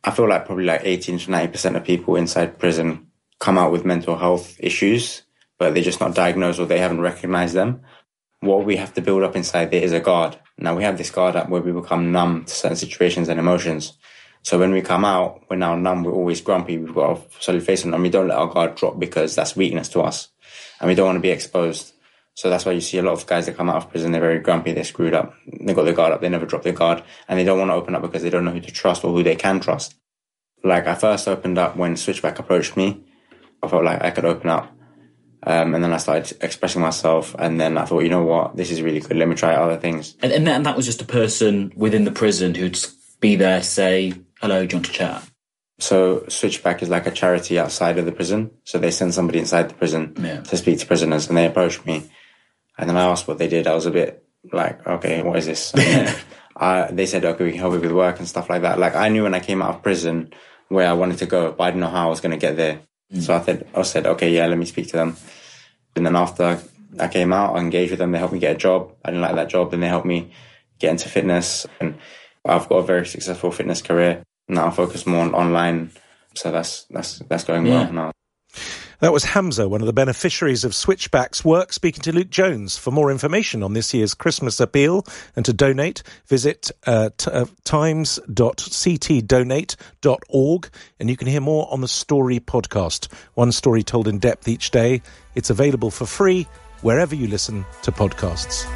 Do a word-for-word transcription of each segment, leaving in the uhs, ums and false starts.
I feel like probably like eighteen to ninety percent of people inside prison come out with mental health issues, but they're just not diagnosed or they haven't recognized them. What we have to build up inside there is a guard. Now we have this guard up where we become numb to certain situations and emotions. So when we come out, we're now numb, we're always grumpy, we've got a solid face on, and we don't let our guard drop because that's weakness to us. And we don't want to be exposed. So that's why you see a lot of guys that come out of prison, they're very grumpy, they're screwed up. They've got their guard up, they never drop their guard, and they don't want to open up because they don't know who to trust or who they can trust. Like, I first opened up when Switchback approached me. I felt like I could open up. Um, and then I started expressing myself, and then I thought, you know what, this is really good, let me try other things. And, and, that, and that was just a person within the prison who'd be there, say, hello, do you want to chat? So Switchback is like a charity outside of the prison. So they send somebody inside the prison yeah. to speak to prisoners, and they approached me. And then I asked what they did. I was a bit like, okay, what is this? I, they said, okay, we can help you with work and stuff like that. Like, I knew when I came out of prison where I wanted to go, but I didn't know how I was going to get there. Mm. So I said, I said, okay, yeah, let me speak to them. And then after I came out, I engaged with them. They helped me get a job. I didn't like that job. Then they helped me get into fitness. And I've got a very successful fitness career. Now I focus more on online. So that's that's that's going yeah. well now. That was Hamza, one of the beneficiaries of Switchback's work, speaking to Luke Jones. For more information on this year's Christmas appeal and to donate, visit uh, t- uh, times dot c t donate dot org, and you can hear more on the Story podcast. One story told in depth each day. It's available for free wherever you listen to podcasts.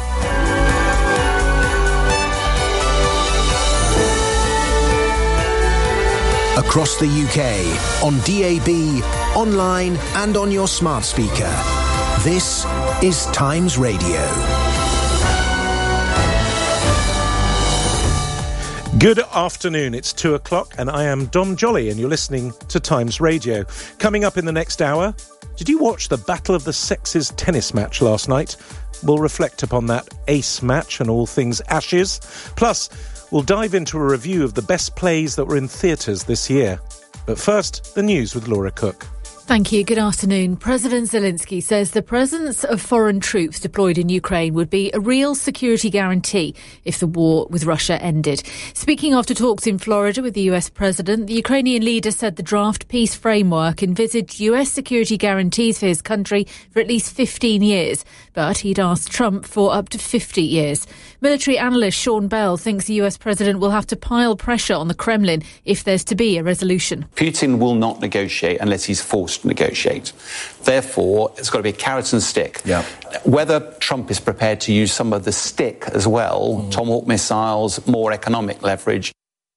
Across the U K, on D A B, online and on your smart speaker. This is Times Radio. Good afternoon, it's two o'clock and I am Dom Jolly and you're listening to Times Radio. Coming up in the next hour, did you watch the Battle of the Sexes tennis match last night? We'll reflect upon that ace match and all things Ashes. Plus, we'll dive into a review of the best plays that were in theatres this year. But first, the news with Laura Cook. Thank you. Good afternoon. President Zelensky says the presence of foreign troops deployed in Ukraine would be a real security guarantee if the war with Russia ended. Speaking after talks in Florida with the U S president, the Ukrainian leader said the draft peace framework envisaged U S security guarantees for his country for at least fifteen years, but he'd asked Trump for up to fifty years. Military analyst Sean Bell thinks the U S president will have to pile pressure on the Kremlin if there's to be a resolution. Putin will not negotiate unless he's forced to negotiate. Therefore, it's got to be a carrot and stick. Yeah. Whether Trump is prepared to use some of the stick as well, mm. Tomahawk missiles, more economic leverage.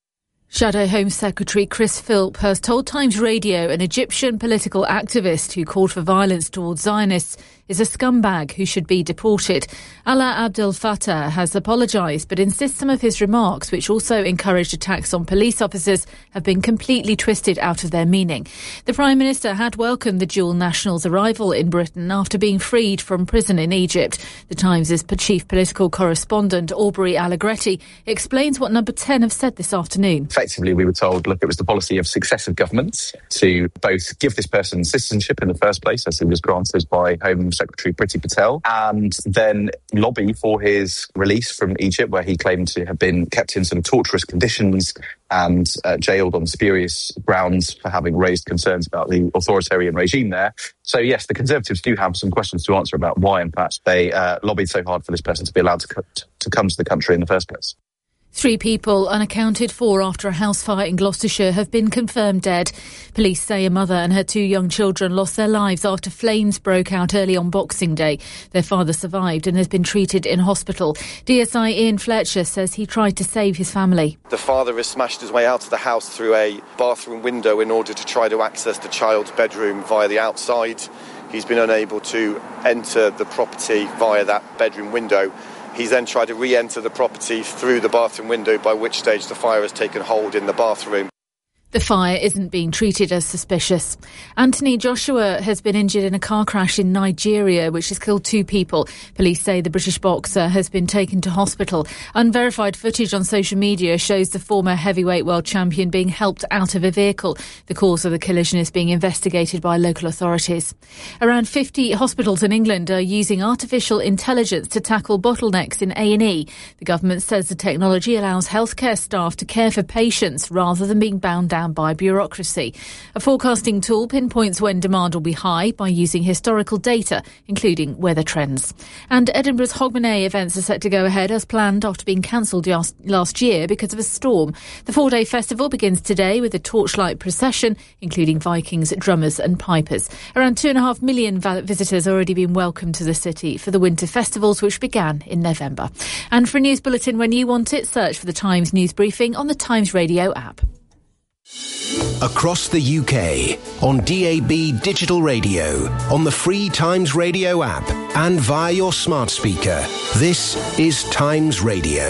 Shadow Home Secretary Chris Philp has told Times Radio an Egyptian political activist who called for violence towards Zionists is a scumbag who should be deported. Alaa Abdel Fattah has apologised but insists some of his remarks, which also encouraged attacks on police officers, have been completely twisted out of their meaning. The Prime Minister had welcomed the dual nationals' arrival in Britain after being freed from prison in Egypt. The Times' chief political correspondent Aubrey Allegretti explains what Number ten have said this afternoon. Effectively, we were told, look, it was the policy of successive governments to both give this person citizenship in the first place, as it was granted by Home Secretary Priti Patel, and then lobby for his release from Egypt, where he claimed to have been kept in some torturous conditions and uh, jailed on spurious grounds for having raised concerns about the authoritarian regime there. So yes, the Conservatives do have some questions to answer about why, in fact, they uh, lobbied so hard for this person to be allowed to, co- to come to the country in the first place. Three people unaccounted for after a house fire in Gloucestershire have been confirmed dead. Police say a mother and her two young children lost their lives after flames broke out early on Boxing Day. Their father survived and has been treated in hospital. D S I Ian Fletcher says he tried to save his family. The father has smashed his way out of the house through a bathroom window in order to try to access the child's bedroom via the outside. He's been unable to enter the property via that bedroom window. He's then tried to re-enter the property through the bathroom window, by which stage the fire has taken hold in the bathroom. The fire isn't being treated as suspicious. Anthony Joshua has been injured in a car crash in Nigeria, which has killed two people. Police say the British boxer has been taken to hospital. Unverified footage on social media shows the former heavyweight world champion being helped out of a vehicle. The cause of the collision is being investigated by local authorities. Around fifty hospitals in England are using artificial intelligence to tackle bottlenecks in A and E. The government says the technology allows healthcare staff to care for patients rather than being bound down by bureaucracy. A forecasting tool pinpoints when demand will be high by using historical data, including weather trends. And Edinburgh's Hogmanay events are set to go ahead as planned after being cancelled last year because of a storm. The four-day festival begins today with a torchlight procession, including Vikings, drummers and pipers. Around two and a half million visitors have already been welcomed to the city for the winter festivals, which began in November. And for a news bulletin when you want it, search for the Times News Briefing on the Times Radio app. Across the U K, on D A B digital radio, on the free Times Radio app, and via your smart speaker. This is Times Radio.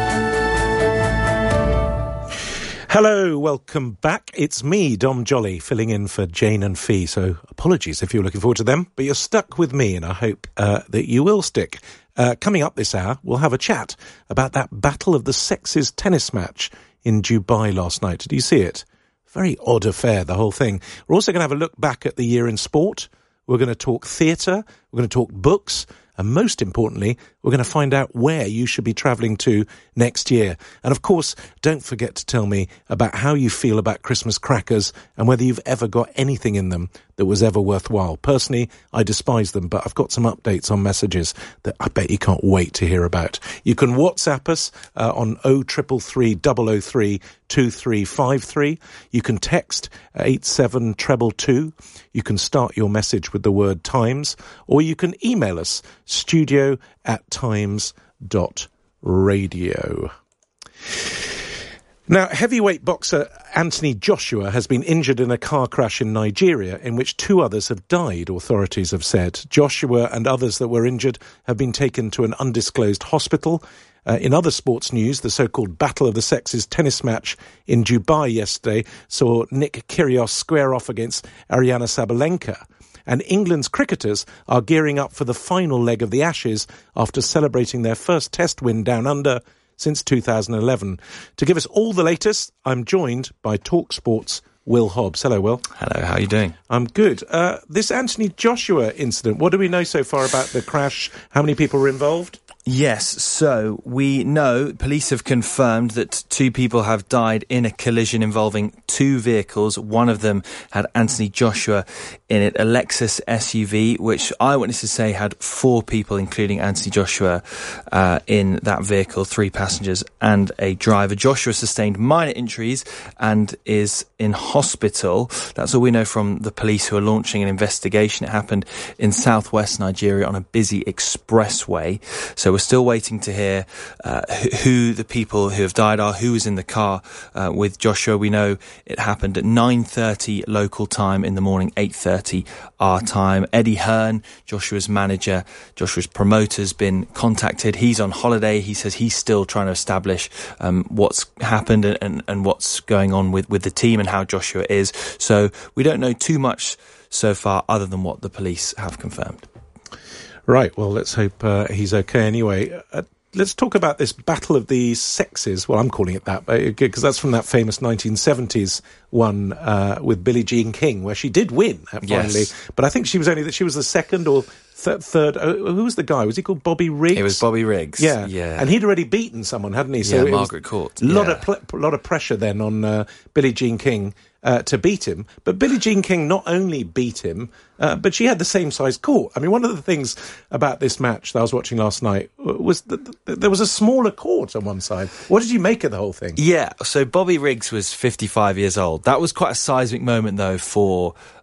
Hello, welcome back. It's me, Dom Jolly, filling in for Jane and Fee. So apologies if you're looking forward to them, but you're stuck with me, and I hope uh, that you will stick. Uh, coming up this hour, we'll have a chat about that Battle of the Sexes tennis match in Dubai last night. Did you see it? Very odd affair, the whole thing. We're also going to have a look back at the year in sport. We're going to talk theatre. We're going to talk books. And most importantly, we're going to find out where you should be travelling to next year. And of course, don't forget to tell me about how you feel about Christmas crackers and whether you've ever got anything in them that was ever worthwhile. Personally, I despise them, but I've got some updates on messages that I bet you can't wait to hear about. You can WhatsApp us uh, on oh triple three double oh three two three five three. You can text eight seven treble two. You can start your message with the word Times, or you can email us studio at times dot radio. Now, heavyweight boxer Anthony Joshua has been injured in a car crash in Nigeria in which two others have died, authorities have said. Joshua and others that were injured have been taken to an undisclosed hospital. Uh, in other sports news, the so-called Battle of the Sexes tennis match in Dubai yesterday saw Nick Kyrgios square off against Aryna Sabalenka. And England's cricketers are gearing up for the final leg of the Ashes after celebrating their first test win down under since two thousand eleven. To give us all the latest, I'm joined by TalkSport's Will Hobbs. Hello, Will. Hello, how are you doing? I'm good. Uh, this Anthony Joshua incident, what do we know so far about the crash? How many people were involved? Yes, so we know police have confirmed that two people have died in a collision involving two vehicles. One of them had Anthony Joshua in it, a Lexus S U V, which eyewitnesses say had four people, including Anthony Joshua, uh, in that vehicle, three passengers and a driver. Joshua sustained minor injuries and is in hospital. That's all we know from the police, who are launching an investigation. It happened in southwest Nigeria on a busy expressway. So we're still waiting to hear uh, who the people who have died are, who was in the car uh, with Joshua. We know it happened at nine thirty local time in the morning, eight thirty our time. Eddie Hearn, Joshua's manager, Joshua's promoter, has been contacted. He's on holiday. He says he's still trying to establish um, what's happened and, and, and what's going on with, with the team and how Joshua is. So we don't know too much so far other than what the police have confirmed. Right, well, let's hope uh, he's okay anyway. Uh, let's talk about this Battle of the Sexes. Well, I'm calling it that, because that's from that famous nineteen seventies one uh, with Billie Jean King, where she did win, uh, finally. Yes. But I think she was only that she was the second or th- third. Uh, who was the guy? Was he called Bobby Riggs? It was Bobby Riggs. Yeah, yeah. And he'd already beaten someone, hadn't he? So yeah, Margaret Court. A lot yeah. of pl- lot of pressure then on uh, Billie Jean King uh, to beat him. But Billie Jean King not only beat him, uh, but she had the same size court. I mean, one of the things about this match that I was watching last night was that there was a smaller court on one side. What did you make of the whole thing? Yeah, so Bobby Riggs was fifty-five years old. That was quite a seismic moment, though, for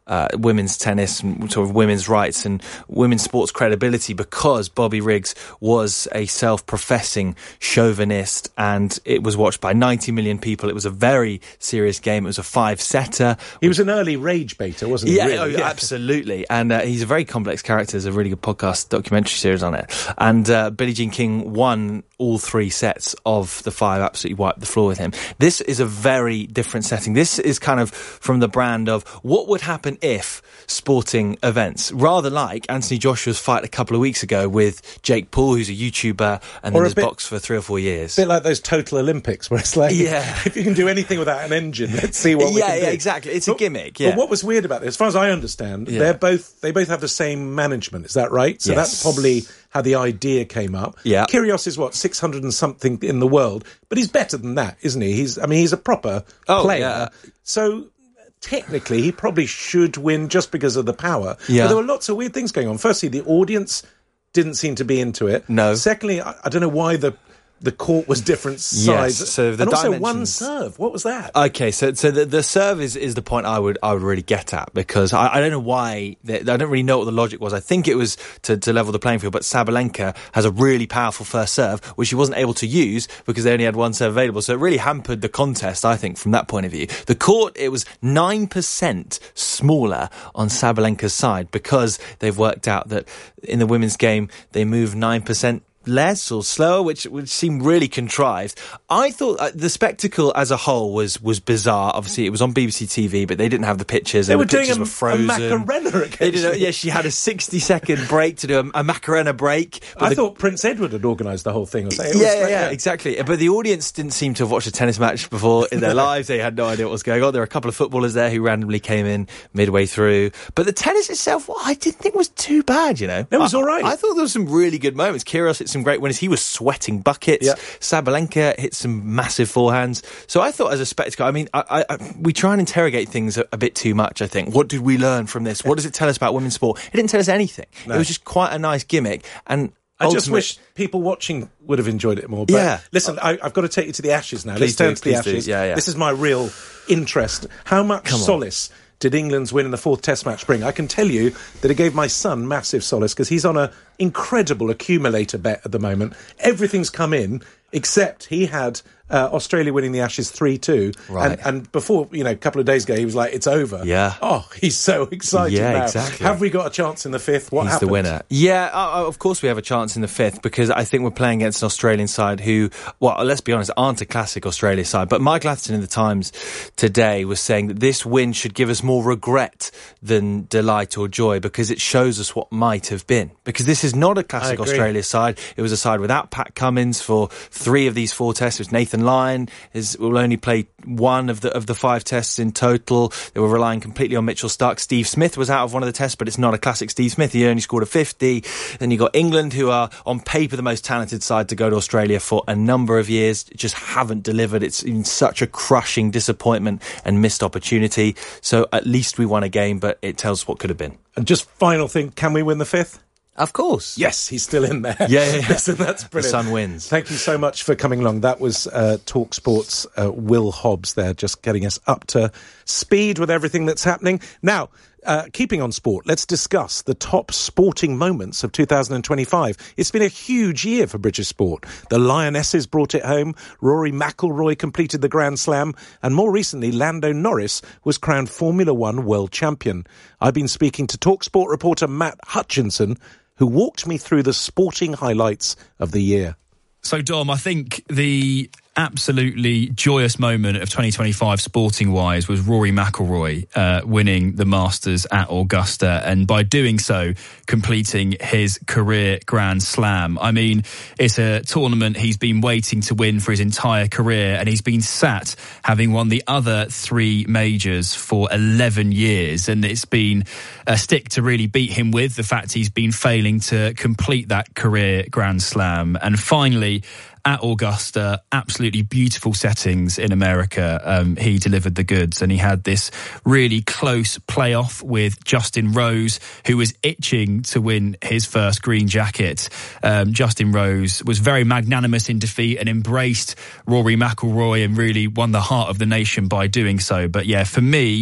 uh, women's tennis and sort of women's rights and women's sports credibility, because Bobby Riggs was a self-professing chauvinist, and it was watched by ninety million people. It was a very serious game. It was a five-setter. He was an early rage baiter, wasn't he? Yeah, really? oh, yeah. absolutely. And uh, he's a very complex character. There's a really good podcast documentary series on it. And uh, Billie Jean King won all three sets of the five, absolutely wiped the floor with him. This is a very different setting. This is kind of from the brand of what would happen if sporting events, rather like Anthony Joshua's fight a couple of weeks ago with Jake Paul, who's a YouTuber and then has boxed for three or four years. A bit like those Total Olympics, where it's like, yeah. if you can do anything without an engine, let's see what we yeah, can yeah, do. exactly. It's but, a gimmick, yeah. But what was weird about this, as far as I understand, Yeah. they're both they both have the same management, is that right? So Yes. that's probably how the idea came up. Yeah. Kyrgios is, what, six hundred and something in the world, but he's better than that, isn't he? He's, I mean, he's a proper Oh, player. yeah. So technically, he probably should win just because of the power. Yeah. But there were lots of weird things going on. Firstly, the audience didn't seem to be into it. No. Secondly, I, I don't know why the the court was different size. Yes, so the and also one dimensions- serve. What was that? Okay, so so the, the serve is, is the point I would I would really get at, because I, I don't know why they, I don't really know what the logic was. I think it was to, to level the playing field, but Sabalenka has a really powerful first serve which she wasn't able to use because they only had one serve available. So it really hampered the contest, I think, from that point of view. The court, it was nine percent smaller on Sabalenka's side because they've worked out that in the women's game they move nine percent less or slower, which which seemed really contrived. I thought uh, the spectacle as a whole was was bizarre. Obviously, it was on B B C T V, but they didn't have the pictures. They and were the doing pictures a, were frozen. a Macarena They did a, occasionally. yeah, she had a sixty second break to do a, a Macarena break. But I the, thought Prince Edward had organised the whole thing. Or something. It yeah, was yeah, like, yeah, exactly. But the audience didn't seem to have watched a tennis match before in their lives. They had no idea what was going on. There were a couple of footballers there who randomly came in midway through. But the tennis itself, well, I didn't think was too bad, you know. It was I, all right. I thought there were some really good moments. Kyrgios hit some great winners. He was sweating buckets. Yeah. Sabalenka hit some massive forehands. So I thought as a spectacle, I mean, I, I, we try and interrogate things a, a bit too much, I think. What did we learn from this? What does it tell us about women's sport? It didn't tell us anything. No. It was just quite a nice gimmick. And I just ultimate- wish people watching would have enjoyed it more. But Yeah. listen, I, I've got to take you to the Ashes now. Please Let's turn do, to the please do. Ashes. Yeah, yeah. This is my real interest. How much Come on. solace did England's win in the fourth Test match bring? I can tell you that it gave my son massive solace because he's on an incredible accumulator bet at the moment. Everything's come in except he had uh, Australia winning the Ashes three two. Right. And, and before, you know, a couple of days ago, he was like, it's over. Yeah. Oh, he's so excited Yeah, now. exactly. Have we got a chance in the fifth? What He's happened? the winner. Yeah, uh, of course we have a chance in the fifth because I think we're playing against an Australian side who, well, let's be honest, aren't a classic Australia side. But Mike Atherton in the Times today was saying that this win should give us more regret than delight or joy because it shows us what might have been. Because this is not a classic agree. Australia side. It was a side without Pat Cummins for three of these four tests. It was Nathan Lyon is will only play one of the of the five tests in total. They were relying completely on Mitchell Starc. Steve Smith was out of one of the tests, but it's not a classic Steve Smith. He only scored a fifty. Then you got England, who are on paper the most talented side to go to Australia for a number of years, just haven't delivered. It's been such a crushing disappointment and missed opportunity. So at least we won a game, but it tells us what could have been. And just final thing, can we win the fifth? Of course. Yes, he's still in there. Yeah, yeah, yeah. Listen, that's brilliant. The sun wins. Thank you so much for coming along. That was uh, Talk Sports' uh, Will Hobbs there, just getting us up to speed with everything that's happening. Now, uh, keeping on sport, let's discuss the top sporting moments of two thousand twenty-five. It's been a huge year for British sport. The Lionesses brought it home, Rory McIlroy completed the Grand Slam, and more recently, Lando Norris was crowned Formula One World Champion. I've been speaking to Talk Sport reporter Matt Hutchinson, who walked me through the sporting highlights of the year. So, Dom, I think the absolutely joyous moment of twenty twenty-five sporting-wise was Rory McIlroy uh, winning the Masters at Augusta, and by doing so, completing his career Grand Slam. I mean, it's a tournament he's been waiting to win for his entire career, and he's been sat having won the other three majors for eleven years, and it's been a stick to really beat him with, the fact he's been failing to complete that career Grand Slam. And finally, at Augusta, absolutely beautiful settings in America. Um, he delivered the goods, and he had this really close playoff with Justin Rose, who was itching to win his first green jacket. Um, Justin Rose was very magnanimous in defeat and embraced Rory McIlroy and really won the heart of the nation by doing so. But yeah, for me,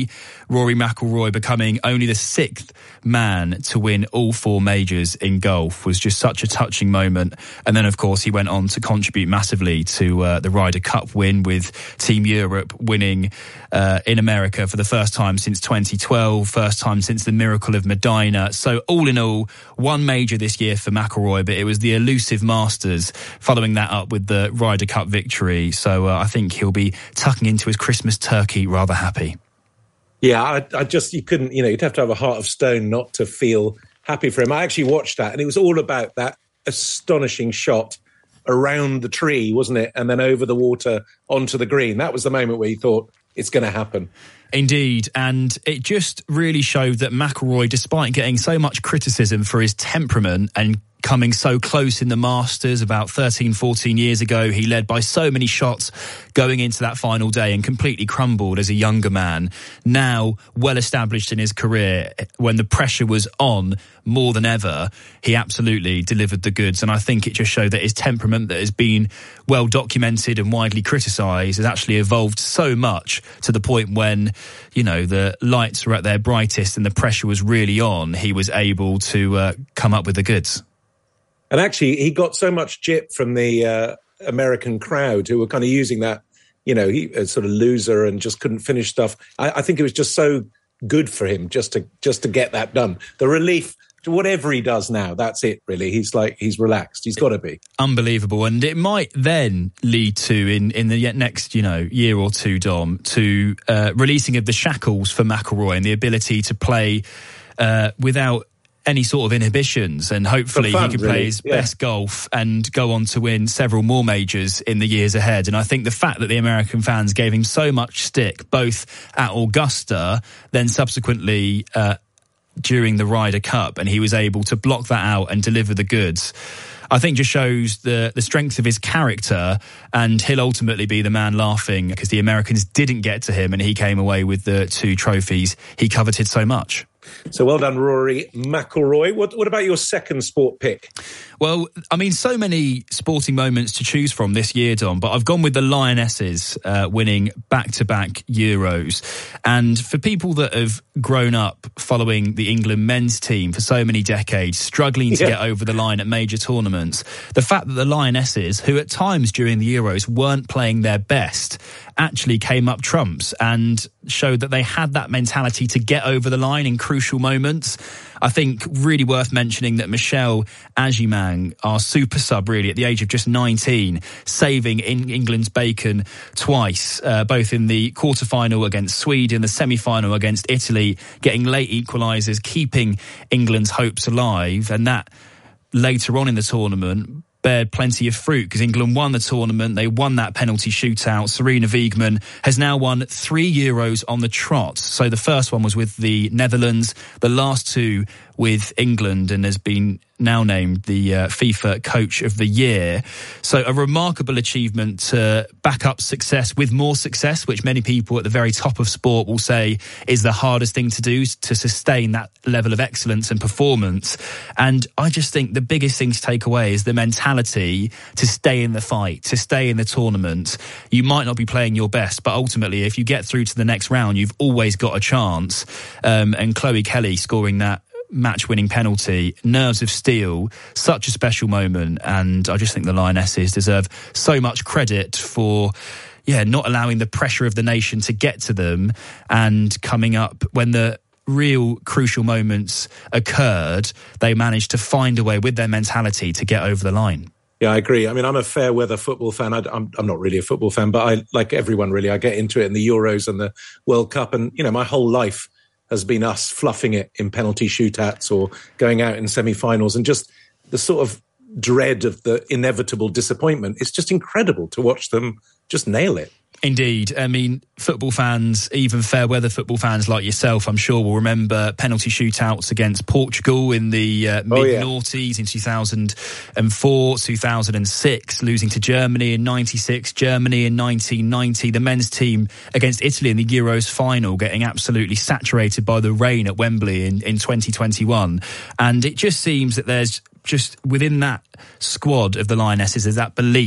Rory McIlroy becoming only the sixth man to win all four majors in golf was just such a touching moment. And then, of course, he went on to contribute massively to uh, the Ryder Cup win, with Team Europe winning uh, in America for the first time since twenty twelve, first time since the Miracle of Medina. So all in all, one major this year for McIlroy, but it was the elusive Masters following that up with the Ryder Cup victory. So uh, I think he'll be tucking into his Christmas turkey rather happy. Yeah, I, I just, you couldn't, you know, you'd have to have a heart of stone not to feel happy for him. I actually watched that, and it was all about that astonishing shot around the tree, wasn't it? And then over the water onto the green. That was the moment where you thought, it's going to happen. Indeed, and it just really showed that McIlroy, despite getting so much criticism for his temperament and coming so close in the Masters about thirteen, fourteen years ago, he led by so many shots going into that final day and completely crumbled as a younger man. Now, well established in his career, when the pressure was on more than ever, he absolutely delivered the goods. And I think it just showed that his temperament, that has been well documented and widely criticised, has actually evolved so much to the point when, you know, the lights were at their brightest and the pressure was really on, he was able to uh, come up with the goods. And actually, he got so much jip from the uh, American crowd who were kind of using that, you know, he a sort of loser and just couldn't finish stuff. I, I think it was just so good for him just to just to get that done. The relief, whatever he does now, that's it, really. He's like, he's relaxed. He's got to be. Unbelievable. And it might then lead to, in, in the next, you know, year or two, Dom, to uh, releasing of the shackles for McIlroy and the ability to play uh, without any sort of inhibitions, and hopefully fun, he can play really. his yeah. best golf and go on to win several more majors in the years ahead. And I think the fact that the American fans gave him so much stick, both at Augusta, then subsequently uh, during the Ryder Cup, and he was able to block that out and deliver the goods, I think just shows the, the strength of his character, and he'll ultimately be the man laughing because the Americans didn't get to him and he came away with the two trophies he coveted so much. So well done, Rory McIlroy. What, what about your second sport pick? Well, I mean, so many sporting moments to choose from this year, Dom, but I've gone with the Lionesses uh, winning back-to-back Euros. And for people that have grown up following the England men's team for so many decades, struggling to yeah. get over the line at major tournaments, the fact that the Lionesses, who at times during the Euros weren't playing their best, actually came up trumps and showed that they had that mentality to get over the line in crucial moments. I think really worth mentioning that Michelle Agyemang, our super sub really at the age of just nineteen, saving in England's bacon twice, uh, both in the quarter-final against Sweden, the semi-final against Italy, getting late equalisers, keeping England's hopes alive, and that later on in the tournament bared plenty of fruit because England won the tournament. They won that penalty shootout. Sarina Wiegman has now won three Euros on the trot. So the first one was with the Netherlands, the last two with England, and has been now named the uh, FIFA Coach of the Year. So a remarkable achievement to back up success with more success, which many people at the very top of sport will say is the hardest thing to do, to sustain that level of excellence and performance. And I just think the biggest thing to take away is the mentality to stay in the fight, to stay in the tournament. You might not be playing your best, but ultimately if you get through to the next round, you've always got a chance. Um, and Chloe Kelly scoring that match-winning penalty, nerves of steel, such a special moment. And I just think the Lionesses deserve so much credit for, yeah, not allowing the pressure of the nation to get to them and coming up when the real crucial moments occurred. They managed to find a way with their mentality to get over the line. Yeah, I agree. I mean, I'm a fair weather football fan. I, I'm, I'm not really a football fan, but I, like everyone really, I get into it in the Euros and the World Cup. And, you know, my whole life has been us fluffing it in penalty shootouts or going out in semi-finals, and just the sort of dread of the inevitable disappointment. It's just incredible to watch them just nail it. Indeed. I mean, football fans, even fair weather football fans like yourself, I'm sure will remember penalty shootouts against Portugal in the uh, mid-noughties oh, yeah. in two thousand four, two thousand six, losing to Germany in ninety-six, Germany in nineteen ninety, the men's team against Italy in the Euros final, getting absolutely saturated by the rain at Wembley in, in twenty twenty-one. And it just seems that there's just within that squad of the Lionesses, there's that belief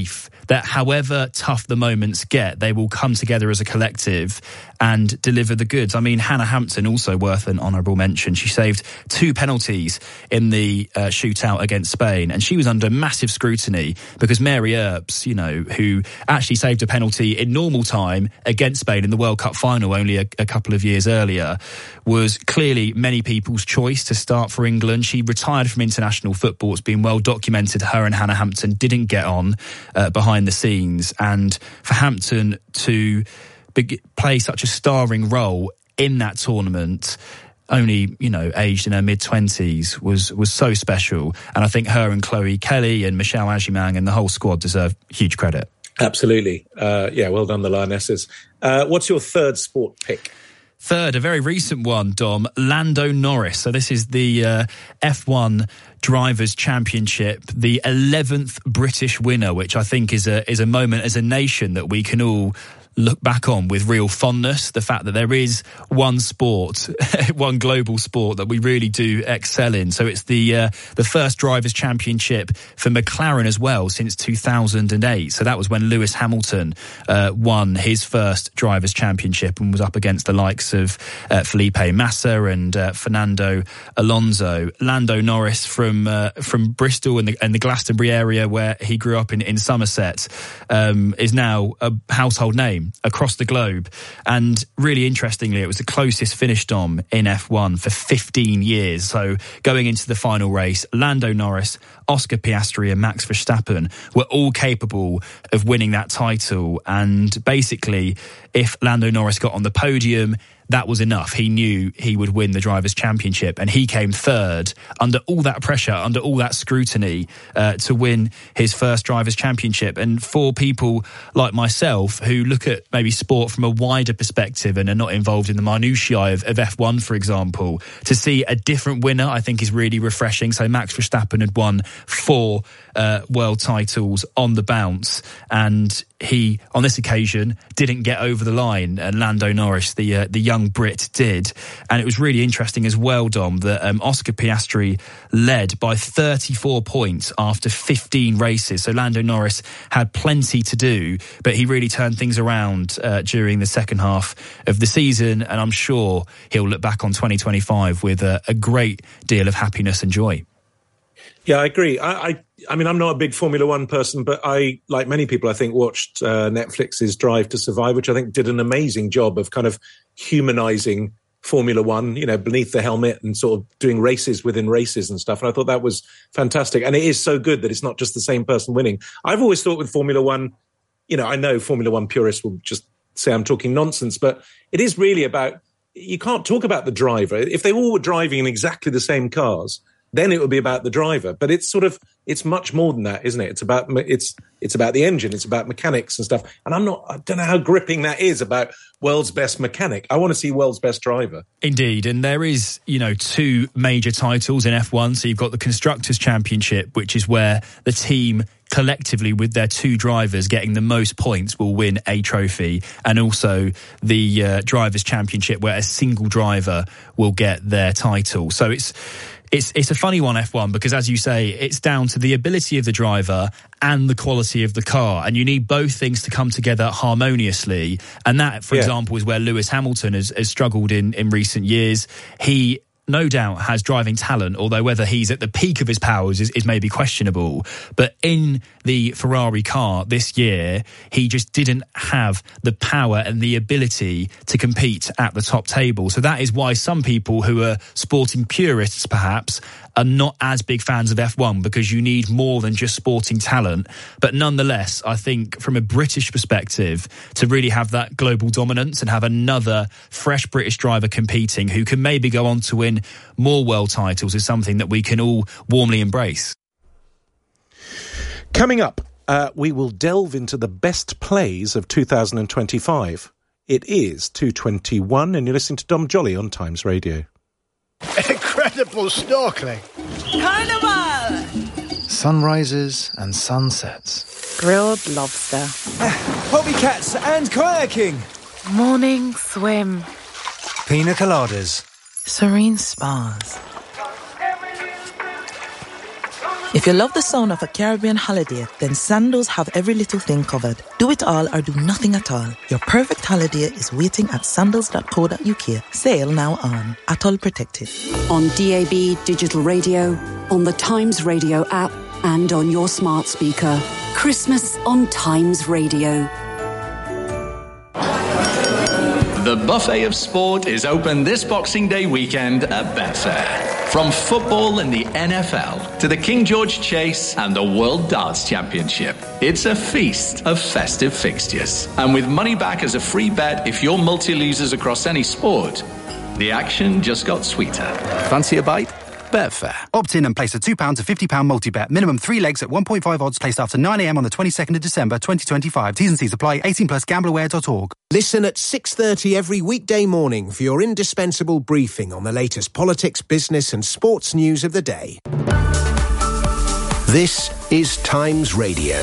that however tough the moments get, they will come together as a collective and deliver the goods. I mean, Hannah Hampton, also worth an honourable mention. She saved two penalties in the uh, shootout against Spain, and she was under massive scrutiny because Mary Earps, you know, who actually saved a penalty in normal time against Spain in the World Cup final only a, a couple of years earlier, was clearly many people's choice to start for England. She retired from international football. It's been well documented her and Hannah Hampton didn't get on uh, behind the scenes, and for Hampton to be- play such a starring role in that tournament, only, you know, aged in her mid-twenties, was was so special. And I think her and Chloe Kelly and Michelle Agimang and the whole squad deserve huge credit. Absolutely. Uh, yeah, well done, the Lionesses. Uh, what's your third sport pick? Third, a very recent one, Dom, Lando Norris. So this is the uh, F one Drivers' Championship, the eleventh British winner, which I think is a is a moment as a nation that we can all look back on with real fondness. The fact that there is one sport, one global sport that we really do excel in. So it's the uh, the first Drivers' Championship for McLaren as well since two thousand eight. So that was when Lewis Hamilton uh, won his first Drivers' Championship and was up against the likes of uh, Felipe Massa and uh, Fernando Alonso. Lando Norris from uh, from Bristol and the, and the Glastonbury area where he grew up in, in Somerset um, is now a household name across the globe. And really interestingly, it was the closest finish, Dom, in F one for fifteen years. So going into the final race, Lando Norris, Oscar Piastri and Max Verstappen were all capable of winning that title. And basically, if Lando Norris got on the podium, that was enough. He knew he would win the Drivers' Championship, and he came third under all that pressure, under all that scrutiny, uh, to win his first Drivers' Championship. And for people like myself who look at maybe sport from a wider perspective and are not involved in the minutiae of, of F one, for example, to see a different winner, I think is really refreshing. So Max Verstappen had won four uh, world titles on the bounce, and he, on this occasion, didn't get over the line. And Lando Norris, the uh, the young Brit, did. And it was really interesting as well, Dom, that um, Oscar Piastri led by thirty-four points after fifteen races. So Lando Norris had plenty to do, but he really turned things around uh, during the second half of the season. And I'm sure he'll look back on twenty twenty-five with a, a great deal of happiness and joy. Yeah, I agree. I, I, I mean, I'm not a big Formula One person, but I, like many people, I think, watched uh, Netflix's Drive to Survive, which I think did an amazing job of kind of humanizing Formula One, you know, beneath the helmet and sort of doing races within races and stuff. And I thought that was fantastic. And it is so good that it's not just the same person winning. I've always thought with Formula One, you know, I know Formula One purists will just say I'm talking nonsense, but it is really about, you can't talk about the driver. If they all were driving in exactly the same cars, then it would be about the driver. But it's sort of, it's much more than that, isn't it? It's about, it's, it's about the engine. It's about mechanics and stuff. And I'm not, I don't know how gripping that is about world's best mechanic. I want to see world's best driver. Indeed. And there is, you know, two major titles in F one. So you've got the Constructors' Championship, which is where the team collectively with their two drivers getting the most points will win a trophy, and also the uh, Drivers' Championship where a single driver will get their title. So it's It's it's a funny one, F one, because as you say, it's down to the ability of the driver and the quality of the car. And you need both things to come together harmoniously. And that, for yeah. example, is where Lewis Hamilton has, has struggled in, in recent years. He no doubt has driving talent, although whether he's at the peak of his powers is, is maybe questionable. But in the Ferrari car this year, he just didn't have the power and the ability to compete at the top table. So that is why some people who are sporting purists, perhaps, are not as big fans of F one, because you need more than just sporting talent. But nonetheless, I think from a British perspective, to really have that global dominance and have another fresh British driver competing who can maybe go on to win more world titles is something that we can all warmly embrace. Coming up, uh, we will delve into the best plays of two thousand twenty-five. It is two twenty-one and you're listening to Dom Jolly on Times Radio. Incredible snorkeling. Carnival! Sunrises and sunsets. Grilled lobster. Hobby cats and kayaking. Morning swim. Pina coladas. Serene spas. If you love the sound of a Caribbean holiday, then Sandals have every little thing covered. Do it all or do nothing at all. Your perfect holiday is waiting at sandals dot co dot uk. Sail now on. Atoll protected. On D A B digital radio, on the Times Radio app, and on your smart speaker. Christmas on Times Radio. The buffet of sport is open this Boxing Day weekend at Betfair. From football and the N F L to the King George Chase and the World Darts Championship, it's a feast of festive fixtures. And with money back as a free bet if you're multi-losers across any sport, the action just got sweeter. Fancy a bite? Betfair. Opt in and place a two pounds to fifty pounds multi-bet. Minimum three legs at one point five odds placed after nine a.m. on the twenty-second of December twenty twenty-five. T's and C's apply. eighteen plus gambler aware dot org. Listen at six thirty every weekday morning for your indispensable briefing on the latest politics, business and sports news of the day. This is Times Radio.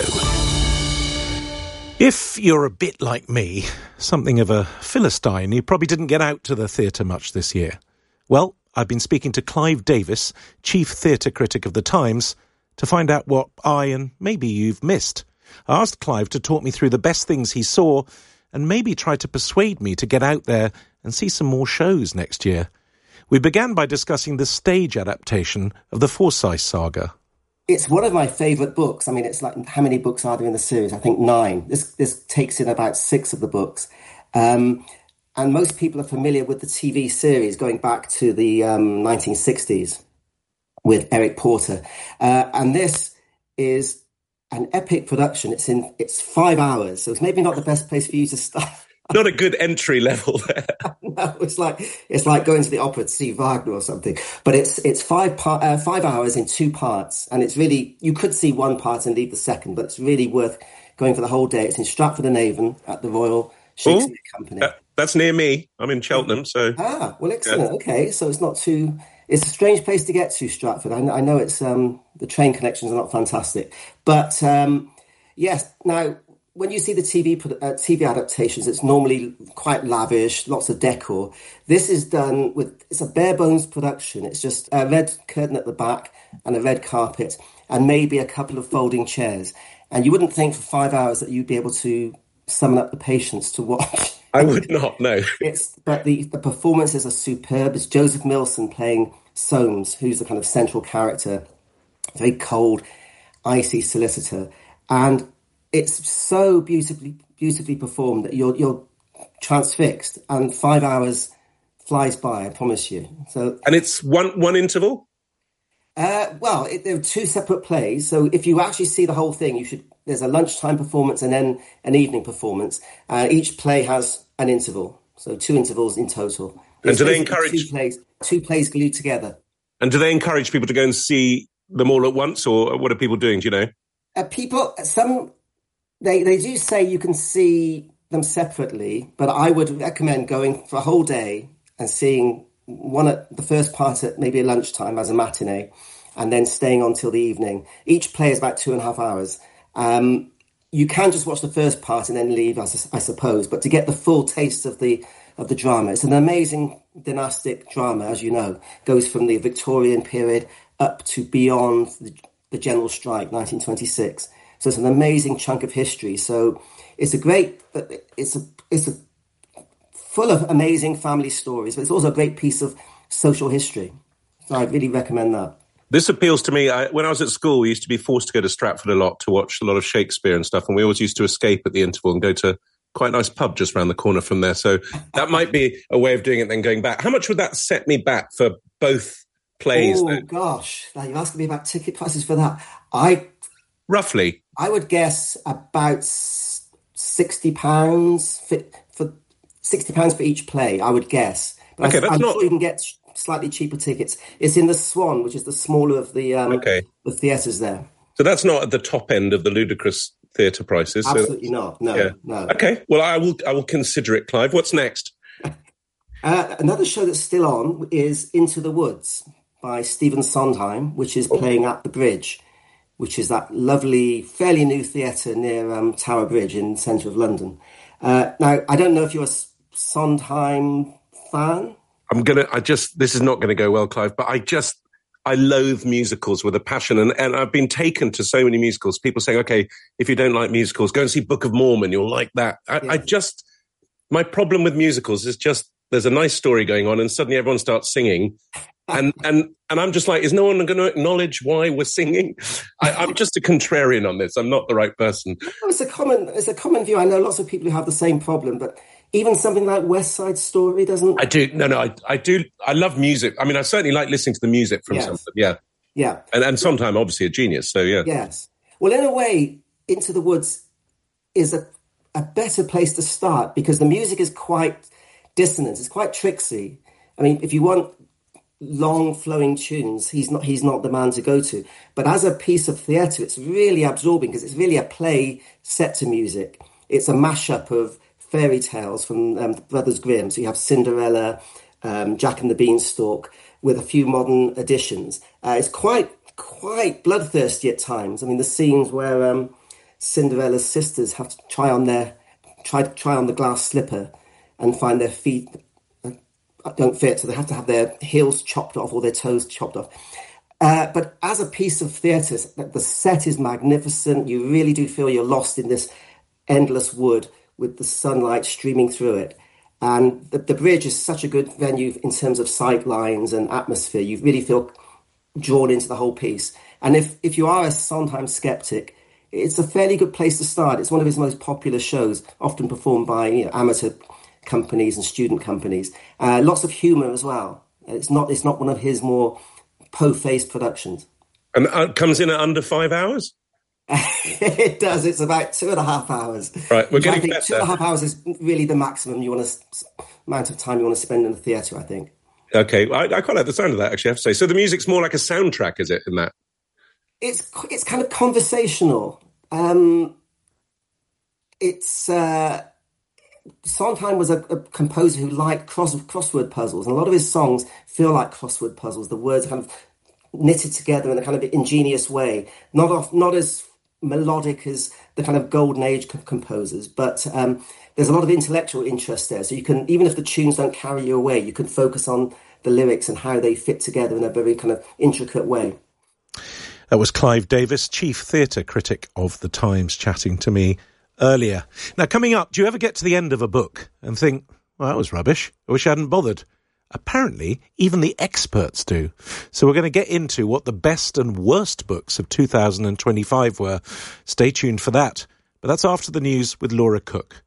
If you're a bit like me, something of a Philistine, you probably didn't get out to the theatre much this year. Well, I've been speaking to Clive Davis, chief theatre critic of The Times, to find out what I and maybe you've missed. I asked Clive to talk me through the best things he saw and maybe try to persuade me to get out there and see some more shows next year. We began by discussing the stage adaptation of the Forsyth Saga. It's one of my favourite books. I mean, it's like, how many books are there in the series? I think nine. This this takes in about six of the books. Um, and most people are familiar with the T V series going back to the um, nineteen sixties with Eric Porter. Uh, and this is an epic production. It's in it's five hours, so it's maybe not the best place for you to start. Not a good entry level there. No, it's like it's like going to the opera to see Wagner or something. But it's it's five par- uh, five hours in two parts, and it's really, you could see one part and leave the second, but it's really worth going for the whole day. It's in Stratford-on-Avon at the Royal Shakespeare Ooh, Company. That, that's near me. I'm in Cheltenham, so ah, well, excellent. Yeah. Okay, so it's not too. It's a strange place to get to, Stratford. I, I know it's um, the train connections are not fantastic, but um, yes. Now, when you see the T V uh, T V adaptations, it's normally quite lavish, lots of decor. This is done with, it's a bare bones production. It's just a red curtain at the back and a red carpet and maybe a couple of folding chairs. And you wouldn't think for five hours that you'd be able to summon up the patience to watch. I would not, no. It's, but the, the performances are superb. It's Joseph Milson playing Soames, who's the kind of central character, very cold, icy solicitor. And it's so beautifully beautifully performed that you're you're transfixed, and five hours flies by, I promise you. So, and it's one one interval. Uh, well, it, there are two separate plays. So if you actually see the whole thing, you should. There's a lunchtime performance and then an evening performance. Uh, each play has an interval, so two intervals in total. And do they encourage two plays? Two plays glued together. And do they encourage people to go and see them all at once, or what are people doing? Do you know? Uh, people, some. They they do say you can see them separately, but I would recommend going for a whole day and seeing one at the first part at maybe lunchtime as a matinee, and then staying on till the evening. Each play is about two and a half hours. Um, you can just watch the first part and then leave, I, I suppose, but to get the full taste of the of the drama, it's an amazing dynastic drama, as you know. It goes from the Victorian period up to beyond the, the general strike, nineteen twenty-six. So it's an amazing chunk of history. So it's a great, it's a, it's a full of amazing family stories, but it's also a great piece of social history. So I really recommend that. This appeals to me. I, when I was at school, we used to be forced to go to Stratford a lot to watch a lot of Shakespeare and stuff, and we always used to escape at the interval and go to quite a nice pub just around the corner from there. So that might be a way of doing it, then going back. How much would that set me back for both plays? Oh, gosh. Now you're asking me about ticket prices for that. I... Roughly. I would guess about sixty pounds for, for sixty pounds for each play, I would guess. But okay, I, that's I'm not... sure you can get slightly cheaper tickets. It's in the Swan, which is the smaller of the um, okay. the theatres there. So that's not at the top end of the ludicrous theatre prices. Absolutely so not. No, yeah. no. Okay, well, I will I will consider it, Clive. What's next? uh, another show that's still on is Into the Woods by Stephen Sondheim, which is playing at the Bridge, which is that lovely, fairly new theatre near um, Tower Bridge in the centre of London. Uh, now, I don't know if you're a Sondheim fan. I'm going to, I just, this is not going to go well, Clive, but I just, I loathe musicals with a passion, and, and I've been taken to so many musicals. People saying, okay, if you don't like musicals, go and see Book of Mormon, you'll like that. I, yeah. I just, my problem with musicals is just, there's a nice story going on and suddenly everyone starts singing. And and and I'm just like, is no one going to acknowledge why we're singing? I, I'm just a contrarian on this. I'm not the right person. It's a common, it's a common view. I know lots of people who have the same problem, but even something like West Side Story doesn't. I do. No, no. I, I do. I love music. I mean, I certainly like listening to the music from yes. some of them. Yeah. Yeah. And and Sondheim, obviously, a genius. So yeah. Yes. Well, in a way, Into the Woods is a a better place to start because the music is quite dissonant. It's quite tricksy. I mean, if you want long flowing tunes, he's not he's not the man to go to. But as a piece of theatre, it's really absorbing because it's really a play set to music. It's a mashup of fairy tales from um, Brothers Grimm. So you have Cinderella, um, Jack and the Beanstalk, with a few modern additions. Uh, it's quite quite bloodthirsty at times. I mean, the scenes where um, Cinderella's sisters have to try on their try try on the glass slipper and find their feet don't fit, so they have to have their heels chopped off or their toes chopped off. Uh, but as a piece of theatre, the set is magnificent. You really do feel you're lost in this endless wood with the sunlight streaming through it. And the, the bridge is such a good venue in terms of sight lines and atmosphere. You really feel drawn into the whole piece. And if, if you are a Sondheim skeptic, it's a fairly good place to start. It's one of his most popular shows, often performed by you know, amateur companies and student companies. Uh, lots of humour as well. It's not it's not one of his more po-faced productions. And it comes in at under five hours? It does. It's about two and a half hours. Right, we're Which getting I think better. Two and a half hours is really the maximum you want to amount of time you want to spend in the theatre, I think. Okay, I, I quite like the sound of that, actually, I have to say. So the music's more like a soundtrack, is it, in that? It's it's kind of conversational. Um, it's... Uh, Sondheim was a, a composer who liked cross, crossword puzzles, and a lot of his songs feel like crossword puzzles. The words are kind of knitted together in a kind of ingenious way, not off, not as melodic as the kind of golden age co- composers, but um, there's a lot of intellectual interest there. So you can, even if the tunes don't carry you away, you can focus on the lyrics and how they fit together in a very kind of intricate way. That was Clive Davis, chief theatre critic of The Times, chatting to me earlier. Now, coming up, do you ever get to the end of a book and think, well, that was rubbish. I wish I hadn't bothered. Apparently, even the experts do. So we're going to get into what the best and worst books of two thousand twenty-five were. Stay tuned for that. But that's after the news with Laura Cook.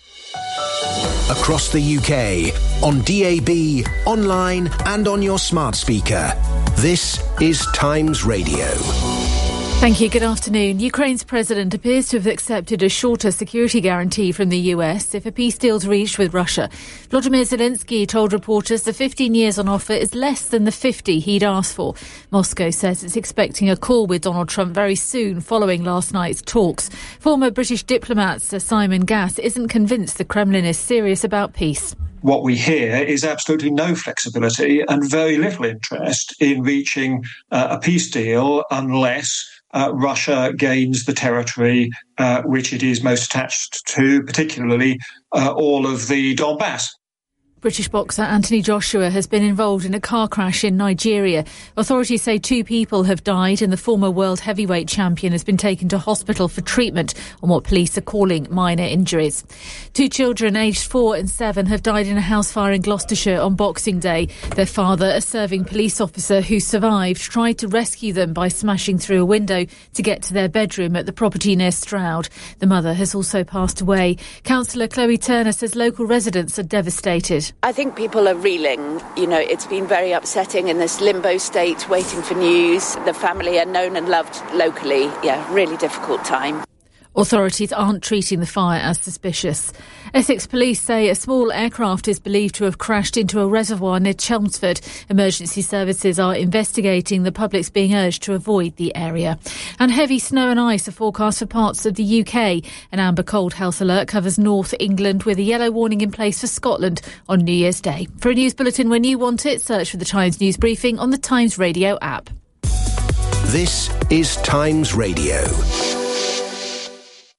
Across the U K, on D A B, online and on your smart speaker. This is Times Radio. Thank you. Good afternoon. Ukraine's president appears to have accepted a shorter security guarantee from the U S if a peace deal's reached with Russia. Volodymyr Zelensky told reporters the fifteen years on offer is less than the fifty he'd asked for. Moscow says it's expecting a call with Donald Trump very soon following last night's talks. Former British diplomat Sir Simon Gass isn't convinced the Kremlin is serious about peace. What we hear is absolutely no flexibility and very little interest in reaching uh, a peace deal unless Uh, Russia gains the territory uh, which it is most attached to, particularly uh, all of the Donbass. British boxer Anthony Joshua has been involved in a car crash in Nigeria. Authorities say two people have died and the former world heavyweight champion has been taken to hospital for treatment on what police are calling minor injuries. Two children aged four and seven have died in a house fire in Gloucestershire on Boxing Day. Their father, a serving police officer who survived, tried to rescue them by smashing through a window to get to their bedroom at the property near Stroud. The mother has also passed away. Councillor Chloe Turner says local residents are devastated. I think people are reeling. You know, it's been very upsetting in this limbo state, waiting for news. The family are known and loved locally. Yeah, really difficult time. Authorities aren't treating the fire as suspicious. Essex police say a small aircraft is believed to have crashed into a reservoir near Chelmsford. Emergency services are investigating. The public's being urged to avoid the area. And heavy snow and ice are forecast for parts of the U K. An amber cold health alert covers North England with a yellow warning in place for Scotland on New Year's Day. For a news bulletin when you want it, search for the Times News Briefing on the Times Radio app. This is Times Radio. At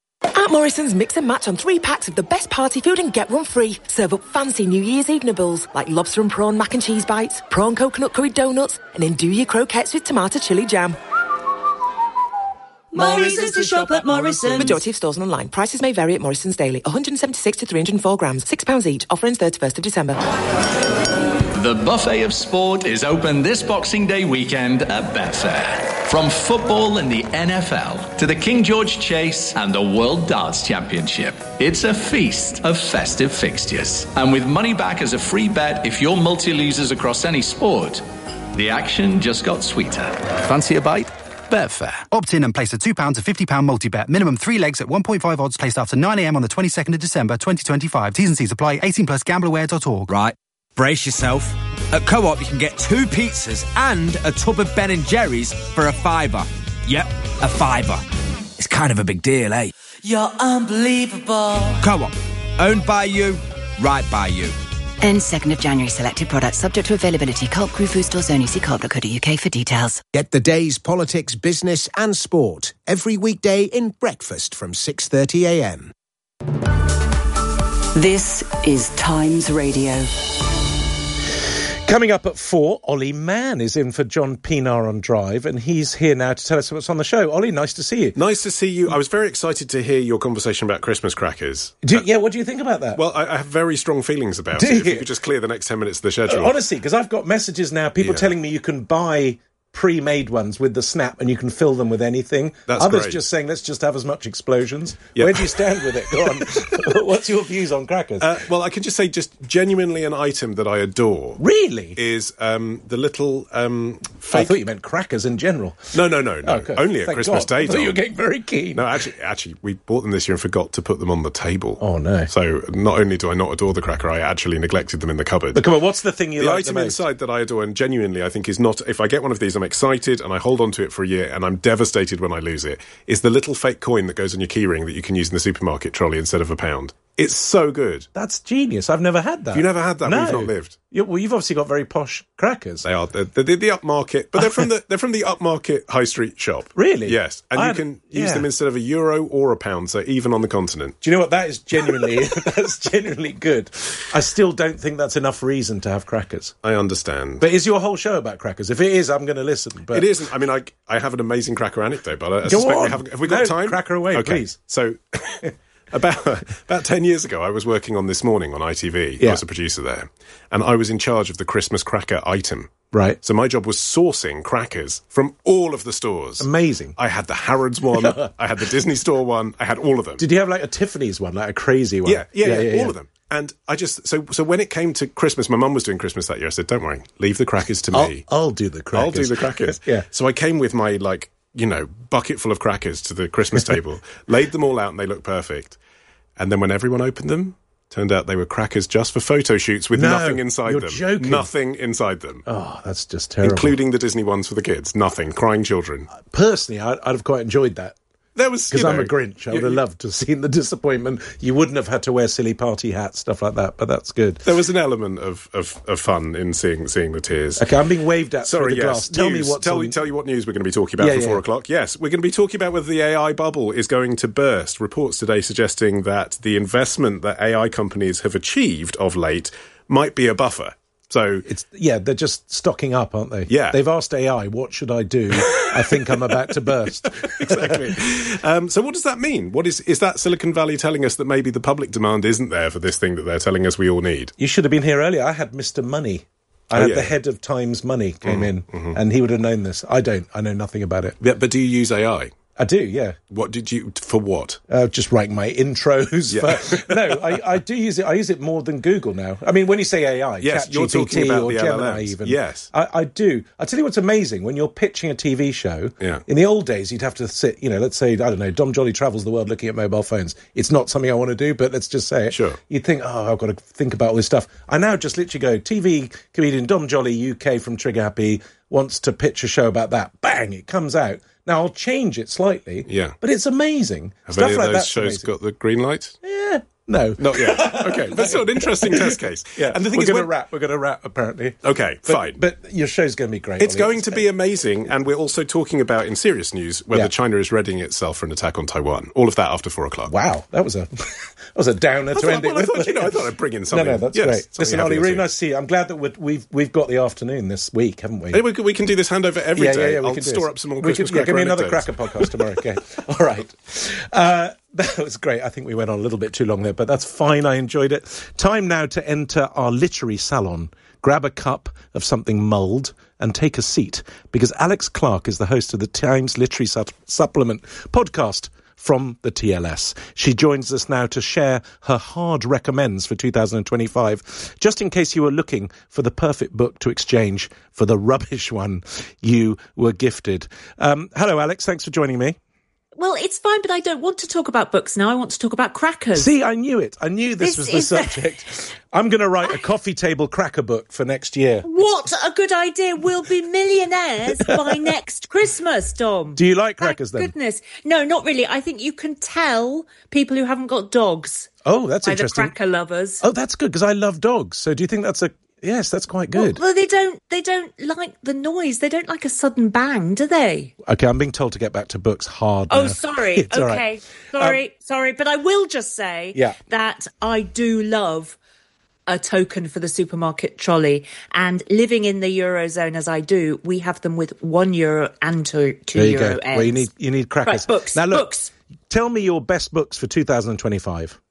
At Morrison's, mix and match on three packs of the best party food and get one free. Serve up fancy New Year's Eve nibbles like lobster and prawn mac and cheese bites, prawn coconut curry donuts, and then do your croquettes with tomato chili jam. Morrison's to shop at Morrison's. Majority of stores and online. Prices may vary at Morrison's daily. one hundred seventy-six to three hundred four grams, six pounds each. Offer ends thirty-first of December. The buffet of sport is open this Boxing Day weekend at Betfair. From football and the N F L to the King George Chase and the World Darts Championship, it's a feast of festive fixtures. And with money back as a free bet if you're multi-losers across any sport, the action just got sweeter. Fancy a bite? Betfair. Opt in and place a two pounds to fifty pounds multi-bet. Minimum three legs at one point five odds placed after nine a m on the twenty-second of December twenty twenty-five. T's and C's apply. eighteen plus gambleaware dot org. Right. Brace yourself. At Co-op, you can get two pizzas and a tub of Ben and Jerry's for a fiver. Yep, a fiver. It's kind of a big deal, eh? You're unbelievable. Co-op. Owned by you, right by you. End second of January. Selected products subject to availability. Co-op Crew food stores only. See co op dot co dot U K for details. Get the day's politics, business and sport every weekday in breakfast from six thirty a m. This is Times Radio. Coming up at four, Ollie Mann is in for John Pienaar on Drive, and he's here now to tell us what's on the show. Ollie, nice to see you. Nice to see you. I was very excited to hear your conversation about Christmas crackers. Do, uh, yeah, what do you think about that? Well, I, I have very strong feelings about do it. You? If you could just clear the next ten minutes of the schedule. Uh, honestly, because I've got messages now, people yeah. telling me you can buy pre-made ones with the snap and you can fill them with anything. That's Others great. just saying, let's just have as much explosions. Yep. Where do you stand with it? Go on. What's your views on crackers? Uh, well, I can just say just genuinely an item that I adore. Really? Is um, the little um, fake... I thought you meant crackers in general. No, no, no, no. Okay. Only at Thank Christmas God. Day. I thought you were getting very keen. No, actually, actually, we bought them this year and forgot to put them on the table. Oh, no. So not only do I not adore the cracker, I actually neglected them in the cupboard. But come on, what's the thing you the like the item most? inside that I adore and genuinely I think is not... If I get one of these, I'm excited and I hold on to it for a year and I'm devastated when I lose it, is the little fake coin that goes on your keyring that you can use in the supermarket trolley instead of a pound. It's so good. That's genius. I've never had that. Have you never had that? No. We've not lived. Yeah, well, you've obviously got very posh crackers. They are. They're, they're the upmarket, but they're from the they're from the upmarket high street shop. Really? Yes, and I you had, can use yeah. them instead of a euro or a pound, so even on the continent. Do you know what? That is genuinely that's genuinely good. I still don't think that's enough reason to have crackers. I understand. But is your whole show about crackers? If it is, I'm going to listen. But it isn't. I mean, I I have an amazing cracker anecdote, but I, I Go suspect on. we haven't. Have we got No, time? Cracker away, okay. please. So. About about ten years ago, I was working on This Morning on I T V. Yeah. I was a producer there. And I was in charge of the Christmas cracker item. Right. So my job was sourcing crackers from all of the stores. Amazing. I had the Harrods one. I had the Disney Store one. I had all of them. Did you have like a Tiffany's one, like a crazy one? Yeah, yeah, yeah, yeah, all yeah. of them. And I just, so so when it came to Christmas, my mum was doing Christmas that year. I said, don't worry, leave the crackers to I'll, me. I'll do the crackers. I'll do the crackers. Yeah. So I came with my, like, you know, bucket full of crackers to the Christmas table, laid them all out and they looked perfect. And then when everyone opened them, turned out they were crackers just for photo shoots with No, nothing inside you're them. joking. Nothing inside them. Oh, that's just terrible. Including the Disney ones for the kids. Nothing. Crying children. Personally, I'd, I'd have quite enjoyed that. There was, Because you I'm know, a Grinch. I you- would have loved to have seen the disappointment. You wouldn't have had to wear silly party hats, stuff like that, but that's good. There was an element of, of, of fun in seeing seeing the tears. Okay, I'm being waved at Sorry, through the yes. glass. Tell News. me what's tell, on... you, tell you what news we're going to be talking about Yeah, for yeah. four o'clock. Yes, we're going to be talking about whether the A I bubble is going to burst. Reports today suggesting that the investment that A I companies have achieved of late might be a buffer. So It's yeah, they're just stocking up, aren't they? Yeah. They've asked A I, what should I do? I think I'm about to burst. exactly. Um, so what does that mean? What is is that Silicon Valley telling us that maybe the public demand isn't there for this thing that they're telling us we all need? You should have been here earlier. I had Mister Money. I Oh, had yeah. the head of Times Money came Mhm, in, mhm. and he would have known this. I don't. I know nothing about it. Yeah, but do you use A I? I do, yeah. What did you for what? Uh, just writing my intros. Yeah. For, no, I, I do use it. I use it more than Google now. I mean, when you say A I, Yes, Chat you're G P T talking about or the Gemini L L Ms. even. Yes. I, I do. I'll tell you what's amazing. When you're pitching a T V show, Yeah. in the old days, you'd have to sit, you know, let's say, I don't know, Dom Jolly travels the world looking at mobile phones. It's not something I want to do, but let's just say it. Sure. You'd think, oh, I've got to think about all this stuff. I now just literally go, T V comedian Dom Jolly, U K from Trigger Happy, wants to pitch a show about that. Bang, it comes out. Now, I'll change it slightly, Yeah. but it's amazing. Have Stuff any of like those that's shows amazing. got the green light? Yeah, No. Not yet. Okay, that's still an interesting test case. Yeah, and the thing we're is, going to when... wrap. We're going to wrap, apparently. Okay, but, fine. But your show's going to be great. It's Ollie. going to be amazing, and we're also talking about, in serious news, whether Yeah. China is readying itself for an attack on Taiwan. All of that after four o'clock. Wow, that was a that was a downer I to thought, end it well, I with. thought, you know, I thought I'd bring in something. No, no, that's yes, great. something Listen, happy Ollie, and really sweet. nice to see you. I'm glad that we're, we've we've got the afternoon this week, haven't we? Hey, we, can, we can do this handover every yeah, day. Yeah, yeah, we I'll can do store this. up some more we Christmas could, yeah, cracker give me another anecdotes. cracker podcast tomorrow. Okay, all right. Uh, that was great. I think we went on a little bit too long there, but that's fine. I enjoyed it. Time now to enter our literary salon. Grab a cup of something mulled and take a seat, because Alex Clark is the host of the Times Literary Su- Supplement podcast from the T L S. She joins us now to share her hard recommends for two thousand twenty-five, just in case you were looking for the perfect book to exchange for the rubbish one you were gifted. Um, hello, Alex. Thanks for joining me. Well, it's fine, but I don't want to talk about books now. I want to talk about crackers. See, I knew it. I knew this, This was the is- subject. I'm going to write a coffee table cracker book for next year. What a good idea. We'll be millionaires by next Christmas, Dom. Do you like crackers then? Goodness. No, not really. I think you can tell people who haven't got dogs. Oh, that's by interesting. the cracker lovers. Oh, that's good, because I love dogs. So do you think that's a... Yes, that's quite good. Well, they don't. They don't like the noise. They don't like a sudden bang, do they? Okay, I'm being told to get back to books hard Oh, now. sorry. It's all Okay, right. sorry, Um, sorry. But I will just say Yeah. that I do love a token for the supermarket trolley. And living in the Eurozone as I do, we have them with one euro and two, two There you euro go. ends. Well, you need, you need crackers. Right, books, Now, look, books. tell me your best books for two thousand twenty-five.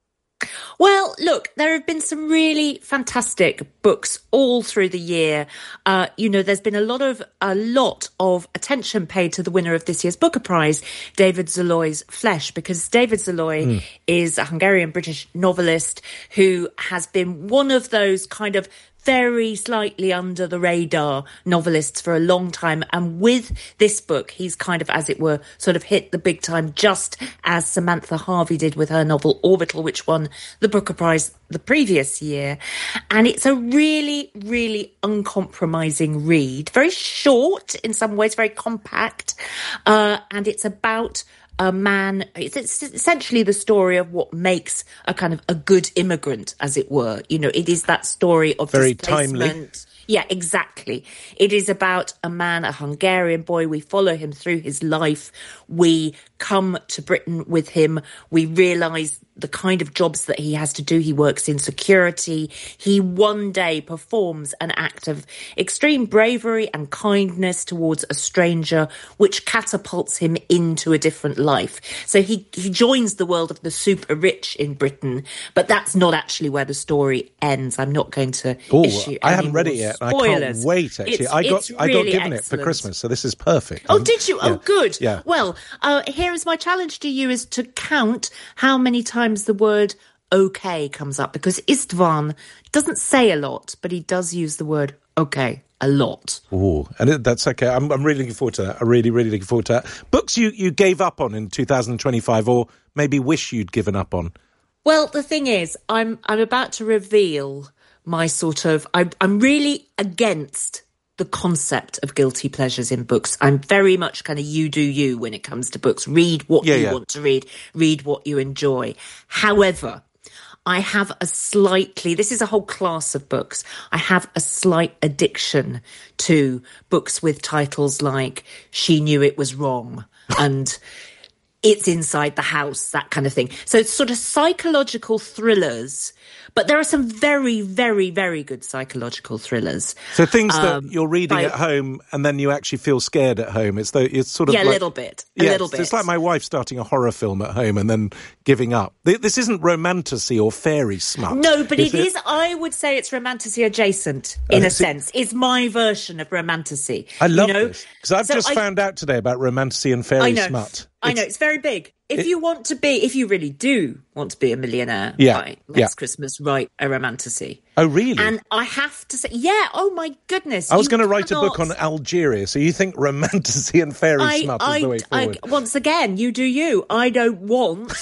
Well, look, there have been some really fantastic books all through the year. Uh, you know, there's been a lot of a lot of attention paid to the winner of this year's Booker Prize, David Zaloy's Flesh, because David Zaloy Mm. is a Hungarian-British novelist who has been one of those kind of very slightly under the radar novelists for a long time. And with this book, he's kind of, as it were, sort of hit the big time, just as Samantha Harvey did with her novel Orbital, which won the Booker Prize the previous year. And it's a really, really uncompromising read. Very short in some ways, very compact. Uh, and it's about a man, it's, it's essentially the story of what makes a kind of a good immigrant, as it were. You know, it is that story of Very displacement. timely. Yeah, exactly. It is about a man, a Hungarian boy. We follow him through his life. We come to Britain with him. We realise the kind of jobs that he has to do. He works in security. He one day performs an act of extreme bravery and kindness towards a stranger, which catapults him into a different life. So he, he joins the world of the super rich in Britain, but that's not actually where the story ends. I'm not going to Oh, issue I any haven't read more it yet. I spoilers. can't wait, actually. It's- I got it's I got really given it for excellent. Christmas, so this is perfect. Oh, Um, did you? yeah. Oh, good. Yeah. Well, uh, here is my challenge to you: is to count how many times the word "okay" comes up, because Istvan doesn't say a lot, but he does use the word "okay" a lot. Oh, and it, that's okay. I'm, I'm really looking forward to that. I'm really, really looking forward to that. Books you, you gave up on in two thousand twenty-five, or maybe wish you'd given up on? Well, the thing is, I'm I'm about to reveal my sort of. I'm I'm really against the concept of guilty pleasures in books. I'm very much kind of you do you when it comes to books. Read what Yeah, you yeah. want to read. Read what you enjoy. However, I have a slightly, this is a whole class of books. I have a slight addiction to books with titles like She Knew It Was Wrong and It's Inside the House, that kind of thing. So it's sort of psychological thrillers, but there are some very, very, very good psychological thrillers. So things Um, that you're reading by- at home and then you actually feel scared at home. It's the, it's sort of Yeah, a like, little bit, a yeah, little it's- It's bit. like my wife starting a horror film at home and then giving up. Th- This isn't romantasy or fairy smut. No, but is it is, I would say it's romantasy adjacent, in Uh, a see- sense. It's my version of romantasy. I love you know? this because I've So just I- found out today about romantasy and fairy I know. smut. I know, it's very big. If you want to be, if you really do want to be a millionaire, Yeah, right, next yeah. Christmas, write a romantasy. Oh, really? And I have to say, yeah, oh my goodness. I was you going to write a book cannot- on Algeria, so you think romantasy and fairy I, smut I, is the way I, forward? once again, you do you. I don't want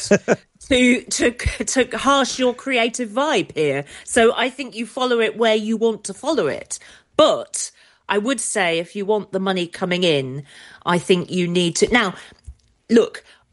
to, to, to harsh your creative vibe here. So I think you follow it where you want to follow it. But I would say if you want the money coming in, I think you need to... Now, look,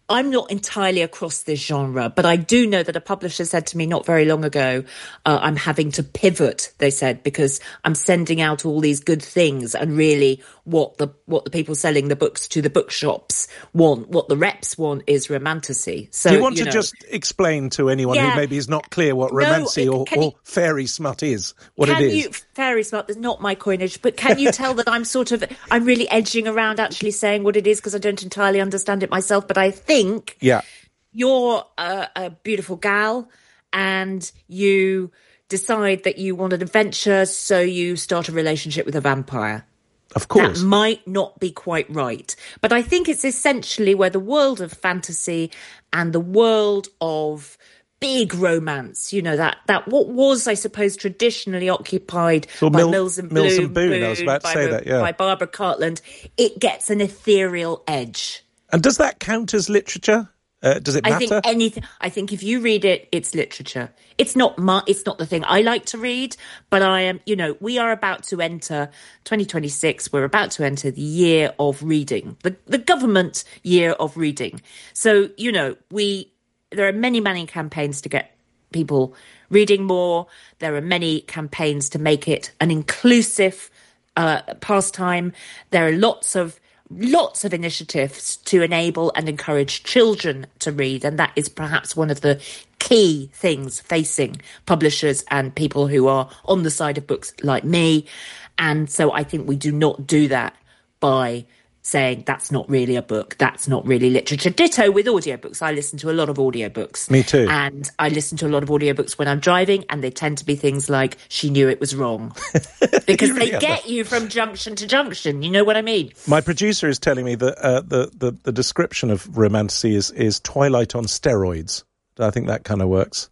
I'm not entirely across this genre, but I do know that a publisher said to me not very long ago, uh, I'm having to pivot, they said, because I'm sending out all these good things, and really what the what the people selling the books to the bookshops want, what the reps want is romantasy. So, do you want you to know, just explain to anyone yeah. who maybe is not clear what No, romantasy it- or, can or you- fairy smut is, what can it is? You, fairy smut, that's not my coinage, but can you tell that I'm sort of, I'm really edging around actually saying what it is because I don't entirely understand it myself, but I think Yeah. you're a, a beautiful gal and you decide that you want an adventure, so you start a relationship with a vampire. Of course. That might not be quite right. But I think it's essentially where the world of fantasy and the world of big romance, you know, that, that what was, I suppose, traditionally occupied So by Mil- Mills and Mills Boon, and Boon, I was about to by, say that, yeah. by Barbara Cartland, it gets an ethereal edge. And does that count as literature? Uh, does it matter? I think anything. I think if you read it, it's literature. It's not my. It's not the thing I like to read. But I am. You know, we are about to enter twenty twenty-six. We're about to enter the year of reading, the the government year of reading. So you know, we there are many many campaigns to get people reading more. There are many campaigns to make it an inclusive uh, pastime. There are lots of. Lots of initiatives to enable and encourage children to read, and that is perhaps one of the key things facing publishers and people who are on the side of books like me. And so I think we do not do that by saying that's not really a book, that's not really literature. Ditto with audiobooks. I listen to a lot of audiobooks. Me too. And I listen to a lot of audiobooks when I'm driving, and they tend to be things like She Knew It Was Wrong. Because really they are. get you from junction to junction. You know what I mean? My producer is telling me that uh, the, the, the description of romantasy is, is Twilight on steroids. I think that kind of works.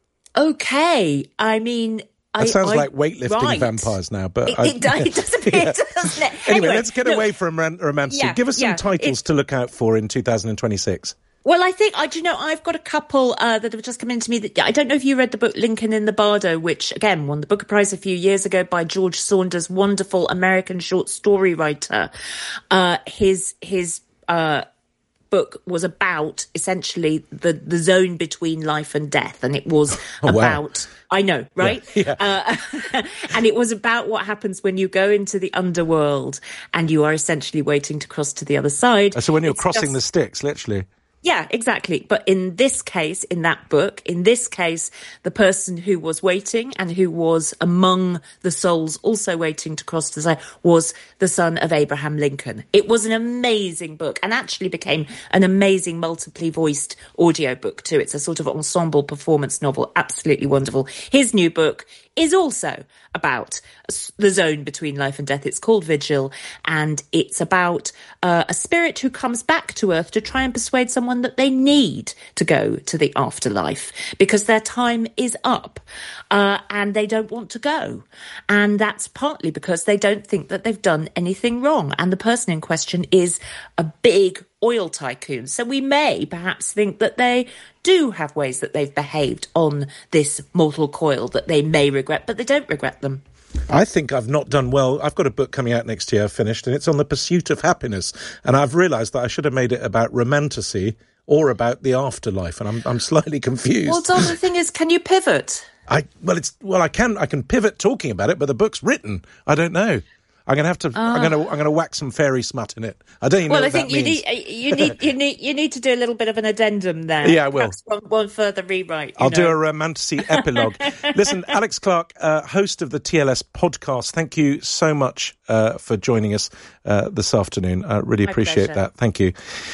Okay. I mean... That I, sounds I, like weightlifting right. vampires now, but It, I, it, does, it does appear, yeah. doesn't it? Anyway, Anyway, let's get look, away from ran- romantasy. Yeah, Give us some yeah, titles it- to look out for in two thousand twenty-six. Well, I think, I do you know, I've got a couple uh, that have just come into me. That, I don't know if you read the book Lincoln in the Bardo, which, again, won the Booker Prize a few years ago by George Saunders, wonderful American short story writer. Uh, his his uh, book was about, essentially, the, the zone between life and death. And it was Oh, wow. about... I know, right? Yeah, Uh, and it was about what happens when you go into the underworld and you are essentially waiting to cross to the other side. So when you're It's crossing just- the sticks, literally. Yeah, exactly. But in this case, in that book, in this case, the person who was waiting and who was among the souls also waiting to cross the side was the son of Abraham Lincoln. It was an amazing book and actually became an amazing multiply voiced audiobook too. It's a sort of ensemble performance novel. Absolutely wonderful. His new book is also about the zone between life and death. It's called Vigil, and it's about uh, a spirit who comes back to Earth to try and persuade someone that they need to go to the afterlife because their time is up uh, and they don't want to go. And that's partly because they don't think that they've done anything wrong. And the person in question is a big oil tycoon. So we may perhaps think that they do have ways that they've behaved on this mortal coil that they may regret, but they don't regret them. I think I've not done well. I've got a book coming out next year, finished, and it's on the pursuit of happiness. And I've realised that I should have made it about romantasy or about the afterlife, and I'm I'm slightly confused. Well, Don, the thing is, can you pivot? I well, it's well, I can I can pivot talking about it, but the book's written. I don't know. I'm going to have to. Ah. I'm going to. I'm going to whack some fairy smut in it. I don't even Well, know I what think that you means. need you need you need you need to do a little bit of an addendum there. Yeah, I will. Perhaps one, one further rewrite. you I'll do know. a romantasy epilogue. Listen, Alex Clark, uh, host of the T L S podcast, thank you so much uh, for joining us uh, this afternoon. I really My appreciate pleasure. that. Thank you.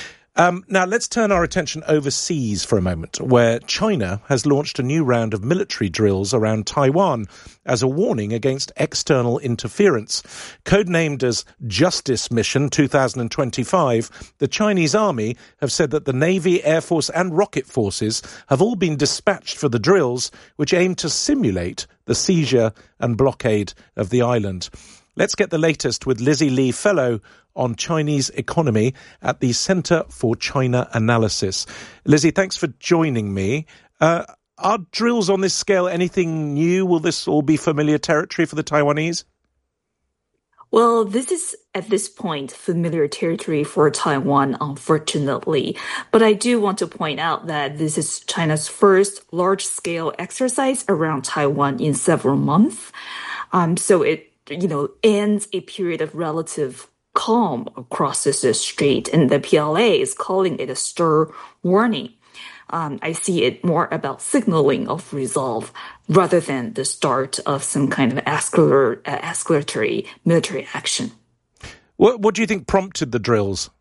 Um, now, let's turn our attention overseas for a moment, where China has launched a new round of military drills around Taiwan as a warning against external interference. Codenamed as Justice Mission twenty twenty-five, the Chinese army have said that the Navy, Air Force and rocket forces have all been dispatched for the drills, which aim to simulate the seizure and blockade of the island. Let's get the latest with Lizzie Lee, Fellow on Chinese economy at the Centre for China Analysis. Lizzie, thanks for joining me. Uh, are drills on this scale anything new? Will this all be familiar territory for the Taiwanese? Well, this is at this point familiar territory for Taiwan, unfortunately. But I do want to point out that this is China's first large-scale exercise around Taiwan in several months. Um, so it, you know, ends a period of relative calm across this strait, and the P L A is calling it a stir warning. Um, I see it more about signaling of resolve rather than the start of some kind of escalar, uh, escalatory military action. What, what do you think prompted the drills?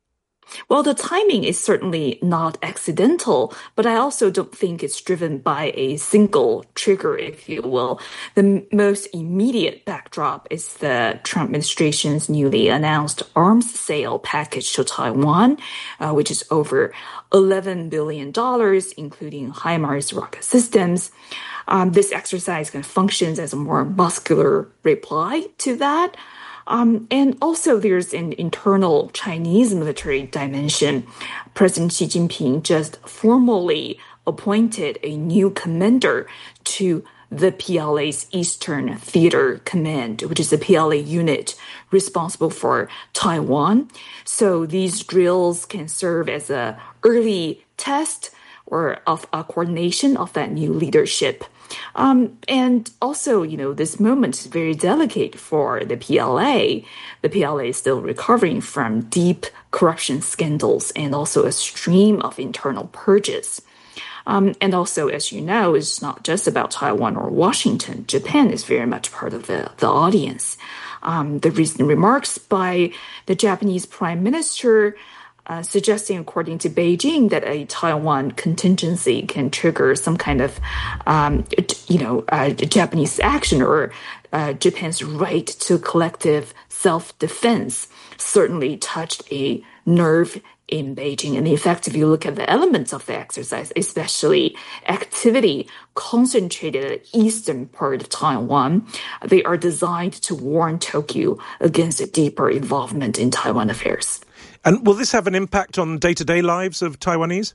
Well, the timing is certainly not accidental, but I also don't think it's driven by a single trigger, if you will. The m- most immediate backdrop is the Trump administration's newly announced arms sale package to Taiwan, uh, which is over eleven billion dollars, including HIMARS rocket systems. Um, this exercise kind of functions as a more muscular reply to that. Um, and also there's an internal Chinese military dimension. President Xi Jinping just formally appointed a new commander to the P L A's Eastern Theater Command, which is the P L A unit responsible for Taiwan. So these drills can serve as an early test or of a coordination of that new leadership. Um, and also, you know, this moment is very delicate for the P L A. The P L A is still recovering from deep corruption scandals and also a stream of internal purges. Um, and also, as you know, it's not just about Taiwan or Washington. Japan is very much part of the, the audience. Um, the recent remarks by the Japanese Prime Minister Uh, suggesting, according to Beijing, that a Taiwan contingency can trigger some kind of, um, you know, uh, Japanese action or uh, Japan's right to collective self-defense certainly touched a nerve in Beijing. And in fact, if you look at the elements of the exercise, especially activity concentrated at the eastern part of Taiwan, they are designed to warn Tokyo against a deeper involvement in Taiwan affairs. And will this have an impact on day-to-day lives of Taiwanese?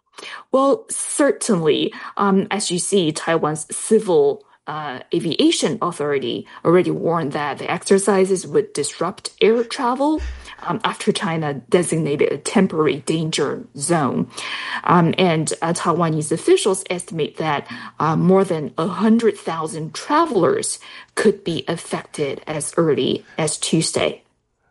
Well, certainly. Um, as you see, Taiwan's civil uh, aviation authority already warned that the exercises would disrupt air travel um, after China designated a temporary danger zone. Um, and uh, Taiwanese officials estimate that uh, more than one hundred thousand travelers could be affected as early as Tuesday.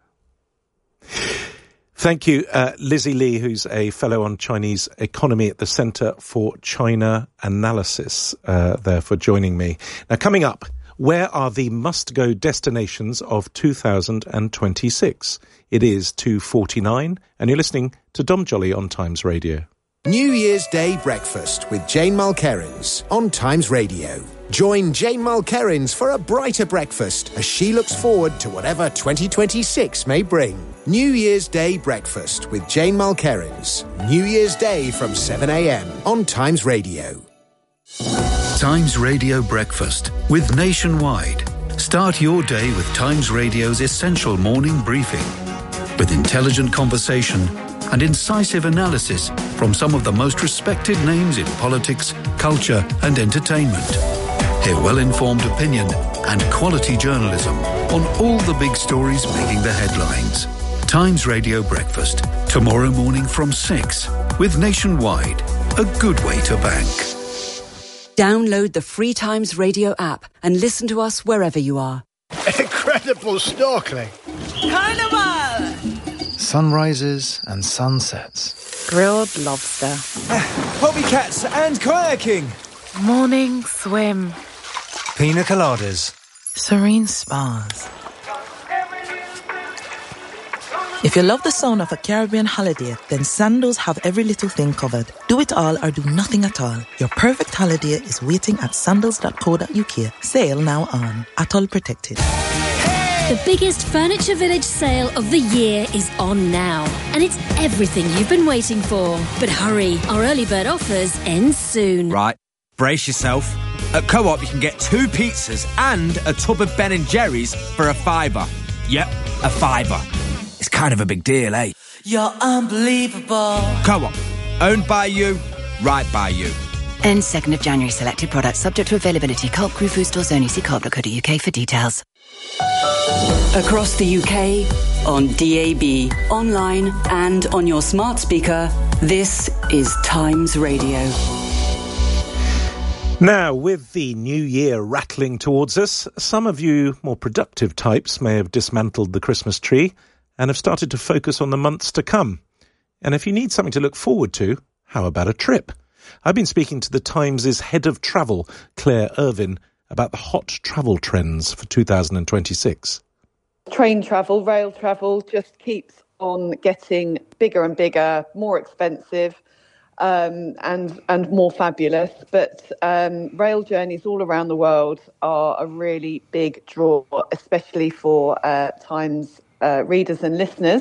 Thank you, uh, Lizzie Lee, who's a fellow on Chinese economy at the Centre for China Analysis, uh, there for joining me. Now, coming up, where are the must-go destinations of two thousand twenty-six? It is two forty-nine, and you're listening to Dom Jolly on Times Radio. New Year's Day breakfast with Jane Mulkerrins on Times Radio. Join Jane Mulkerrins for a brighter breakfast as she looks forward to whatever twenty twenty-six may bring. New Year's Day breakfast with Jane Mulkerrins. New Year's Day from seven a.m. on Times Radio. Times Radio Breakfast with Nationwide. Start your day with Times Radio's essential morning briefing with intelligent conversation and incisive analysis from some of the most respected names in politics, culture and entertainment. Hear well-informed opinion and quality journalism on all the big stories making the headlines. Times Radio Breakfast, tomorrow morning from six with Nationwide, a good way to bank. Download the free Times Radio app and listen to us wherever you are. Incredible snorkeling. Carnival! Sunrises and sunsets. Grilled lobster. Hobby cats and kayaking. Morning swim. Pina coladas. Serene spas. If you love the sound of a Caribbean holiday, then Sandals have every little thing covered. Do it all or do nothing at all. Your perfect holiday is waiting at sandals dot co dot uk. Sale now on. Atoll protected. The biggest Furniture Village sale of the year is on now. And it's everything you've been waiting for. But hurry, our early bird offers end soon. Right, brace yourself. At Co-op, you can get two pizzas and a tub of Ben and Jerry's for a fiver. Yep, a fiver. It's kind of a big deal, eh? You're unbelievable. Co-op, owned by you, right by you. Ends second of January. Selected products subject to availability. Culp Group Food Stores only. See culp dot co dot uk for details. Across the U K, on D A B, online and on your smart speaker, this is Times Radio. Now, with the new year rattling towards us, some of you more productive types may have dismantled the Christmas tree and have started to focus on the months to come. And if you need something to look forward to, how about a trip? I've been speaking to the Times' head of travel, Claire Irvin, about the hot travel trends for two thousand twenty-six. Train travel, rail travel just keeps on getting bigger and bigger, more expensive um, and and more fabulous. But um, rail journeys all around the world are a really big draw, especially for uh, Times uh, readers and listeners.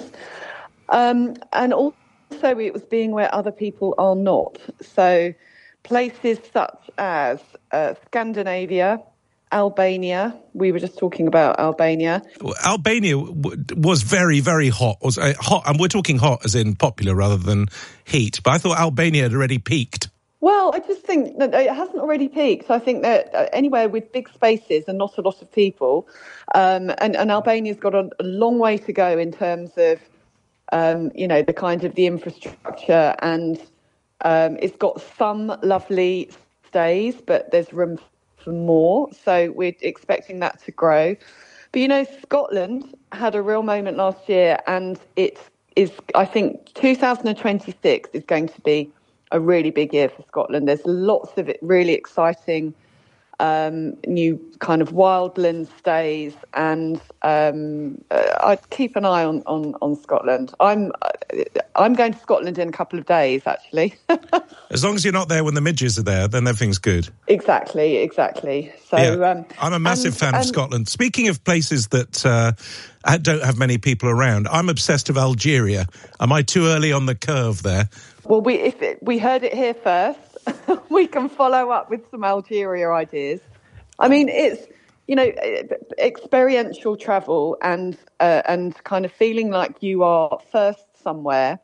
Um, and also it was being where other people are not. So places such as uh, Scandinavia, Albania. We were just talking about Albania. Well, Albania w- was very, very hot. Was uh, hot, and we're talking hot as in popular rather than heat. But I thought Albania had already peaked. Well, I just think that it hasn't already peaked. I think that uh, anywhere with big spaces and not a lot of people, um, and, and Albania's got a, a long way to go in terms of, um, you know, the kind of the infrastructure, and um, it's got some lovely stays, but there's room for more. So we're expecting that to grow. But, you know, Scotland had a real moment last year, and it is, I think, two thousand twenty-six is going to be a really big year for Scotland. There's lots of it really exciting um, new kind of wildland stays, and um, uh, I'd keep an eye on, on, on Scotland. I'm I'm going to Scotland in a couple of days, actually. As long as you're not there when the midges are there, then everything's good. Exactly, exactly. So yeah, um, I'm a massive and, fan and, of Scotland. Speaking of places that uh, don't have many people around, I'm obsessed with Algeria. Am I too early on the curve there? Well, we if it, we heard it here first, we can follow up with some Algeria ideas. I mean, it's, you know, experiential travel and uh, and kind of feeling like you are first somewhere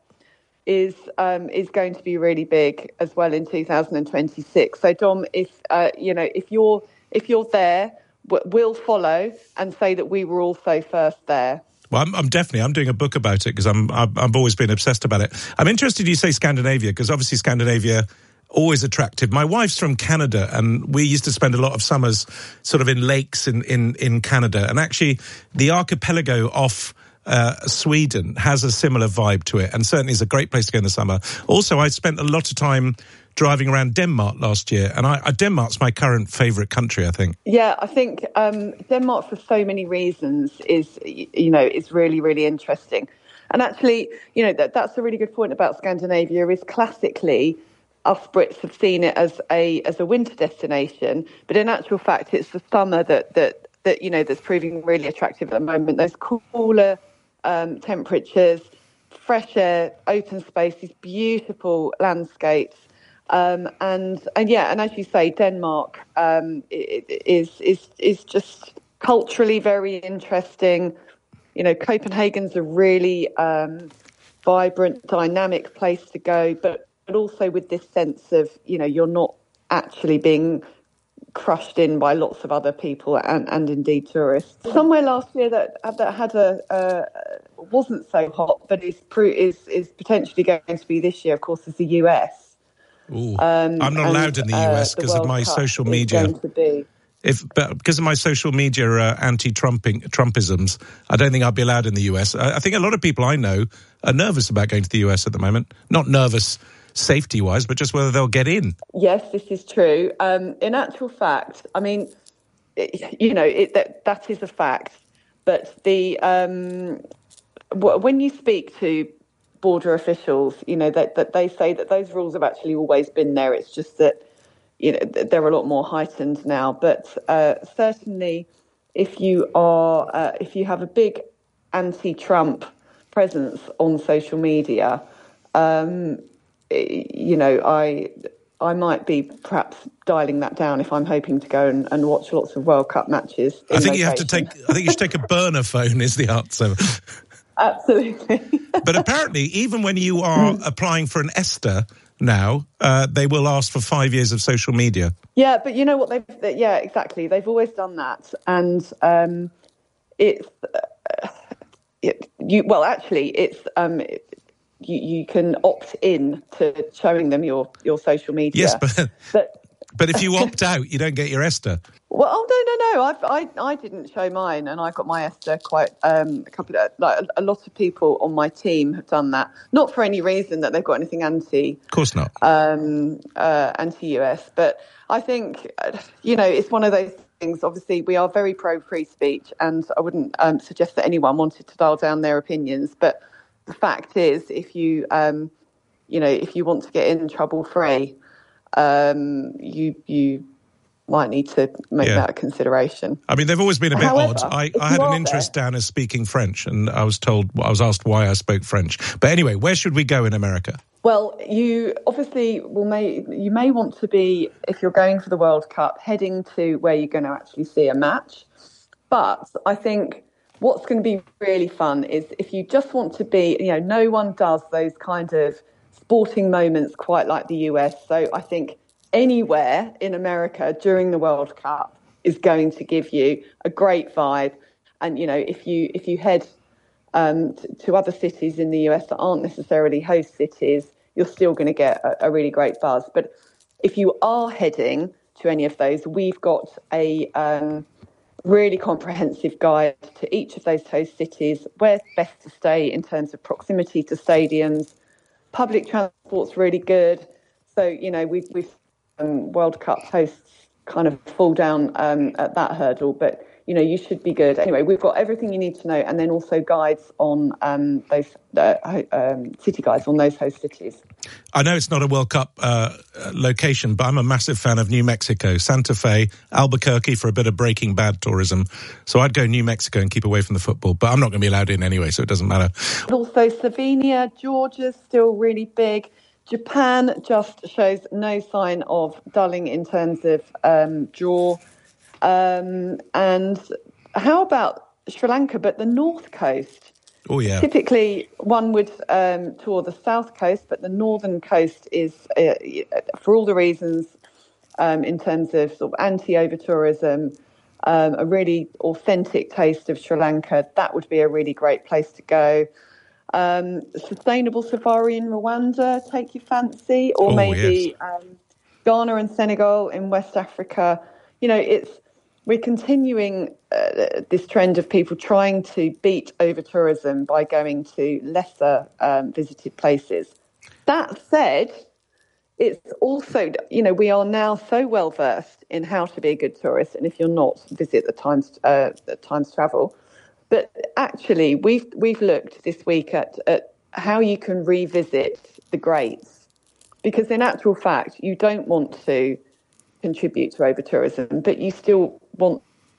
is um, is going to be really big as well in two thousand twenty-six. So, Dom, if uh, you know, if you're if you're there, we'll follow and say that we were also first there. Well, I'm, I'm definitely, I'm doing a book about it because I'm, I've, I've always been obsessed about it. I'm interested you say Scandinavia, because obviously Scandinavia, always attractive. My wife's from Canada, and we used to spend a lot of summers sort of in lakes in, in, in Canada. And actually, the archipelago off uh, Sweden has a similar vibe to it, and certainly is a great place to go in the summer. Also, I spent a lot of time driving around Denmark last year, and I, I, Denmark's my current favourite country, I think. Yeah, I think um, Denmark, for so many reasons, is, you know, is really, really interesting. And actually, you know, that, that's a really good point about Scandinavia, is classically, us Brits have seen it as a as a winter destination, but in actual fact, it's the summer that, that, that you know, that's proving really attractive at the moment. Those cooler um, temperatures, fresh air, open spaces, beautiful landscapes. Um, and and yeah, and as you say, Denmark um, is is is just culturally very interesting. You know, Copenhagen's a really um, vibrant, dynamic place to go, but but also with this sense of, you know, you're not actually being crushed in by lots of other people and, and indeed tourists. Somewhere last year that that had a uh, wasn't so hot, but is is is potentially going to be this year, of course, is the U S. Ooh, um, I'm not allowed in the U S because uh, of my Cup social media. Be. If but because of my social media uh, anti-Trumping Trumpisms, I don't think I'll be allowed in the U S. I, I think a lot of people I know are nervous about going to the U S at the moment. Not nervous safety-wise, but just whether they'll get in. Yes, this is true. Um, in actual fact, I mean, it, you know, it, that that is a fact. But the um, w- when you speak to border officials, you know, that, that they say that those rules have actually always been there. It's just that, you know, they're a lot more heightened now. But uh, certainly, if you are, uh, if you have a big anti-Trump presence on social media, um, you know, I I might be perhaps dialing that down if I'm hoping to go and, and watch lots of World Cup matches. I think location. you have to take. I think you should take a burner phone. Is the answer. Absolutely. But apparently, even when you are applying for an ESTA, now, uh, they will ask for five years of social media. Yeah, but you know what? They've they, yeah, exactly. They've always done that, and um, it's uh, it, you. Well, actually, it's um, it, you, you can opt in to showing them your, your social media. Yes, but but, but if you opt out, you don't get your Esther. Well, oh no, no, no! I've, I I didn't show mine, and I got my Esther quite um, a couple of like a lot of people on my team have done that. Not for any reason that they've got anything anti, of course not, um, uh, anti-U S. But I think you know it's one of those things. Obviously, we are very pro free speech, and I wouldn't um, suggest that anyone wanted to dial down their opinions. But the fact is, if you um, you know if you want to get in trouble free, um, you you. might need to make yeah. that a consideration. I mean, they've always been a bit However, odd. I, I had an interest there, down as speaking French, and I was told, I was asked why I spoke French. But anyway, where should we go in America? Well, you obviously will may you may want to be, if you're going for the World Cup, heading to where you're going to actually see a match. But I think what's going to be really fun is if you just want to be, you know, no one does those kind of sporting moments quite like the U S. So I think anywhere in America during the World Cup is going to give you a great vibe. And, you know, if you if you head um, to, to other cities in the U S that aren't necessarily host cities, you're still going to get a, a really great buzz. But if you are heading to any of those, we've got a um, really comprehensive guide to each of those host cities, where's best to stay in terms of proximity to stadiums. Public transport's really good. So, you know, we've, we've Um, World Cup hosts kind of fall down um, at that hurdle, but you know you should be good. Anyway, we've got everything you need to know, and then also guides on um, those uh, um, city guides on those host cities. I know it's not a World Cup uh, location, but I'm a massive fan of New Mexico, Santa Fe, Albuquerque for a bit of Breaking Bad tourism. So I'd go New Mexico and keep away from the football, but I'm not going to be allowed in anyway, so it doesn't matter. Also, Slovenia, Georgia's still really big. Japan just shows no sign of dulling in terms of um, draw. Um, and how about Sri Lanka, but the North Coast? Oh, yeah. Typically, one would um, tour the South Coast, but the Northern Coast is, uh, for all the reasons um, in terms of, sort of anti-over-tourism, um, a really authentic taste of Sri Lanka, that would be a really great place to go. Um, sustainable safari in Rwanda, take your fancy, or oh, maybe yes. um, Ghana and Senegal in West Africa. You know, it's we're continuing uh, this trend of people trying to beat over tourism by going to lesser um, visited places. That said, it's also, you know, we are now so well versed in how to be a good tourist, and if you're not, visit the Times uh, the Times Travel. But actually, we've we've looked this week at, at how you can revisit the greats, because in actual fact, you don't want to contribute to over-tourism, but you still want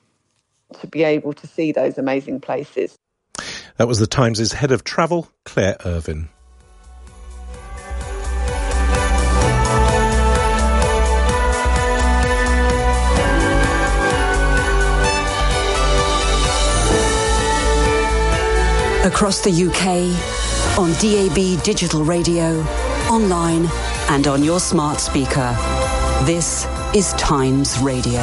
to be able to see those amazing places. That was the Times' head of travel, Claire Irvin. Across the U K, on D A B digital radio, online and on your smart speaker. This is Times Radio.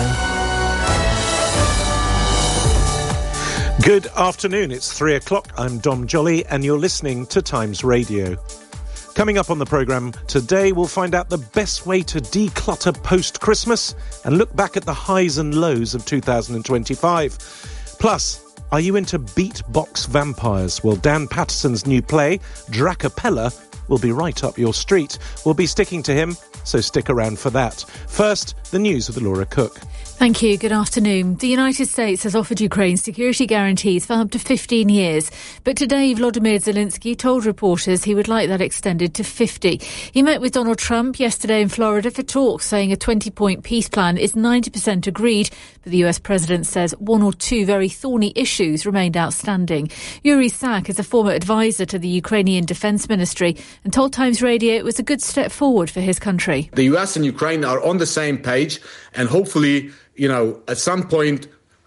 Good afternoon, it's three o'clock. I'm Dom Jolly and you're listening to Times Radio. Coming up on the programme today, we'll find out the best way to declutter post-Christmas and look back at the highs and lows of two thousand twenty-five. Plus, are you into beatbox vampires? Well, Dan Patterson's new play, Dracapella, will be right up your street. We'll be sticking to him, so stick around for that. First, the news with Laura Cook. Thank you. Good afternoon. The United States has offered Ukraine security guarantees for up to fifteen years. But today, Volodymyr Zelensky told reporters he would like that extended to fifty. He met with Donald Trump yesterday in Florida for talks, saying a twenty-point peace plan is ninety percent agreed. But the U S president says one or two very thorny issues remained outstanding. Yuri Sak is a former advisor to the Ukrainian Defense Ministry and told Times Radio it was a good step forward for his country. The U S and Ukraine are on the same page, and hopefully, you know, at some point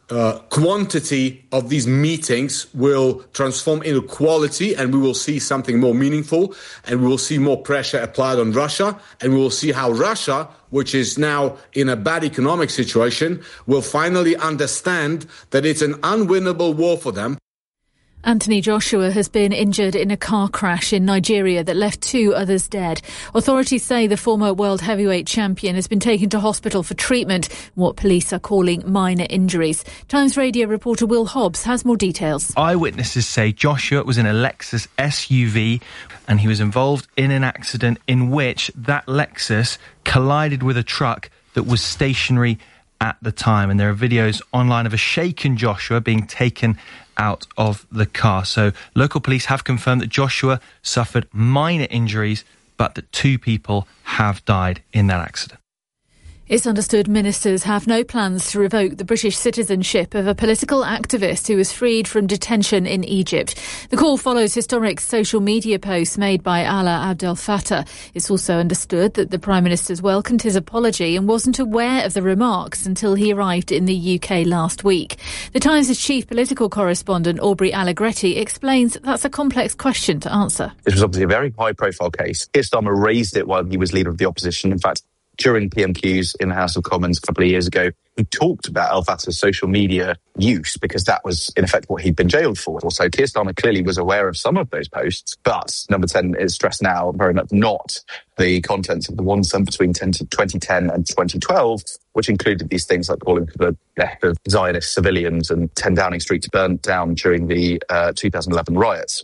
uh, quantity of these meetings will transform into quality, and we will see something more meaningful, and we will see more pressure applied on Russia, and we will see how Russia, which is now in a bad economic situation, will finally understand that it's an unwinnable war for them. Anthony Joshua has been injured in a car crash in Nigeria that left two others dead. Authorities say the former world heavyweight champion has been taken to hospital for treatment, what police are calling minor injuries. Times Radio reporter Will Hobbs has more details. Eyewitnesses say Joshua was in a Lexus S U V and he was involved in an accident in which that Lexus collided with a truck that was stationary at the time. And there are videos online of a shaken Joshua being taken out of the car. So local police have confirmed that Joshua suffered minor injuries, but that two people have died in that accident. It's understood ministers have no plans to revoke the British citizenship of a political activist who was freed from detention in Egypt. The call follows historic social media posts made by Alaa Abdel Fattah. It's also understood that the Prime Minister's welcomed his apology and wasn't aware of the remarks until he arrived in the U K last week. The Times' chief political correspondent, Aubrey Allegretti, explains that's a complex question to answer. This was obviously a very high-profile case. Keir Starmer raised it while he was leader of the opposition. In fact, during P M Qs in the House of Commons a couple of years ago, he talked about El Fattah's social media use because that was, in effect, what he'd been jailed for. Also, Keir Starmer clearly was aware of some of those posts, but Number ten is stressed now very much not the contents of the one sent between twenty ten and twenty twelve, which included these things like calling for the death of Zionist civilians and ten Downing Street burnt down during the uh, two thousand eleven riots.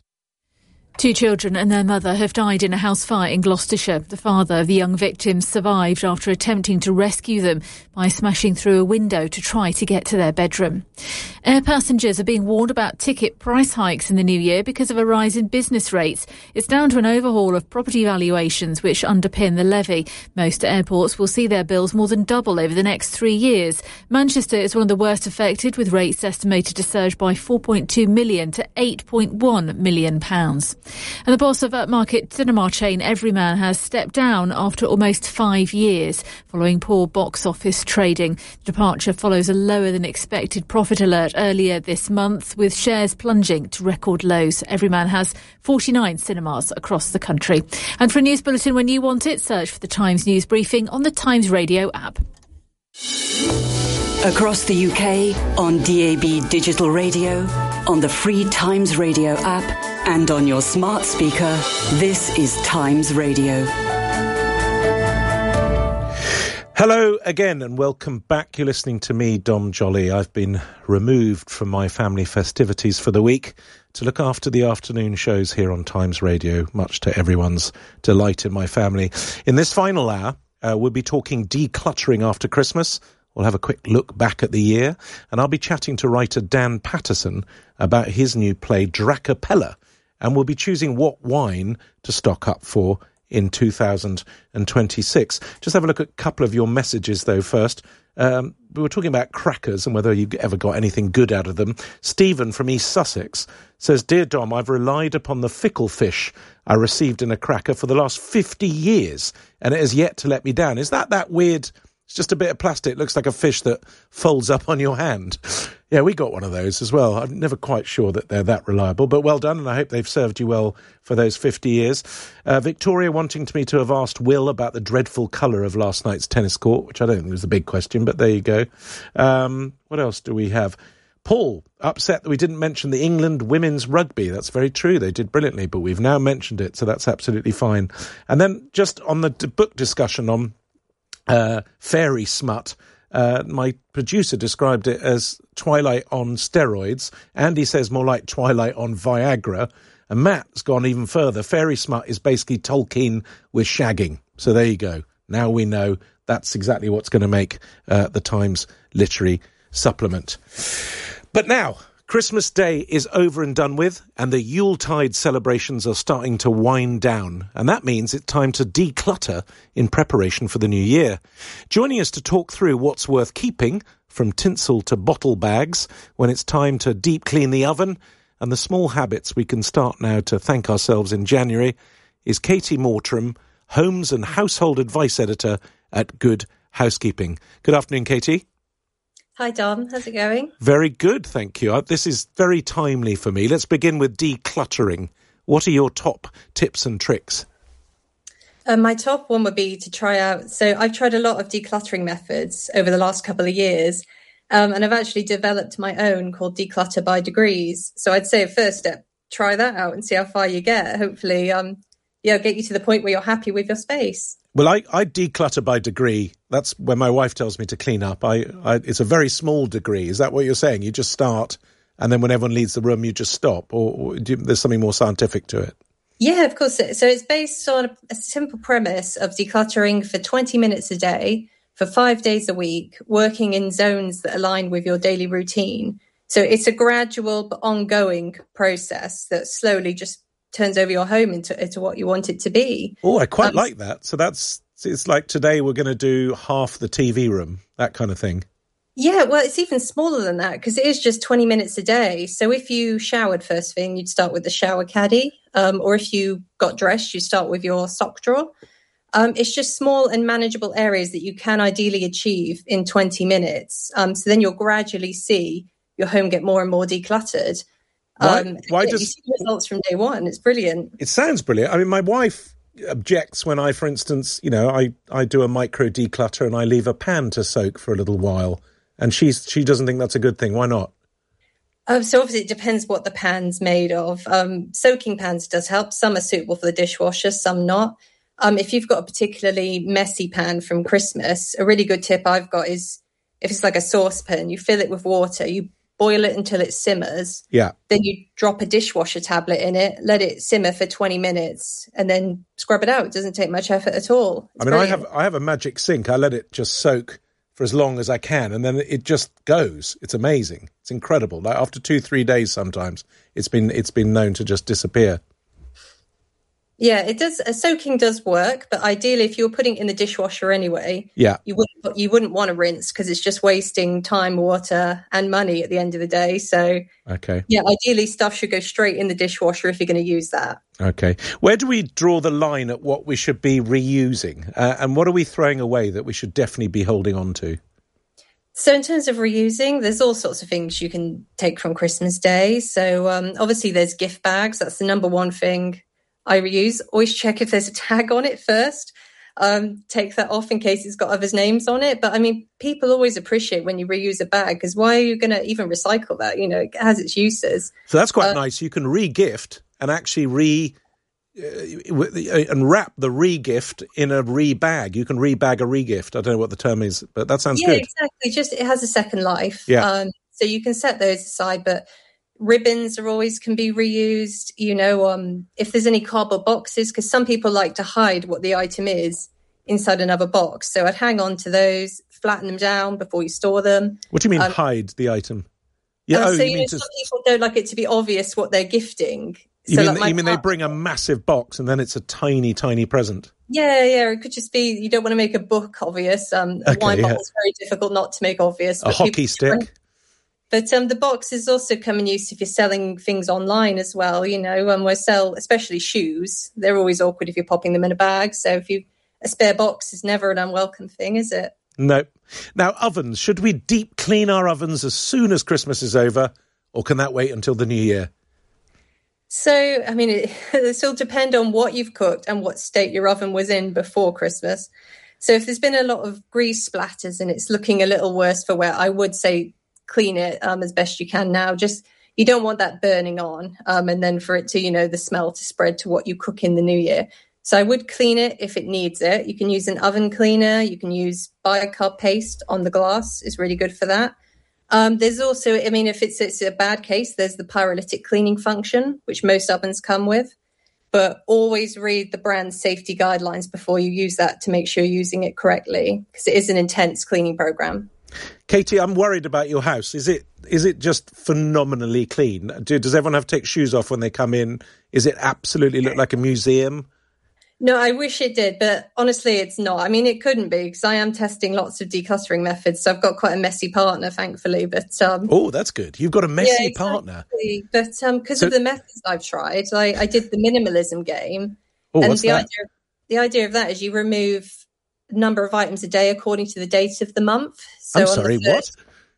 Two children and their mother have died in a house fire in Gloucestershire. The father of the young victims survived after attempting to rescue them by smashing through a window to try to get to their bedroom. Air passengers are being warned about ticket price hikes in the new year because of a rise in business rates. It's down to an overhaul of property valuations which underpin the levy. Most airports will see their bills more than double over the next three years. Manchester is one of the worst affected, with rates estimated to surge by four point two million to eight point one million pounds. And the boss of upmarket cinema chain Everyman has stepped down after almost five years following poor box office trading. The departure follows a lower than expected profit alert earlier this month, with shares plunging to record lows. Everyman has forty-nine cinemas across the country. And for a news bulletin when you want it, search for the Times News Briefing on the Times Radio app. Across the U K, on D A B digital radio, on the free Times Radio app, and on your smart speaker, this is Times Radio. Hello again and welcome back. You're listening to me, Dom Jolly. I've been removed from my family festivities for the week to look after the afternoon shows here on Times Radio, much to everyone's delight in my family. In this final hour, uh, we'll be talking decluttering after Christmas. We'll have a quick look back at the year, and I'll be chatting to writer Dan Patterson about his new play Dracapella, and we'll be choosing what wine to stock up for in two thousand twenty-six. Just have a look at a couple of your messages, though, first. Um, we were talking about crackers and whether you ever got anything good out of them. Stephen from East Sussex says, Dear Dom, I've relied upon the fickle fish I received in a cracker for the last fifty years, and it has yet to let me down. Is that that weird... It's just a bit of plastic. It looks like a fish that folds up on your hand. Yeah, we got one of those as well. I'm never quite sure that they're that reliable, but well done, and I hope they've served you well for those fifty years. Uh, Victoria wanting to me to have asked Will about the dreadful colour of last night's tennis court, which I don't think was the big question, but there you go. Um, what else do we have? Paul, upset that we didn't mention the England women's rugby. That's very true. They did brilliantly, but we've now mentioned it, so that's absolutely fine. And then just on the d- book discussion on Uh, fairy smut. Uh, my producer described it as Twilight on steroids. Andy says more like Twilight on Viagra. And Matt's gone even further. Fairy smut is basically Tolkien with shagging. So there you go. Now we know that's exactly what's going to make uh, the Times literary supplement. But now, Christmas Day is over and done with, and the Yuletide celebrations are starting to wind down, and that means it's time to declutter in preparation for the new year. Joining us to talk through what's worth keeping, from tinsel to bottle bags, when it's time to deep clean the oven, and the small habits we can start now to thank ourselves in January, is Katie Mortram, Homes and Household Advice Editor at Good Housekeeping. Good afternoon, Katie. Hi, Dom. How's it going? Very good, thank you. Uh, This is very timely for me. Let's begin with decluttering. What are your top tips and tricks? Um, my top one would be to try out. So I've tried a lot of decluttering methods over the last couple of years, um, and I've actually developed my own called Declutter by Degrees. So I'd say a first step, try that out and see how far you get. Hopefully, um, yeah, get you to the point where you're happy with your space. Well, I, I declutter by degree. That's when my wife tells me to clean up. I, I it's a very small degree. Is that what you're saying? You just start, and then when everyone leaves the room, you just stop, or, or do you, there's something more scientific to it? Yeah, of course. So it's based on a simple premise of decluttering for twenty minutes a day, for five days a week, working in zones that align with your daily routine. So it's a gradual but ongoing process that slowly just turns over your home into, into what you want it to be. Oh, I quite Um, like that. So that's, it's like today we're going to do half the T V room, that kind of thing. Yeah, well, it's even smaller than that because it is just twenty minutes a day. So if you showered first thing, you'd start with the shower caddy. Um, or if you got dressed, you start with your sock drawer. Um, it's just small and manageable areas that you can ideally achieve in twenty minutes. Um, so then you'll gradually see your home get more and more decluttered. Why- Um, why yeah, does- you see results from day one? It's brilliant. It sounds brilliant. I mean, my wife objects when I, for instance, you know, I, I do a micro declutter and I leave a pan to soak for a little while. And she's she doesn't think that's a good thing. Why not? Um, so obviously it depends what the pan's made of. Um, soaking pans does help. Some are suitable for the dishwasher, some not. Um, if you've got a particularly messy pan from Christmas, a really good tip I've got is if it's like a saucepan, you fill it with water, you boil it until it simmers. Yeah. Then you drop a dishwasher tablet in it, let it simmer for twenty minutes, and then scrub it out. It doesn't take much effort at all. It's I mean, I brilliant. have I have a magic sink. I let it just soak for as long as I can, and then it just goes. It's amazing. It's incredible. Like after two, three days, sometimes it's been it's been known to just disappear. Yeah, it does. Uh, soaking does work, but ideally, if you're putting it in the dishwasher anyway, Yeah. you wouldn't you wouldn't want to rinse because it's just wasting time, water, and money at the end of the day. So, Okay. yeah, ideally, stuff should go straight in the dishwasher if you're going to use that. Okay. Where do we draw the line at what we should be reusing, uh, and what are we throwing away that we should definitely be holding on to? So, in terms of reusing, there's all sorts of things you can take from Christmas Day. So, um, obviously, there's gift bags. That's the number one thing I reuse. Always check if there's a tag on it first. Um, take that off in case it's got others' names on it. But I mean, people always appreciate when you reuse a bag because why are you going to even recycle that? You know, it has its uses. So that's quite Uh, nice. You can re-gift and actually re uh, w- and wrap the re-gift in a re-bag. You can re-bag a re-gift. I don't know what the term is, but that sounds yeah, good. exactly. Just it has a second life. Yeah. Um, so you can set those aside, but ribbons are always can be reused. You know, um, if there's any cardboard boxes, because some people like to hide what the item is inside another box. So I'd hang on to those, flatten them down before you store them. What do you mean Um, hide the item? Yeah, Uh, oh, so you you mean know, to, some people don't like it to be obvious what they're gifting. you so mean, like my you mean they part- bring a massive box and then it's a tiny, tiny present? Yeah, yeah. It could just be you don't want to make a book obvious. Um, a Okay, wine yeah. bottle's very difficult not to make obvious. A but hockey people- stick? But um, the boxes also come in use if you're selling things online as well. You know, and we sell especially shoes. They're always awkward if you're popping them in a bag. So if you a spare box is never an unwelcome thing, is it? No. Now, ovens. Should we deep clean our ovens as soon as Christmas is over, or can that wait until the new year? So, I mean, it, this will depend on what you've cooked and what state your oven was in before Christmas. So if there's been a lot of grease splatters and it's looking a little worse for wear, I would say clean it um, as best you can now. Just, you don't want that burning on um, and then for it to, you know, the smell to spread to what you cook in the new year. So I would clean it if it needs it. You can use an oven cleaner. You can use bicarb paste on the glass. It's really good for that. Um, there's also, I mean, if it's, it's a bad case, there's the pyrolytic cleaning function, which most ovens come with. But always read the brand safety guidelines before you use that to make sure you're using it correctly, because it is an intense cleaning program. Katie, I'm worried about your house. Is it is it just phenomenally clean? Do, does everyone have to take shoes off when they come in? Is it absolutely look like a museum? No, I wish it did, but honestly, it's not. I mean, it couldn't be because I am testing lots of decluttering methods. So I've got quite a messy partner, thankfully. But um, Oh, that's good. You've got a messy yeah, exactly. partner. But um, because So- of the methods I've tried, I, I did the minimalism game. Oh, and what's the that? idea the idea of that is you remove a number of items a day according to the date of the month. So I'm on the sorry, first- what?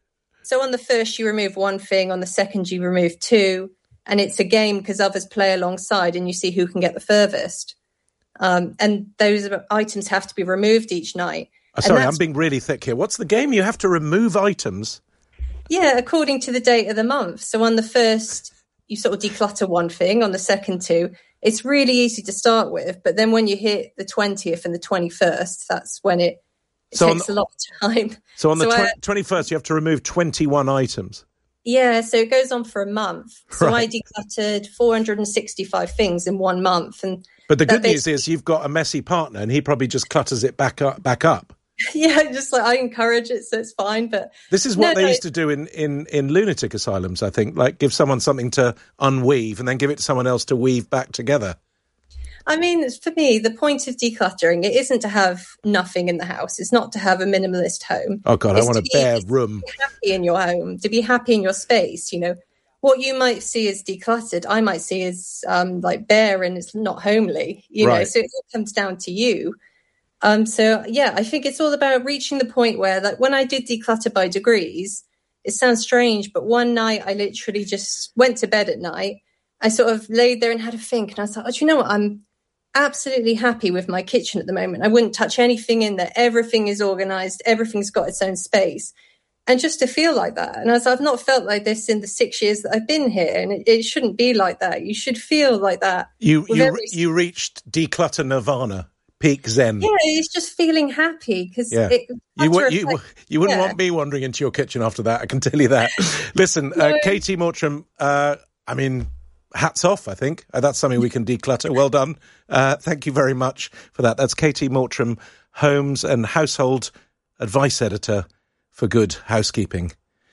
So on the first, you remove one thing. On the second, you remove two. And it's a game because others play alongside and you see who can get the furthest. Um, and those items have to be removed each night. Oh, sorry, I'm being really thick here. What's the game? You have to remove items? Yeah, according to the date of the month. So on the first, you sort of declutter one thing. On the second two, it's really easy to start with. But then when you hit the twentieth and the twenty-first, that's when it, it so takes the, a lot of time. So on the so tw- I, twenty-first, you have to remove twenty-one items. Yeah, so it goes on for a month. So Right. I decluttered four hundred sixty-five things in one month. And But the good news is you've got a messy partner and he probably just clutters it back up. Back up. Yeah, just like I encourage it, so it's fine. But This is what no, they no, used to do in, in, in lunatic asylums, I think, like give someone something to unweave and then give it to someone else to weave back together. I mean, for me, the point of decluttering, it isn't to have nothing in the house. It's not to have a minimalist home. Oh, God, It's I want to a be- bare room. to be happy in your home, to be happy in your space. You know, what you might see as decluttered, I might see as um, like bare and it's not homely. You know, Right. so it all comes down to you. Um, so yeah, I think it's all about reaching the point where, like, when I did declutter by degrees, it sounds strange, but one night I literally just went to bed at night. I sort of laid there and had a think, and I was like, oh, do you know what? I'm absolutely happy with my kitchen at the moment. I wouldn't touch anything in there. Everything is organized. Everything's got its own space. And just to feel like that. And as I've not felt like this in the six years that I've been here, and it, it shouldn't be like that. You should feel like that. You with you every- you reached declutter nirvana, peak zen. yeah, it's just feeling happy because Yeah. it. You, matter w- of you, fact- you wouldn't yeah. want me wandering into your kitchen after that, I can tell you that. Listen, uh, No. Katie Mortram, uh, I mean, hats off, I think. Uh, that's something we can declutter. Well done. Uh, thank you very much for that. That's Katie Mortram, Homes and Household Advice Editor for Good Housekeeping.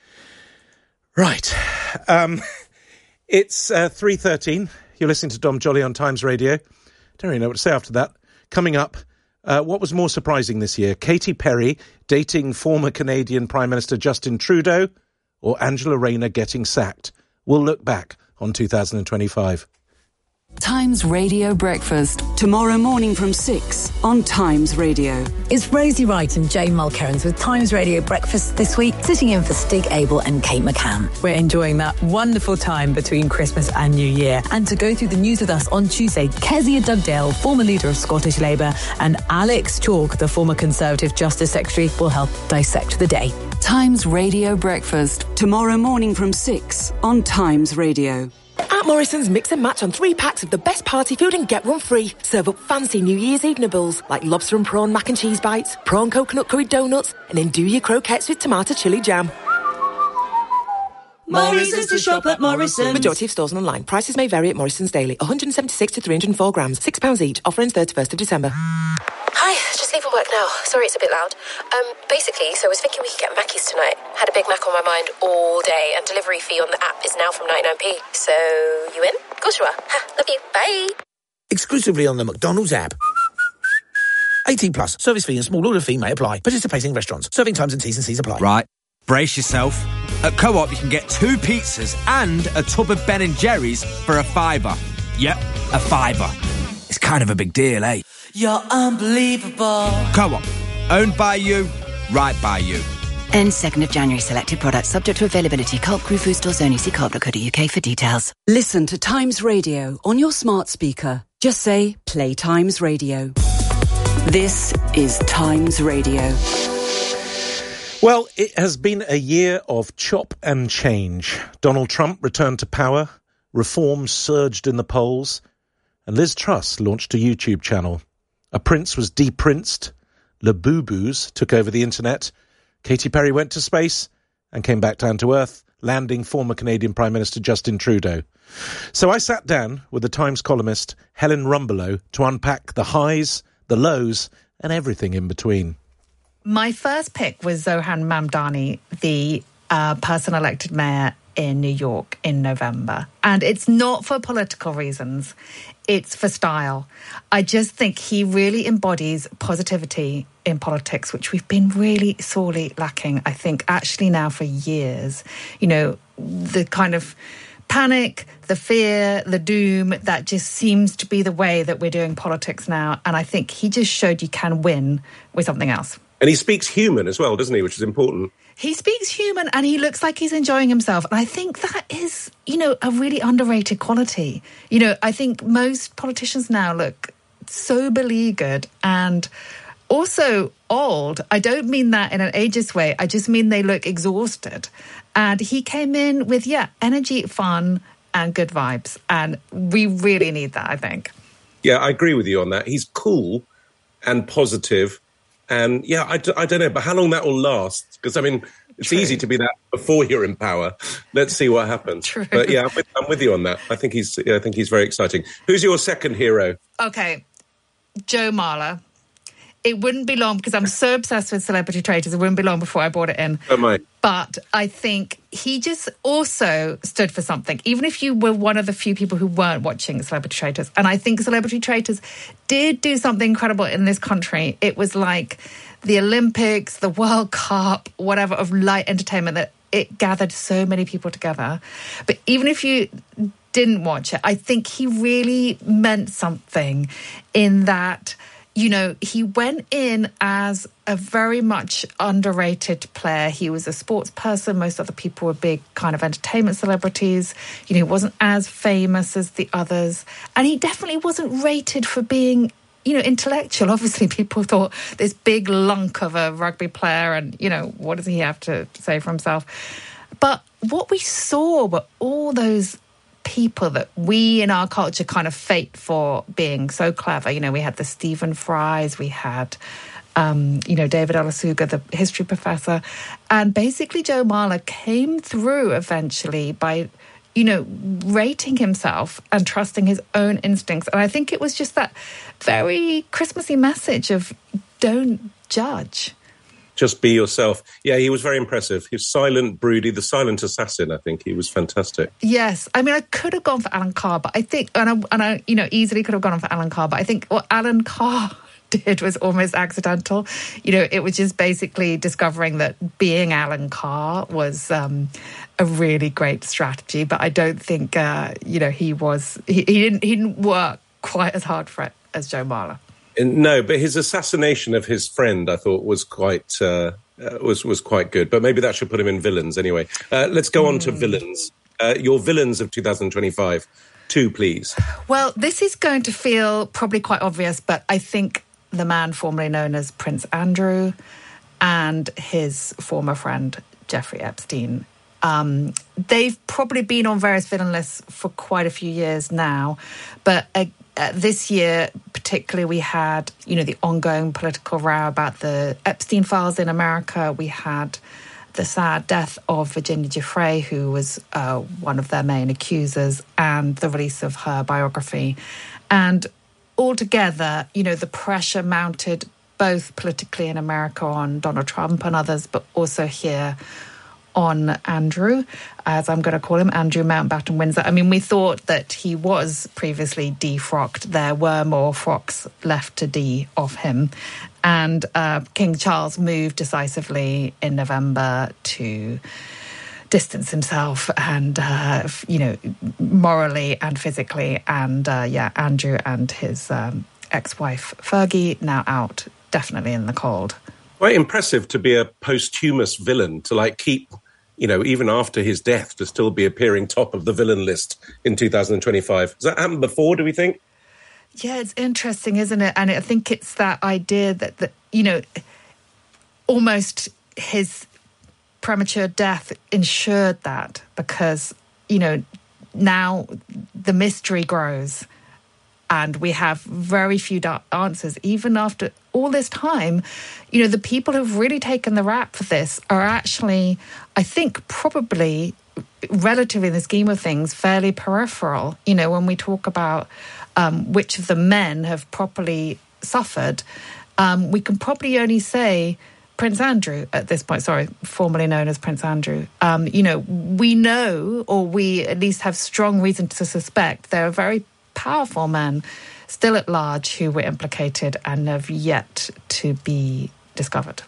Right. Um, it's uh, three thirteen. You're listening to Dom Jolly on Times Radio. Don't really know what to say after that. Coming up, uh, what was more surprising this year? Katy Perry dating former Canadian Prime Minister Justin Trudeau or Angela Rayner getting sacked? We'll look back on two thousand twenty-five. Times Radio Breakfast. Tomorrow morning from six on Times Radio. It's Rosie Wright and Jane Mulkerrins with Times Radio Breakfast this week, sitting in for Stig Abel and Kate McCann. We're enjoying that wonderful time between Christmas and New Year. And to go through the news with us on Tuesday, Kezia Dugdale, former leader of Scottish Labour, and Alex Chalk, the former Conservative Justice Secretary, will help dissect the day. Times Radio Breakfast. Tomorrow morning from six on Times Radio. At Morrison's, mix and match on three packs of the best party food and get one free. Serve up fancy New Year's Eve nibbles like lobster and prawn mac and cheese bites, prawn coconut curry donuts, and then do your croquettes with tomato chili jam. Morrison's to shop at Morrison's. Majority of stores and online. Prices may vary at Morrison's daily. one hundred seventy-six to three hundred four grams, six pounds each. Offer ends thirty-first of December. Hi, just leaving work now. Sorry it's a bit loud. Um, basically, so I was thinking we could get Mackey's tonight. Had a Big Mac on my mind all day, and delivery fee on the app is now from ninety-nine p. So, you in? Of course you are. Ha, love you. Bye. Exclusively on the McDonald's app. eighteen plus. Service fee and small order fee may apply. Participating restaurants. Serving times and T's and C's apply. Right, brace yourself. At Co-op, you can get two pizzas and a tub of Ben and Jerry's for a fiver. Yep, a fiver. It's kind of a big deal, eh? You're unbelievable. Co-op, owned by you, right by you. End second of January. Selected products subject to availability. Culp Group Food Stores only. See culp dot co dot uk for details. Listen to Times Radio on your smart speaker. Just say, play Times Radio. This is Times Radio. Well, it has been a year of chop and change. Donald Trump returned to power, reform surged in the polls, and Liz Truss launched a YouTube channel. A prince was deprinced, Labubu's took over the internet, Katy Perry went to space and came back down to earth, landing former Canadian Prime Minister Justin Trudeau. So I sat down with the Times columnist Helen Rumbelow to unpack the highs, the lows, and everything in between. My first pick was Zohan Mamdani, the uh, person elected mayor in New York in November. And it's not for political reasons. It's for style. I just think he really embodies positivity in politics, which we've been really sorely lacking, I think, actually now for years. You know, the kind of panic, the fear, the doom, that just seems to be the way that we're doing politics now. And I think he just showed you can win with something else. And he speaks human as well, doesn't he, which is important. He speaks human and he looks like he's enjoying himself. And I think that is, you know, a really underrated quality. You know, I think most politicians now look so beleaguered and also old. I don't mean that in an ageist way. I just mean they look exhausted. And he came in with, yeah, energy, fun and good vibes. And we really need that, I think. Yeah, I agree with you on that. He's cool and positive. And yeah, I, d- I don't know, but how long that will last? Because, I mean, it's True. easy to be that before you're in power. Let's see what happens. True. But yeah, I'm with, I'm with you on that. I think he's I think he's very exciting. Who's your second hero? Okay, Joe Marler. It wouldn't be long, because I'm so obsessed with Celebrity Traitors, it wouldn't be long before I brought it in. Oh my. But I think he just also stood for something, even if you were one of the few people who weren't watching Celebrity Traitors. And I think Celebrity Traitors did do something incredible in this country. It was like the Olympics, the World Cup, whatever, of light entertainment, that it gathered so many people together. But even if you didn't watch it, I think he really meant something in that, you know, he went in as a very much underrated player. He was a sports person. Most other people were big kind of entertainment celebrities. You know, he wasn't as famous as the others. And he definitely wasn't rated for being, you know, intellectual. Obviously, people thought this big lunk of a rugby player and, you know, what does he have to say for himself? But what we saw were all those people that we in our culture kind of fate for being so clever. You know, we had the Stephen Fries, we had, um, you know, David Olusoga, the history professor. And basically Joe Marler came through eventually by, you know, rating himself and trusting his own instincts. And I think it was just that very Christmassy message of don't judge. Just be yourself. Yeah, he was very impressive. He was silent, broody, the silent assassin, I think. He was fantastic. Yes. I mean, I could have gone for Alan Carr, but I think, and I, and I you know, easily could have gone for Alan Carr, but I think what Alan Carr did was almost accidental. You know, it was just basically discovering that being Alan Carr was um, a really great strategy, but I don't think, uh, you know, he was, he, he didn't he didn't work quite as hard for it as Joe Marler. No, but his assassination of his friend, I thought, was quite uh, uh, was was quite good. But maybe that should put him in villains anyway. Uh, let's go on to villains. Uh, your villains of two thousand twenty-five. Two, please. Well, this is going to feel probably quite obvious, but I think the man formerly known as Prince Andrew and his former friend, Jeffrey Epstein. Um, they've probably been on various villain lists for quite a few years now, but uh, uh, this year particularly we had, you know, the ongoing political row about the Epstein files in America. We had the sad death of Virginia Giuffre, who was uh, one of their main accusers, and the release of her biography. And altogether, you know, the pressure mounted both politically in America on Donald Trump and others, but also here on Andrew, as I'm going to call him, Andrew Mountbatten Windsor. I mean, we thought that he was previously defrocked. There were more frocks left to de of him. And uh, King Charles moved decisively in November to distance himself and, uh, you know, morally and physically. And, uh, yeah, Andrew and his um, ex-wife Fergie now out, definitely in the cold. Quite impressive to be a posthumous villain, to like keep, you know, even after his death, to still be appearing top of the villain list in two thousand twenty-five. Has that happened before, do we think? Yeah, it's interesting, isn't it? And I think it's that idea that, that you know, almost his premature death ensured that, because, you know, now the mystery grows and we have very few answers. Even after all this time, you know, the people who've really taken the rap for this are actually, I think, probably, relatively in the scheme of things, fairly peripheral. You know, when we talk about um, which of the men have properly suffered, um, we can probably only say Prince Andrew at this point, sorry, formerly known as Prince Andrew. Um, you know, we know, or we at least have strong reason to suspect, there are very powerful men still at large who were implicated and have yet to be discovered.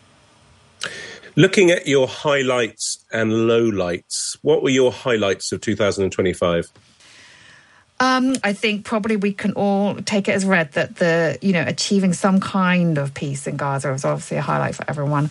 Looking at your highlights and lowlights, what were your highlights of two thousand twenty-five? Um, I think probably we can all take it as read that the, you know, achieving some kind of peace in Gaza was obviously a highlight for everyone.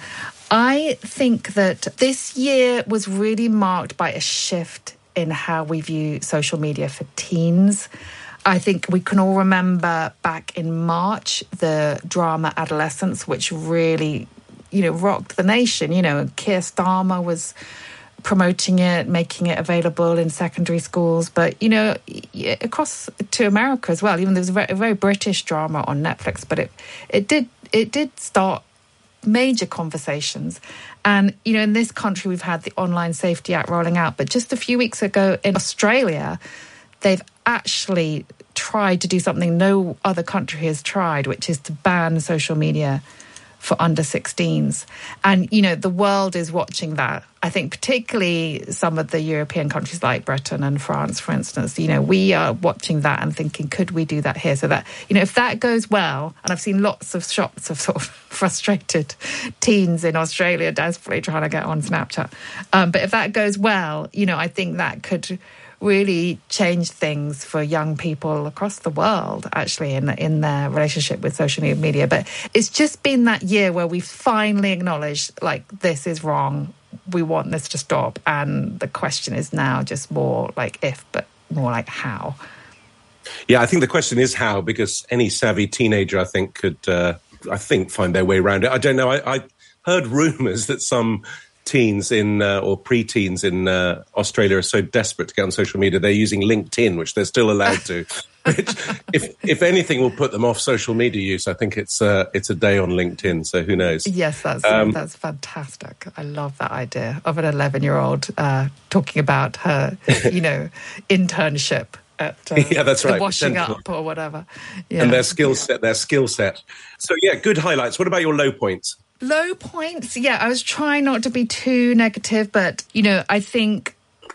I think that this year was really marked by a shift in how we view social media for teens. I think we can all remember back in March, the drama Adolescence, which really, you know, rocked the nation. You know, Keir Starmer was promoting it, making it available in secondary schools, but, you know, across to America as well. Even there was a very, a very British drama on Netflix, but it it did it did start major conversations. And, you know, in this country, we've had the Online Safety Act rolling out, but just a few weeks ago in Australia, they've actually tried to do something no other country has tried, which is to ban social media for under sixteens. And, you know, the world is watching that. I think particularly some of the European countries like Britain and France, for instance, you know, we are watching that and thinking, could we do that here? So that, you know, if that goes well, and I've seen lots of shots of sort of frustrated teens in Australia desperately trying to get on Snapchat. Um, but if that goes well, you know, I think that could really change things for young people across the world, actually, in in their relationship with social media. But it's just been that year where we've finally acknowledged, like, this is wrong. We want this to stop. And the question is now just more like if, but more like how. Yeah, I think the question is how, because any savvy teenager, I think, could, uh, I think, find their way around it. I don't know. I, I heard rumours that some teens in uh, or pre-teens in uh, Australia are so desperate to get on social media, they're using LinkedIn, which they're still allowed to. Which, if if anything will put them off social media use, I think it's uh, it's a day on LinkedIn. So who knows? Yes, that's um, that's fantastic. I love that idea of an eleven-year-old uh, talking about her, you know, internship at uh, yeah, that's right. washing up or whatever. Yeah. And their skill set, their skill set. So yeah, good highlights. What about your low points? Low points, yeah, I was trying not to be too negative, but, you know, I think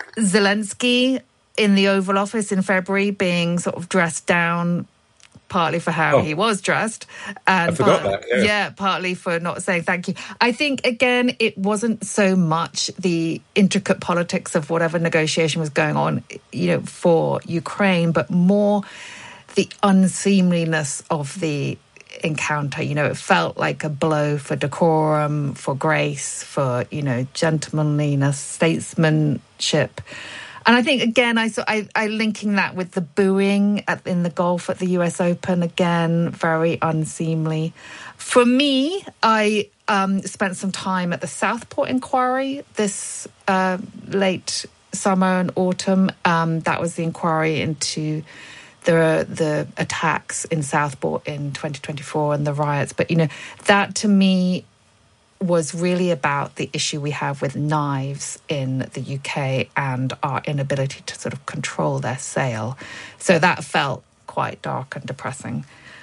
Zelensky in the Oval Office in February being sort of dressed down, partly for how oh, he was dressed. And I forgot part, that, yeah. yeah, partly for not saying thank you. I think, again, it wasn't so much the intricate politics of whatever negotiation was going on, you know, for Ukraine, but more the unseemliness of the encounter. You know, it felt like a blow for decorum, for grace, for, you know, gentlemanliness, statesmanship. And I think, again, I, I, I linking that with the booing at, in the golf at the U S Open, again, very unseemly. For me, I um, spent some time at the Southport inquiry this uh, late summer and autumn. Um, that was the inquiry into the the attacks in Southport in twenty twenty-four and the riots. But, you know, that to me was really about the issue we have with knives in the U K and our inability to sort of control their sale. So that felt quite dark and depressing.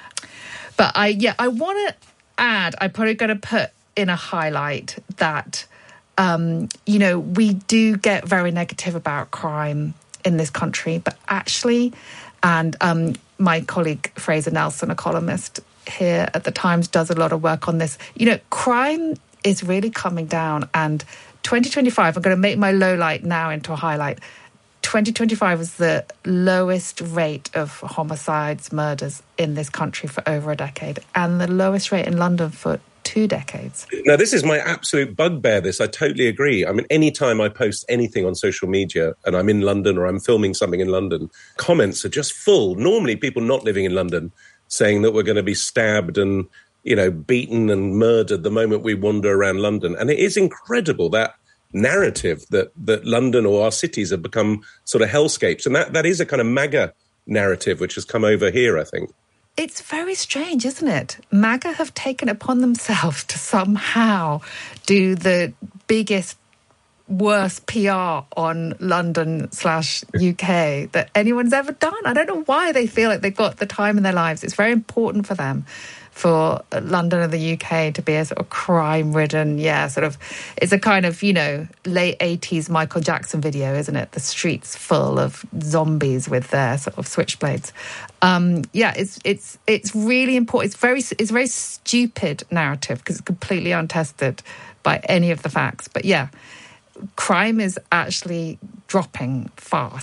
But I, yeah, I want to add, I'm probably going to put in a highlight that, um, you know, we do get very negative about crime in this country, but actually, and um, my colleague Fraser Nelson, a columnist here at the Times, does a lot of work on this. You know, crime is really coming down, and twenty twenty-five, I'm going to make my low light now into a highlight. twenty twenty-five was the lowest rate of homicides, murders in this country for over a decade, and the lowest rate in London for two decades. Now, this is my absolute bugbear, this. I totally agree. I mean, any time I post anything on social media and I'm in London or I'm filming something in London, comments are just full. Normally, people not living in London saying that we're going to be stabbed and, you know, beaten and murdered the moment we wander around London. And it is incredible, that narrative that, that London or our cities have become sort of hellscapes. And that, that is a kind of MAGA narrative which has come over here, I think. It's very strange, isn't it? MAGA have taken it upon themselves to somehow do the biggest, worst P R on London slash U K that anyone's ever done. I don't know why they feel like they've got the time in their lives. It's very important for them, for London and the U K to be a sort of crime-ridden, yeah, sort of, it's a kind of, you know, late eighties Michael Jackson video, isn't it? The streets full of zombies with their sort of switchblades. Um, yeah, it's it's it's really important. It's very it's a very stupid narrative because it's completely untested by any of the facts. But yeah, crime is actually dropping fast.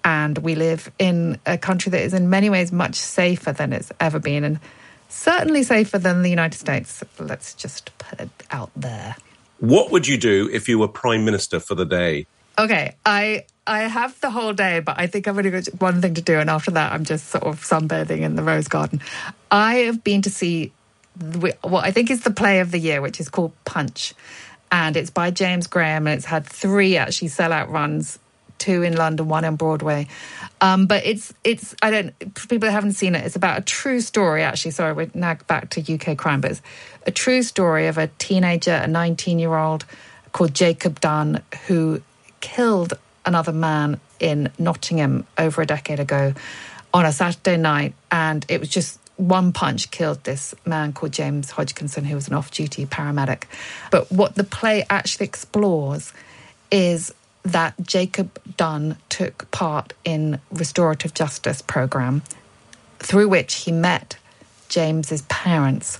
And we live in a country that is in many ways much safer than it's ever been, and certainly safer than the United States. Let's just put it out there. What would you do if you were Prime Minister for the day? Okay, I I have the whole day, but I think I've only got one thing to do, and after that I'm just sort of sunbathing in the Rose Garden. I have been to see what I think is the play of the year, which is called Punch, and it's by James Graham, and it's had three actually sellout runs, two in London, one on Broadway. Um, but it's, it's I don't, for people that haven't seen it, it's about a true story, actually. Sorry, we're now back to U K crime, but it's a true story of a teenager, a nineteen-year-old called Jacob Dunn, who killed another man in Nottingham over a decade ago on a Saturday night. And it was just one punch killed this man called James Hodgkinson, who was an off-duty paramedic. But what the play actually explores is that Jacob Dunn took part in restorative justice program through which he met James's parents.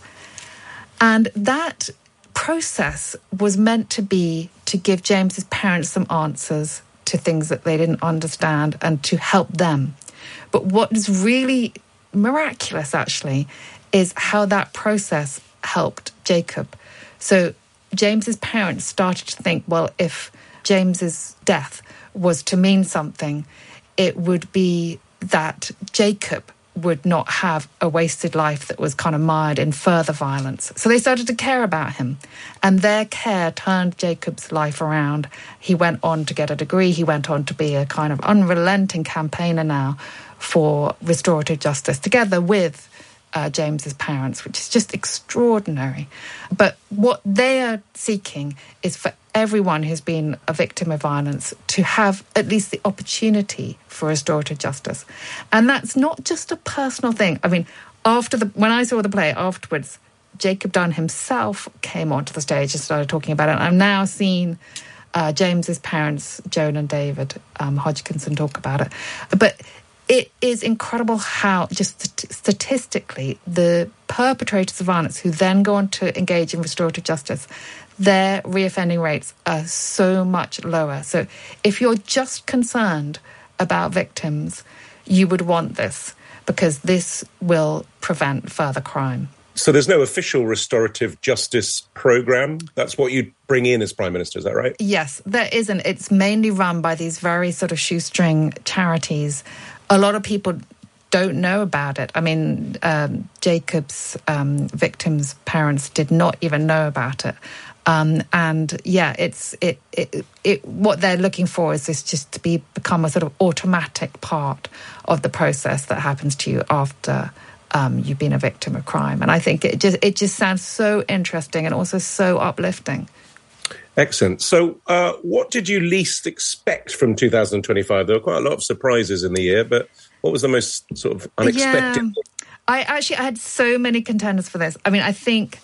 And that process was meant to be to give James's parents some answers to things that they didn't understand and to help them. But what is really miraculous, actually, is how that process helped Jacob. So James's parents started to think, well, if James's death was to mean something, it would be that Jacob would not have a wasted life that was kind of mired in further violence. So they started to care about him, and their care turned Jacob's life around. He went on to get a degree. He went on to be a kind of unrelenting campaigner now for restorative justice, together with uh, James's parents, which is just extraordinary. But what they are seeking is for everyone who's been a victim of violence to have at least the opportunity for restorative justice. And that's not just a personal thing. I mean, after the when I saw the play afterwards, Jacob Dunn himself came onto the stage and started talking about it. And I've now seen uh, James's parents, Joan and David um, Hodgkinson, talk about it. But it is incredible how, just st- statistically, the perpetrators of violence who then go on to engage in restorative justice, their reoffending rates are so much lower. So if you're just concerned about victims, you would want this, because this will prevent further crime. So there's no official restorative justice programme? That's what you'd bring in as Prime Minister, is that right? Yes, there isn't. It's mainly run by these very sort of shoestring charities. A lot of people don't know about it. I mean, um, Jacob's um, victims' parents did not even know about it. Um, and yeah, it's it, it it what they're looking for is this just to be become a sort of automatic part of the process that happens to you after um, you've been a victim of crime. And I think it just it just sounds so interesting and also so uplifting. Excellent. So, uh, what did you least expect from two thousand twenty-five? There were quite a lot of surprises in the year, but what was the most sort of unexpected? Yeah, I actually I had so many contenders for this. I mean, I think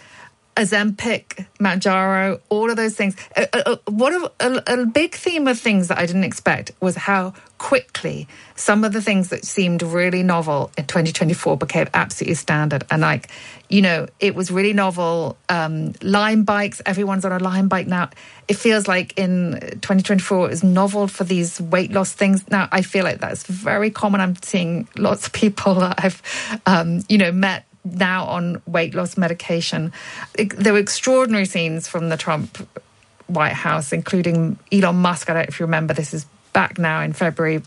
Ozempic, Mounjaro, all of those things. Uh, uh, what a, a, a big theme of things that I didn't expect was how quickly some of the things that seemed really novel in twenty twenty-four became absolutely standard. And like, you know, it was really novel. Um, Lime bikes, everyone's on a Lime bike now. It feels like in twenty twenty-four it was novel for these weight loss things. Now I feel like that's very common. I'm seeing lots of people that I've, um, you know, met now on weight loss medication. It, there were extraordinary scenes from the Trump White House, including Elon Musk. I don't know if you remember, this is back now in February,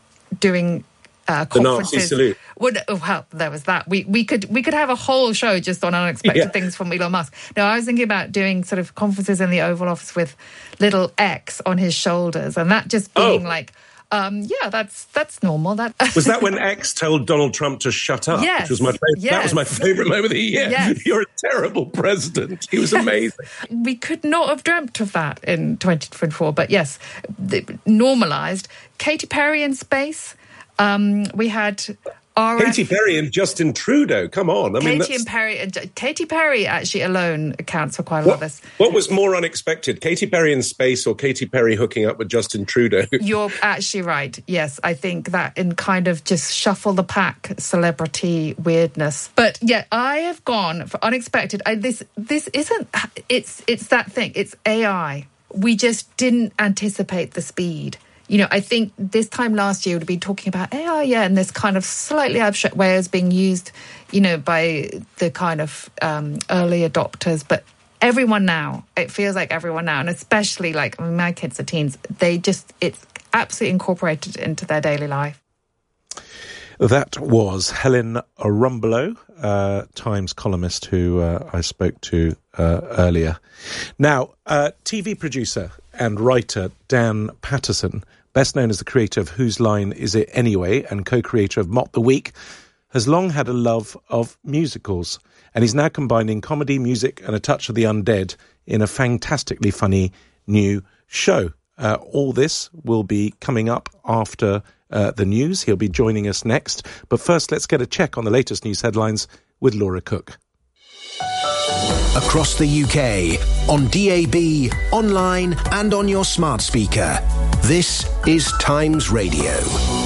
doing uh, conferences. The Nazi salute. Well, well, there was that. We we could we could have a whole show just on unexpected Yeah. things from Elon Musk. No, I was thinking about doing sort of conferences in the Oval Office with little X on his shoulders, and that just being Oh. like, um, yeah, that's that's normal. That Was that when X told Donald Trump to shut up? Yes, Which was my favorite, That was yes. my favourite moment of the year. Yes. You're a terrible president. He was amazing. We could not have dreamt of that in twenty twenty-four, but yes, the, normalised. Katy Perry in space. Um, we had R F. Katy Perry and Justin Trudeau. Come on. I mean, Katy that's- and Perry. And Katy Perry actually alone accounts for quite a lot of this. what was more unexpected, Katy Perry in space or Katy Perry hooking up with Justin Trudeau? You're actually right. Yes, I think that in kind of just shuffle the pack celebrity weirdness. But yeah, I have gone for unexpected. I, this this isn't. It's it's that thing. It's A I. We just didn't anticipate the speed. you know, I think this time last year would be talking about A I, yeah, in this kind of slightly abstract way as being used, you know, by the kind of um, early adopters. But everyone now, it feels like everyone now, and especially like I mean, my kids are teens, they just, it's absolutely incorporated into their daily life. That was Helen Rumbelow, uh, Times columnist who uh, I spoke to uh, earlier. Now, uh, T V producer and writer Dan Patterson, best known as the creator of Whose Line Is It Anyway and co-creator of Mock the Week, has long had a love of musicals, and he's now combining comedy, music and a touch of the undead in a fantastically funny new show. Uh, all this will be coming up after uh, the news. He'll be joining us next. But first, let's get a check on the latest news headlines with Laura Cook. Across the U K, on D A B, online and on your smart speaker. This is Times Radio.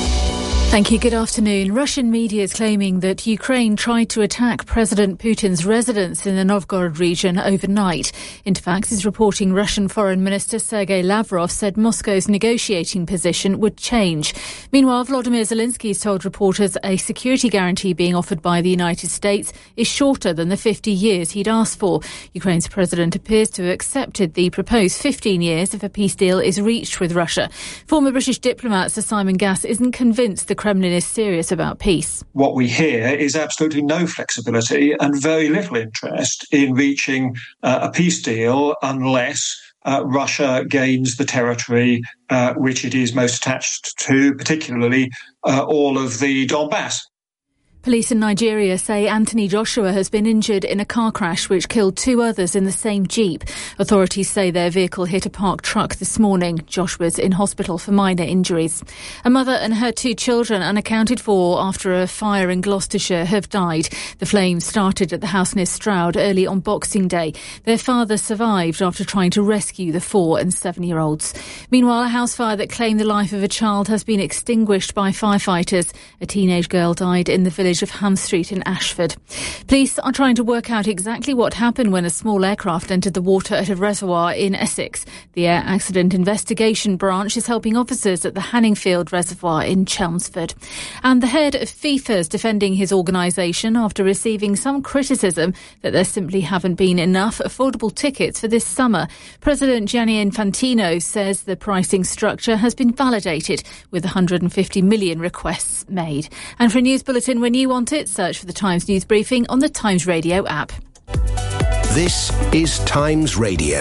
Thank you. Good afternoon. Russian media is claiming that Ukraine tried to attack President Putin's residence in the Novgorod region overnight. Interfax is reporting Russian Foreign Minister Sergei Lavrov said Moscow's negotiating position would change. Meanwhile, Volodymyr Zelensky has told reporters a security guarantee being offered by the United States is shorter than the fifty years he'd asked for. Ukraine's president appears to have accepted the proposed fifteen years if a peace deal is reached with Russia. Former British diplomat Sir Simon Gass isn't convinced the Kremlin is serious about peace. What we hear is absolutely no flexibility and very little interest in reaching uh, a peace deal unless uh, Russia gains the territory uh, which it is most attached to, particularly uh, all of the Donbass. Police in Nigeria say Anthony Joshua has been injured in a car crash which killed two others in the same Jeep. Authorities say their vehicle hit a parked truck this morning. Joshua's in hospital for minor injuries. A mother and her two children, unaccounted for after a fire in Gloucestershire, have died. The flames started at the house near Stroud early on Boxing Day. Their father survived after trying to rescue the four and seven-year-olds. Meanwhile, a house fire that claimed the life of a child has been extinguished by firefighters. A teenage girl died in the village of Ham Street in Ashford. Police are trying to work out exactly what happened when a small aircraft entered the water at a reservoir in Essex. The Air Accident Investigation Branch is helping officers at the Hanningfield Reservoir in Chelmsford. And the head of FIFA is defending his organisation after receiving some criticism that there simply haven't been enough affordable tickets for this summer. President Gianni Infantino says the pricing structure has been validated with one hundred fifty million requests made. And for a news bulletin when you want it, search for the Times News Briefing on the Times Radio app. This is Times Radio.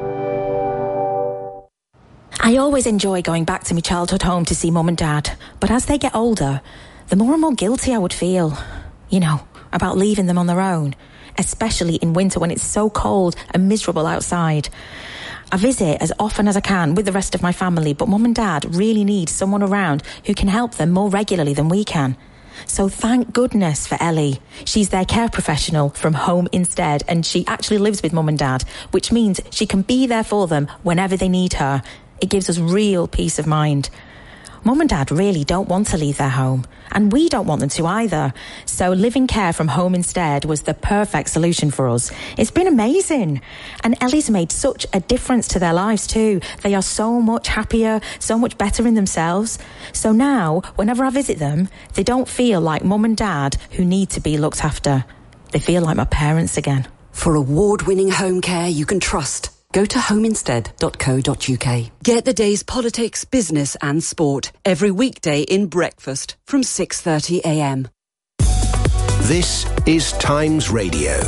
I always enjoy going back to my childhood home to see mum and dad, but as they get older, the more and more guilty I would feel, you know, about leaving them on their own, especially in winter when it's so cold and miserable outside. I visit as often as I can with the rest of my family, but mum and dad really need someone around who can help them more regularly than we can. So thank goodness for Ellie. She's their care professional from Home Instead, and she actually lives with mum and dad, which means she can be there for them whenever they need her. It gives us real peace of mind. Mum and dad really don't want to leave their home, and we don't want them to either. So living care from Home Instead was the perfect solution for us. It's been amazing. And Ellie's made such a difference to their lives too. They are so much happier, so much better in themselves. So now, whenever I visit them, they don't feel like mum and dad who need to be looked after. They feel like my parents again. For award-winning home care you can trust, go to home instead dot co dot uk. Get the day's politics, business and sport every weekday in breakfast from six thirty a m. This is Times Radio.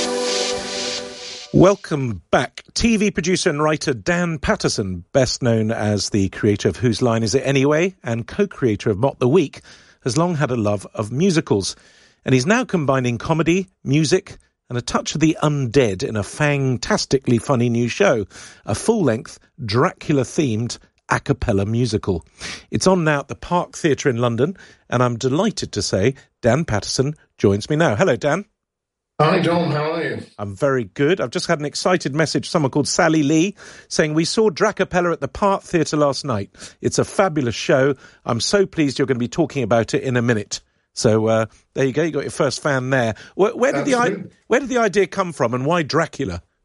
Welcome back. T V producer and writer Dan Patterson, best known as the creator of Whose Line Is It Anyway and co-creator of Mock the Week, has long had a love of musicals. And he's now combining comedy, music and a touch of the undead in a fantastically funny new show, a full-length, Dracula-themed a cappella musical. It's on now at the Park Theatre in London, and I'm delighted to say Dan Patterson joins me now. Hello, Dan. Hi, Dom. How are you? I'm very good. I've just had an excited message, someone called Sally Lee, saying, we saw Dracapella at the Park Theatre last night. It's a fabulous show. I'm so pleased you're going to be talking about it in a minute. So uh, there you go. You got your first fan there. Where, where did the I- where did the idea come from, and why Dracula?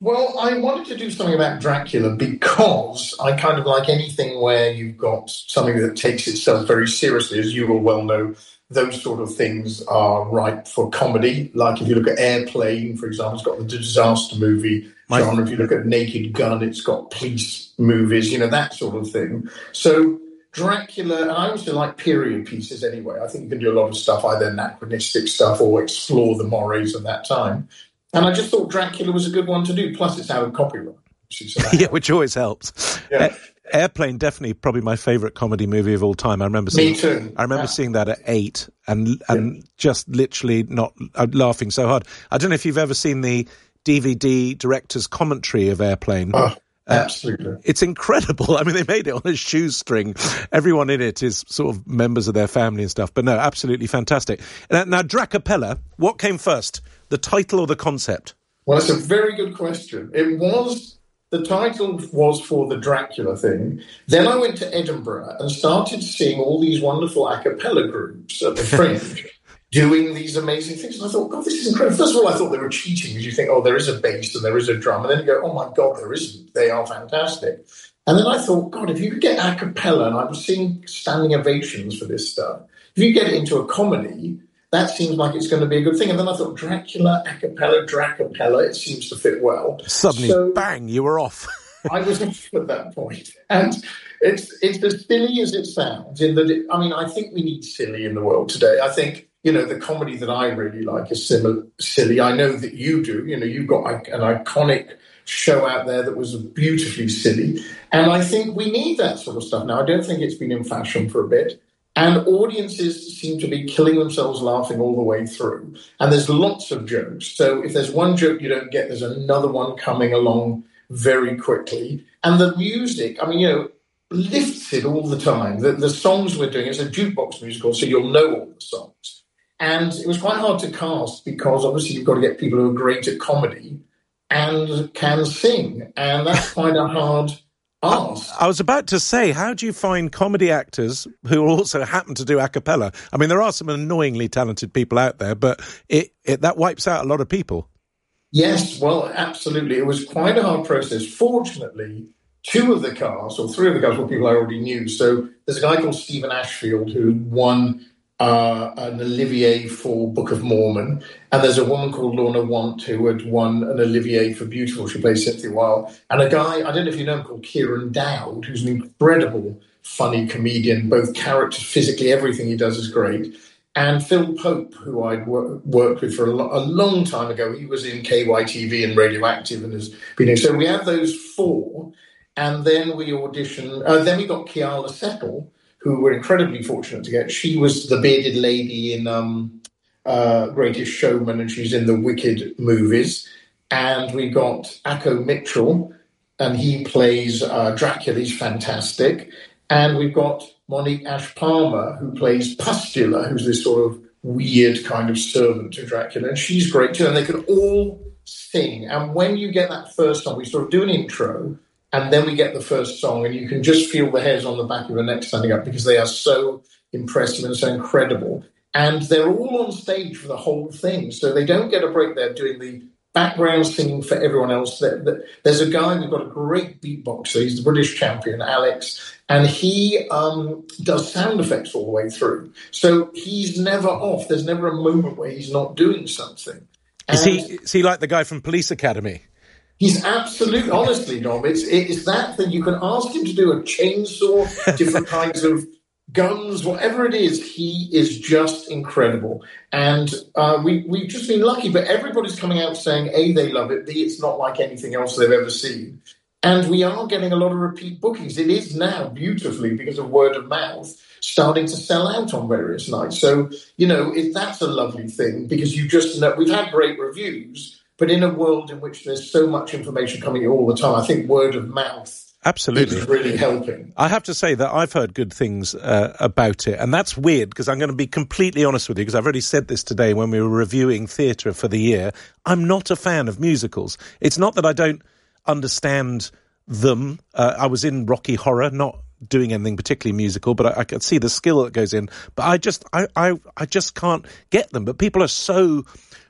Well, I wanted to do something about Dracula because I kind of like anything where you've got something that takes itself very seriously. As you will well know, those sort of things are ripe for comedy. Like if you look at Airplane, for example, it's got the disaster movie genre. If you look at Naked Gun, it's got police movies, you know, that sort of thing. So Dracula, and I also like period pieces anyway. I think you can do a lot of stuff, either anachronistic stuff or explore the mores of that time. And I just thought Dracula was a good one to do. Plus, it's out of copyright. Yeah, which always helps. Yeah. A- Airplane, definitely probably my favourite comedy movie of all time. I remember seeing, Me too. I remember Yeah. seeing that at eight and and yeah. just literally not uh, laughing so hard. I don't know if you've ever seen the D V D director's commentary of Airplane. Oh, absolutely. Uh, it's incredible. I mean, they made it on a shoestring. Everyone in it is sort of members of their family and stuff. But no, absolutely fantastic. Now, now Dracapella, what came first? The title or the concept? Well, it's a very good question. It was, the title was for the Dracula thing. Then I went to Edinburgh and started seeing all these wonderful a cappella groups at the Fringe doing these amazing things. And I thought, God, this is incredible. First of all, I thought they were cheating because you think, oh, there is a bass and there is a drum. And then you go, oh, my God, there isn't. They are fantastic. And then I thought, God, if you could get a cappella, and I was seeing standing ovations for this stuff, if you get it into a comedy, that seems like it's going to be a good thing. And then I thought, Dracula, a cappella, Dracapella, it seems to fit well. Suddenly, so, bang, you were off. I was off at that point. And it's it's as silly as it sounds. In that, it, I mean, I think we need silly in the world today. I think, you know, the comedy that I really like is similar, silly. I know that you do. You know, you've got an iconic show out there that was beautifully silly. And I think we need that sort of stuff now. I don't think it's been in fashion for a bit. And audiences seem to be killing themselves laughing all the way through. And there's lots of jokes. So if there's one joke you don't get, there's another one coming along very quickly. And the music, I mean, you know, lifts it all the time. The, the songs we're doing, it's a jukebox musical, so you'll know all the songs. And it was quite hard to cast because obviously you've got to get people who are great at comedy and can sing. And that's quite a hard ask. I was about to say, how do you find comedy actors who also happen to do a cappella? I mean, there are some annoyingly talented people out there, but it, it that wipes out a lot of people. Yes, well, absolutely. It was quite a hard process. Fortunately, two of the cast, or three of the cast, were people I already knew. So there's a guy called Stephen Ashfield who won uh, an Olivier for Book of Mormon. And there's a woman called Lorna Want who had won an Olivier for Beautiful. She plays Cynthia Weil. And a guy, I don't know if you know him, called Kieran Dowd, who's an incredible funny comedian, both characters, physically, everything he does is great. And Phil Pope, who I'd wor- worked with for a, lo- a long time ago. He was in K Y T V and Radioactive and has been in. So we had those four. And then we auditioned. Uh, then we got Keala Settle, who we're incredibly fortunate to get. She was the bearded lady in um, uh, Greatest Showman, and she's in the Wicked movies. And we got Akko Mitchell, and he plays uh, Dracula. He's fantastic. And we've got Monique Ash Palmer, who plays Pustula, who's this sort of weird kind of servant to Dracula. And she's great too. And they can all sing. And when you get that first song, we sort of do an intro, and then we get the first song, and you can just feel the hairs on the back of your neck standing up because they are so impressive and so incredible. And they're all on stage for the whole thing. So they don't get a break there doing the background singing for everyone else. There's a guy, we've got a great beatboxer. He's the British champion, Alex. And he um, does sound effects all the way through. So he's never off. There's never a moment where he's not doing something. And is he, is he like the guy from Police Academy? He's absolutely, honestly, Dom, it's, it's that thing. You can ask him to do a chainsaw, different kinds of guns, whatever it is, he is just incredible. And uh, we, we've just been lucky, but everybody's coming out saying, A, they love it, B, it's not like anything else they've ever seen. And we are getting a lot of repeat bookings. It is now beautifully, because of word of mouth, starting to sell out on various nights. So, you know, it, that's a lovely thing, because you just know, we've had great reviews, but in a world in which there's so much information coming all the time, I think word of mouth absolutely is really helping. I have to say that I've heard good things uh, about it, and that's weird, because I'm going to be completely honest with you, because I've already said this today when we were reviewing theatre for the year. I'm not a fan of musicals. It's not that I don't understand them. Uh, I was in Rocky Horror, not doing anything particularly musical, but I, I could see the skill that goes in. But I just, I, I, I just can't get them. But people are so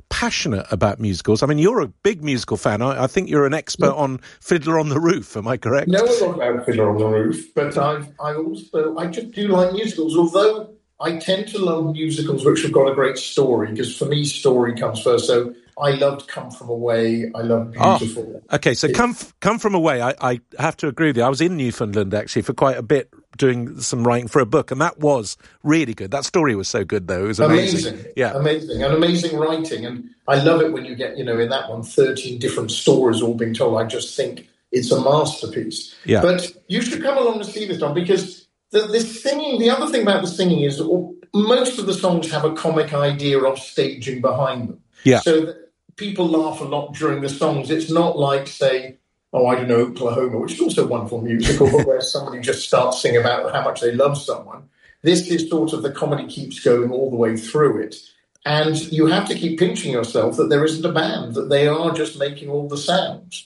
passionate about musicals. I mean, you're a big musical fan. I, I think you're an expert yeah. on Fiddler on the Roof. Am I correct? No, a lot about Fiddler on the Roof, but I've, I also, I just do like musicals, although I tend to love musicals which have got a great story, because for me, story comes first. So I loved Come From Away. I love Beautiful. Oh, okay, so Come Come From Away, I, I have to agree with you. I was in Newfoundland, actually, for quite a bit, doing some writing for a book, and that was really good. That story was so good, though. It was amazing. Amazing. Yeah. Amazing. And amazing writing. And I love it when you get, you know, in that one, thirteen different stories all being told. I just think it's a masterpiece. Yeah. But you should come along to see this, Don, because the, the singing, the other thing about the singing is most of the songs have a comic idea of staging behind them. Yeah. So that people laugh a lot during the songs. It's not like, say, oh, I don't know, Oklahoma, which is also a wonderful musical, but where somebody just starts singing about how much they love someone. This is sort of the comedy keeps going all the way through it. And you have to keep pinching yourself that there isn't a band, that they are just making all the sounds.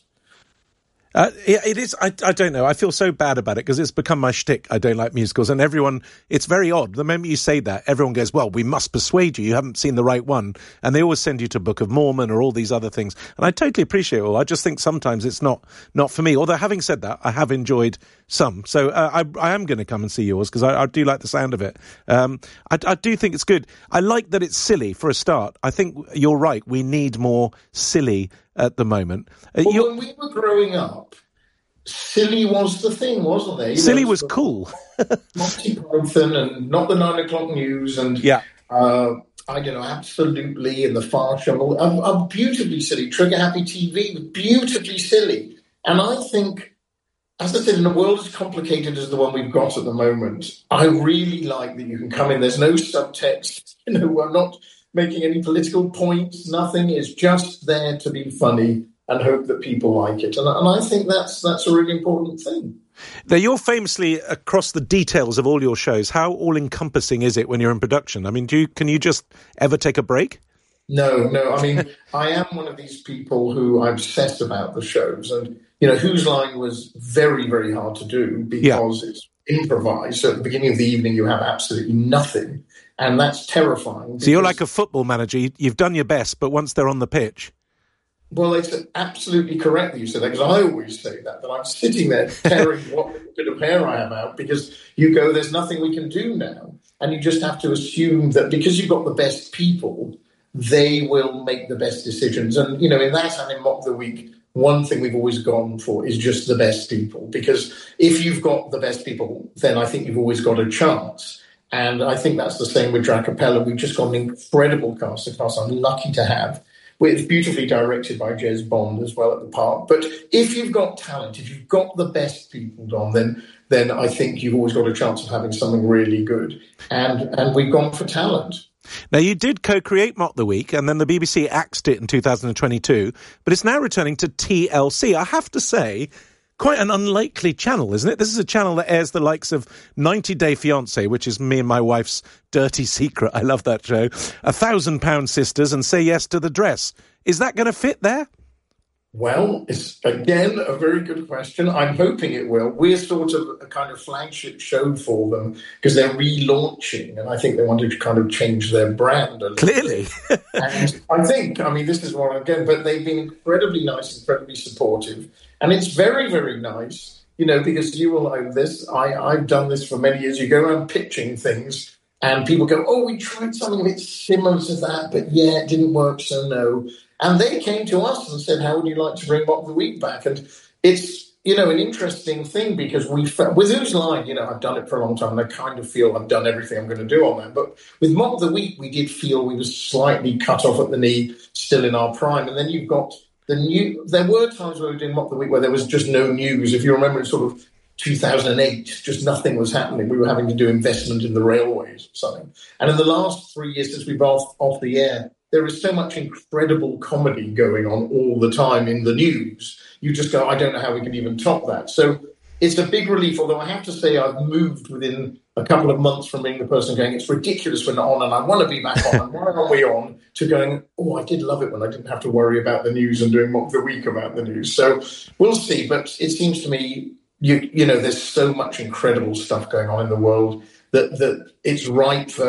Uh, it, it is. I, I don't know. I feel so bad about it because it's become my shtick. I don't like musicals, and everyone. It's very odd. The moment you say that, everyone goes, "Well, we must persuade you. You haven't seen the right one," and they always send you to Book of Mormon or all these other things. And I totally appreciate it all. I just think sometimes it's not not for me. Although having said that, I have enjoyed some. So uh, I, I am going to come and see yours because I, I do like the sound of it. Um, I, I do think it's good. I like that it's silly for a start. I think you're right. We need more silly at the moment. Uh, well, when we were growing up, silly was the thing, wasn't there? You silly know, was cool. Monty Python and Not the Nine O'Clock News and, yeah. uh, I don't know, Absolutely and The Far Channel are, are beautifully silly. Trigger Happy T V was beautifully silly. And I think, as I said, in a world as complicated as the one we've got at the moment, I really like that you can come in. There's no subtext. You know, we're not making any political points. Nothing. Is just there to be funny and hope that people like it. And, and I think that's that's a really important thing. Now, you're famously across the details of all your shows. How all-encompassing is it when you're in production? I mean, do you, can you just ever take a break? No, no. I mean, I am one of these people who I obsess about the shows. And, you know, Whose Line was very, very hard to do because yeah. it's improvised. So at the beginning of the evening, you have absolutely nothing. And that's terrifying. So you're like a football manager. You've done your best, but once they're on the pitch... Well, it's absolutely correct that you said that, because I always say that, that I'm sitting there tearing what little bit of hair I have out, because you go, there's nothing we can do now. And you just have to assume that because you've got the best people, they will make the best decisions. And, you know, in that and in Mock the Week, one thing we've always gone for is just the best people, because if you've got the best people, then I think you've always got a chance. And I think that's the same with Dracapella. We've just got an incredible cast, a cast I'm lucky to have. It's beautifully directed by Jez Bond as well at the park. But if you've got talent, if you've got the best people, Don, then then I think you've always got a chance of having something really good. And and we've gone for talent. Now, you did co-create Mock the Week, and then the B B C axed it in two thousand twenty-two, but it's now returning to T L C. I have to say, quite an unlikely channel, isn't it? This is a channel that airs the likes of ninety day fiancé, which is me and my wife's dirty secret. I love that show. A Thousand Pound Sisters and Say Yes to the Dress. Is that going to fit there? Well, it's, again, a very good question. I'm hoping it will. We're sort of a kind of flagship show for them because they're relaunching, and I think they wanted to kind of change their brand a little Clearly. bit. And I think, I mean, this is what, again, but they've been incredibly nice, incredibly supportive. And it's very, very nice, you know, because you will know this. I, I've done this for many years. You go around pitching things and people go, oh, we tried something a bit similar to that, but yeah, it didn't work, so no. And they came to us and said, how would you like to bring Mock the Week back? And it's, you know, an interesting thing because we, with Whose Line, you know, I've done it for a long time and I kind of feel I've done everything I'm going to do on that. But with Mock the Week, we did feel we were slightly cut off at the knee, still in our prime. And then you've got the new, there were times where we did Mock the Week where there was just no news. If you remember, in sort of two thousand eight, just nothing was happening. We were having to do investment in the railways or something. And in the last three years since we've off, off the air, there is so much incredible comedy going on all the time in the news. You just go, I don't know how we can even top that. So it's a big relief, although I have to say I've moved within a couple of months from being the person going, it's ridiculous we're not on and I want to be back on and why aren't we on, to going, oh, I did love it when I didn't have to worry about the news and doing Mock the Week about the news. So we'll see. But it seems to me, you you know, there's so much incredible stuff going on in the world that, that it's right for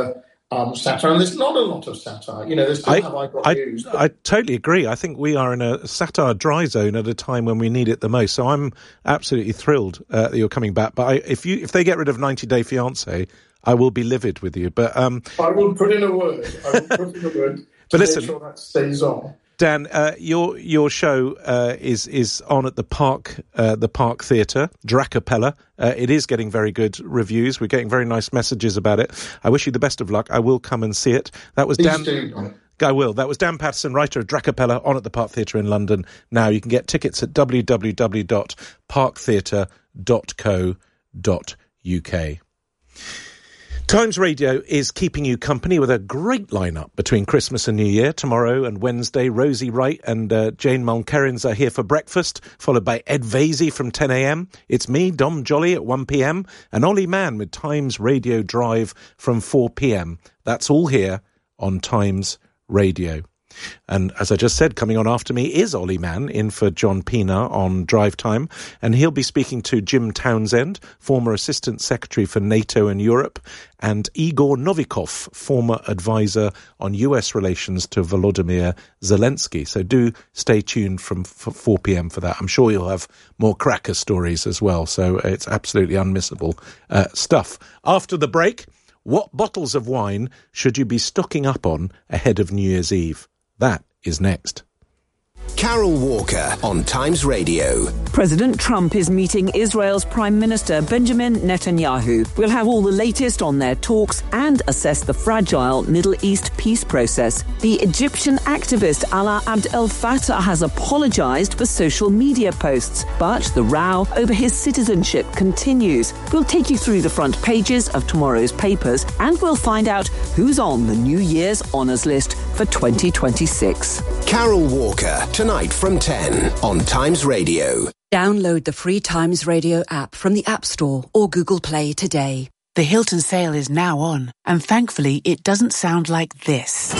um, satire, and there's not a lot of satire. You know, there's still I, have I got I, news. But... I totally agree. I think we are in a satire dry zone at a time when we need it the most. So I'm absolutely thrilled uh, that you're coming back. But I, if you if they get rid of ninety Day Fiancé, I will be livid with you. But um, I will put in a word. I will put in a word to but listen, make sure that stays on. Dan, uh, your your show uh, is is on at the Park uh, the Park Theatre, Dracapella. Uh, it is getting very good reviews. We're getting very nice messages about it. I wish you the best of luck. I will come and see it. That was Please Dan. do. I will. That was Dan Patterson, writer of Dracapella, on at the Park Theatre in London. Now you can get tickets at w w w dot park theatre dot co dot u k. Times Radio is keeping you company with a great lineup between Christmas and New Year. Tomorrow and Wednesday, Rosie Wright and uh, Jane Mulkerrins are here for breakfast, followed by Ed Vasey from ten a.m. It's me, Dom Jolly, at one p.m. and Ollie Mann with Times Radio Drive from four p.m. That's all here on Times Radio. And as I just said, coming on after me is Ollie Mann, in for John Pina on Drive Time. And he'll be speaking to Jim Townsend, former Assistant Secretary for NATO and Europe, and Igor Novikov, former advisor on U S relations to Volodymyr Zelensky. So do stay tuned from four p.m. for that. I'm sure you'll have more cracker stories as well. So it's absolutely unmissable uh, stuff. After the break, what bottles of wine should you be stocking up on ahead of New Year's Eve? That is next. Carol Walker on Times Radio. President Trump is meeting Israel's Prime Minister Benjamin Netanyahu. We'll have all the latest on their talks and assess the fragile Middle East peace process. The Egyptian activist Alaa Abd El Fattah has apologized for social media posts, but the row over his citizenship continues. We'll take you through the front pages of tomorrow's papers, and we'll find out who's on the New Year's honours list for twenty twenty-six. Carol Walker, tonight from ten on Times Radio. Download the free Times Radio app from the App Store or Google Play today. The Hilton sale is now on, and thankfully it doesn't sound like this.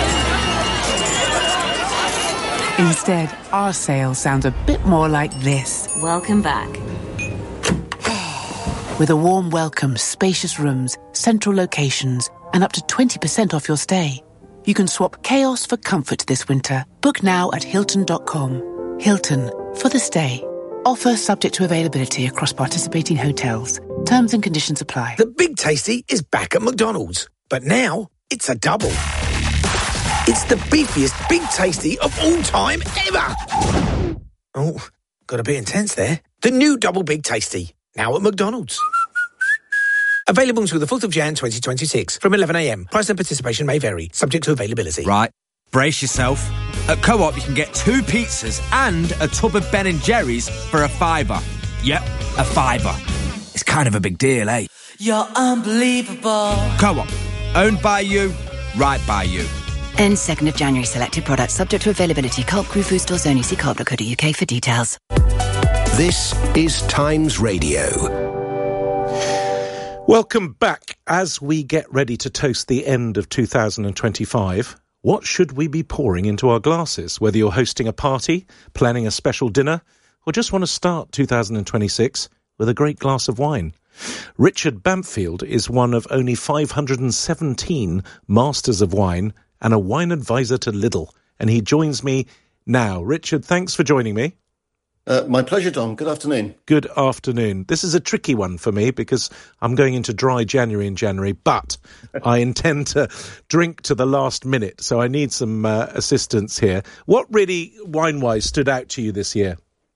Instead, our sale sounds a bit more like this. Welcome back. With a warm welcome, spacious rooms, central locations, and up to twenty percent off your stay. You can swap chaos for comfort this winter. Book now at Hilton dot com. Hilton, for the stay. Offer subject to availability across participating hotels. Terms and conditions apply. The Big Tasty is back at McDonald's, but now it's a double. It's the beefiest Big Tasty of all time ever. Oh, got a bit intense there. The new Double Big Tasty, now at McDonald's. Available until the fourth of January twenty twenty-six from eleven a.m. Price and participation may vary, subject to availability. Right, brace yourself. At Co-op, you can get two pizzas and a tub of Ben and Jerry's for a fiver. Yep, a fiver. It's kind of a big deal, eh? You're unbelievable. Co-op, owned by you, right by you. Ends second of January. Selected products subject to availability. Culp Crew Food Stores only. See culp dot co dot u k for details. This is Times Radio. Welcome back. As we get ready to toast the end of two thousand twenty-five, what should we be pouring into our glasses? Whether you're hosting a party, planning a special dinner, or just want to start two thousand twenty-six with a great glass of wine. Richard Bampfield is one of only five hundred seventeen masters of wine and a wine advisor to Lidl, and he joins me now. Richard, thanks for joining me. Uh, my pleasure, Dom. Good afternoon. Good afternoon. This is a tricky one for me because I'm going into dry January in January, but I intend to drink to the last minute, so I need some uh, assistance here. What really, wine-wise, stood out to you this year?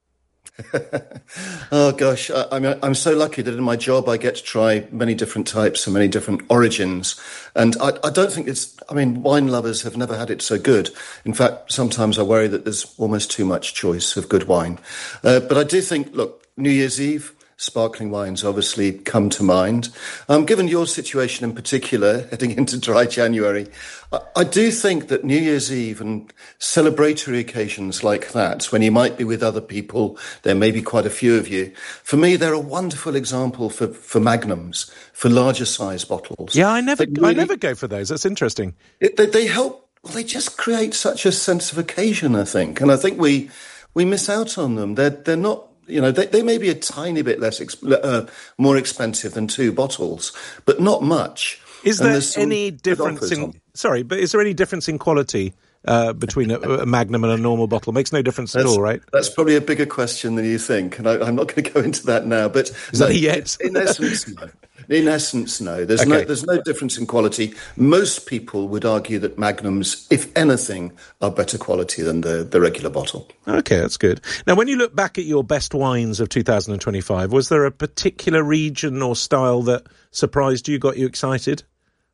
Oh, gosh. I, I mean, I'm so lucky that in my job I get to try many different types and many different origins. And I, I don't think it's... I mean, wine lovers have never had it so good. In fact, sometimes I worry that there's almost too much choice of good wine. Uh, but I do think, look, New Year's Eve, sparkling wines obviously come to mind. Um, given your situation in particular, heading into dry January, I, I do think that New Year's Eve and celebratory occasions like that, when you might be with other people, there may be quite a few of you, for me, they're a wonderful example for, for magnums, for larger size bottles. Yeah, I never, really, I never go for those. That's interesting. It, they, they help, well, they just create such a sense of occasion, I think. And I think we, we miss out on them. They're, they're not, You know, they, they may be a tiny bit less, exp- uh, more expensive than two bottles, but not much. Is there any difference in... Sorry, but is there any difference in quality uh, between a, a Magnum and a normal bottle? Makes no difference that's, at all, right? That's probably a bigger question than you think, and I, I'm not going to go into that now. But is that no, yet? In essence, no. In essence, no. There's okay. no there's no difference in quality. Most people would argue that Magnums, if anything, are better quality than the, the regular bottle. Okay, that's good. Now, when you look back at your best wines of two thousand twenty-five, was there a particular region or style that surprised you, got you excited?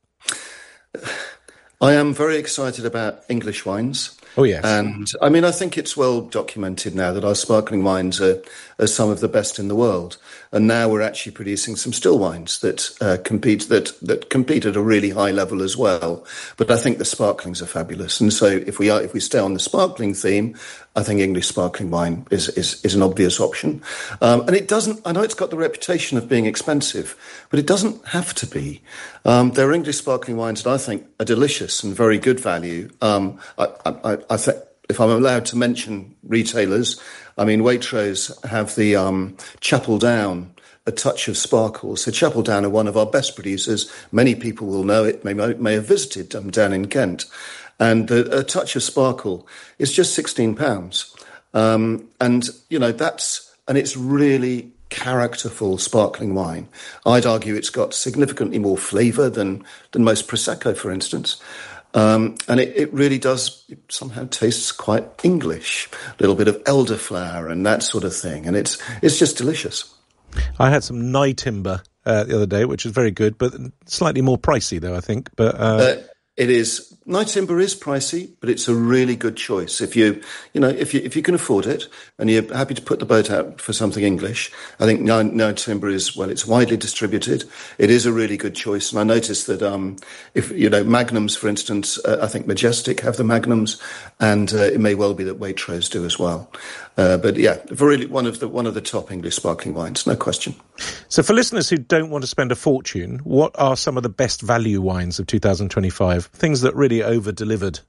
I am very excited about English wines. Oh, yes. And, I mean, I think it's well documented now that our sparkling wines are, are some of the best in the world. And now we're actually producing some still wines that uh, compete that, that compete at a really high level as well. But I think the sparklings are fabulous. And so if we are if we stay on the sparkling theme, I think English sparkling wine is is, is an obvious option. Um, and it doesn't, I know it's got the reputation of being expensive, but it doesn't have to be. Um, there are English sparkling wines that I think are delicious and very good value. Um, I, I, I think, if I'm allowed to mention retailers, I mean, Waitrose have the um, Chapel Down, A Touch of Sparkle. So Chapel Down are one of our best producers. Many people will know it, may, may have visited them down in Kent. And a, a Touch of Sparkle is just sixteen pounds. Um, and, you know, that's, and it's really characterful sparkling wine. I'd argue it's got significantly more flavour than, than most Prosecco, for instance. Um, and it, it really does, it somehow tastes quite English. A little bit of elderflower and that sort of thing. And it's it's just delicious. I had some Nye Timber uh, the other day, which is very good, but slightly more pricey, though, I think. But uh... Uh, it is. Nye Timber is pricey, but it's a really good choice. If you, you know, if you if you can afford it and you're happy to put the boat out for something English, I think Nye, Nye Timber is, well, it's widely distributed. It is a really good choice. And I noticed that um, if, you know, Magnums, for instance, uh, I think Majestic have the Magnums, and uh, it may well be that Waitrose do as well. Uh, but yeah, really one of the one of the top English sparkling wines, no question. So for listeners who don't want to spend a fortune, what are some of the best value wines of two thousand twenty-five? Things that really over-delivered?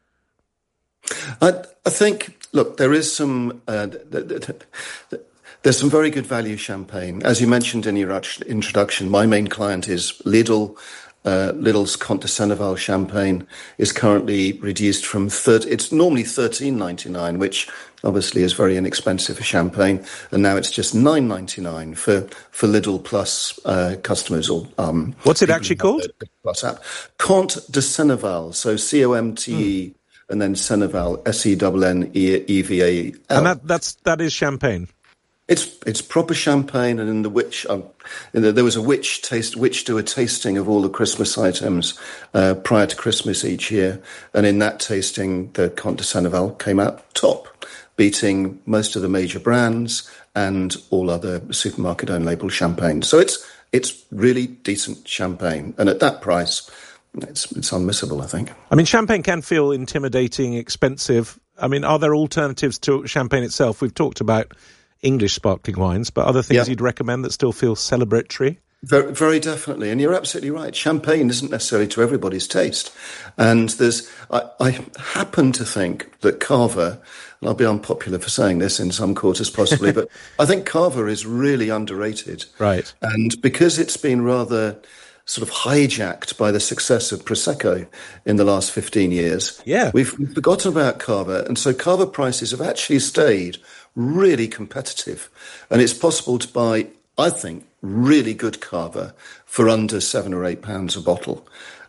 I, I think, look, there is some... Uh, th- th- th- th- There's some very good value champagne. As you mentioned in your introduction, my main client is Lidl. Uh, Lidl's Comte de Senneval champagne is currently reduced from thirty. It's normally thirteen ninety-nine, which obviously is very inexpensive for champagne, and now it's just nine ninety-nine for for Lidl Plus uh, customers. Or um, what's it actually called? Plus app, Comte de Senneval. So C O M T E mm. and then Senneval, S E N N E V A L. And that that's that is champagne. It's it's proper champagne, and in the which um, in the, there was a witch taste, witch do a tasting of all the Christmas items uh, prior to Christmas each year, and in that tasting, the Comte de Senneval came out top, beating most of the major brands and all other supermarket own label champagne. So it's it's really decent champagne, and at that price, it's it's unmissable, I think. I mean, champagne can feel intimidating, expensive. I mean, are there alternatives to champagne itself? We've talked about English sparkling wines, but other things yeah. you'd recommend that still feel celebratory? Very, very definitely, and you're absolutely right. Champagne isn't necessarily to everybody's taste, and there's. I, I happen to think that Cava, and I'll be unpopular for saying this in some quarters possibly, but I think Cava is really underrated. Right, and because it's been rather sort of hijacked by the success of Prosecco in the last fifteen years, yeah, we've forgotten about Cava, and so Cava prices have actually stayed really competitive, and it's possible to buy, I think, really good Cava for under seven or eight pounds a bottle,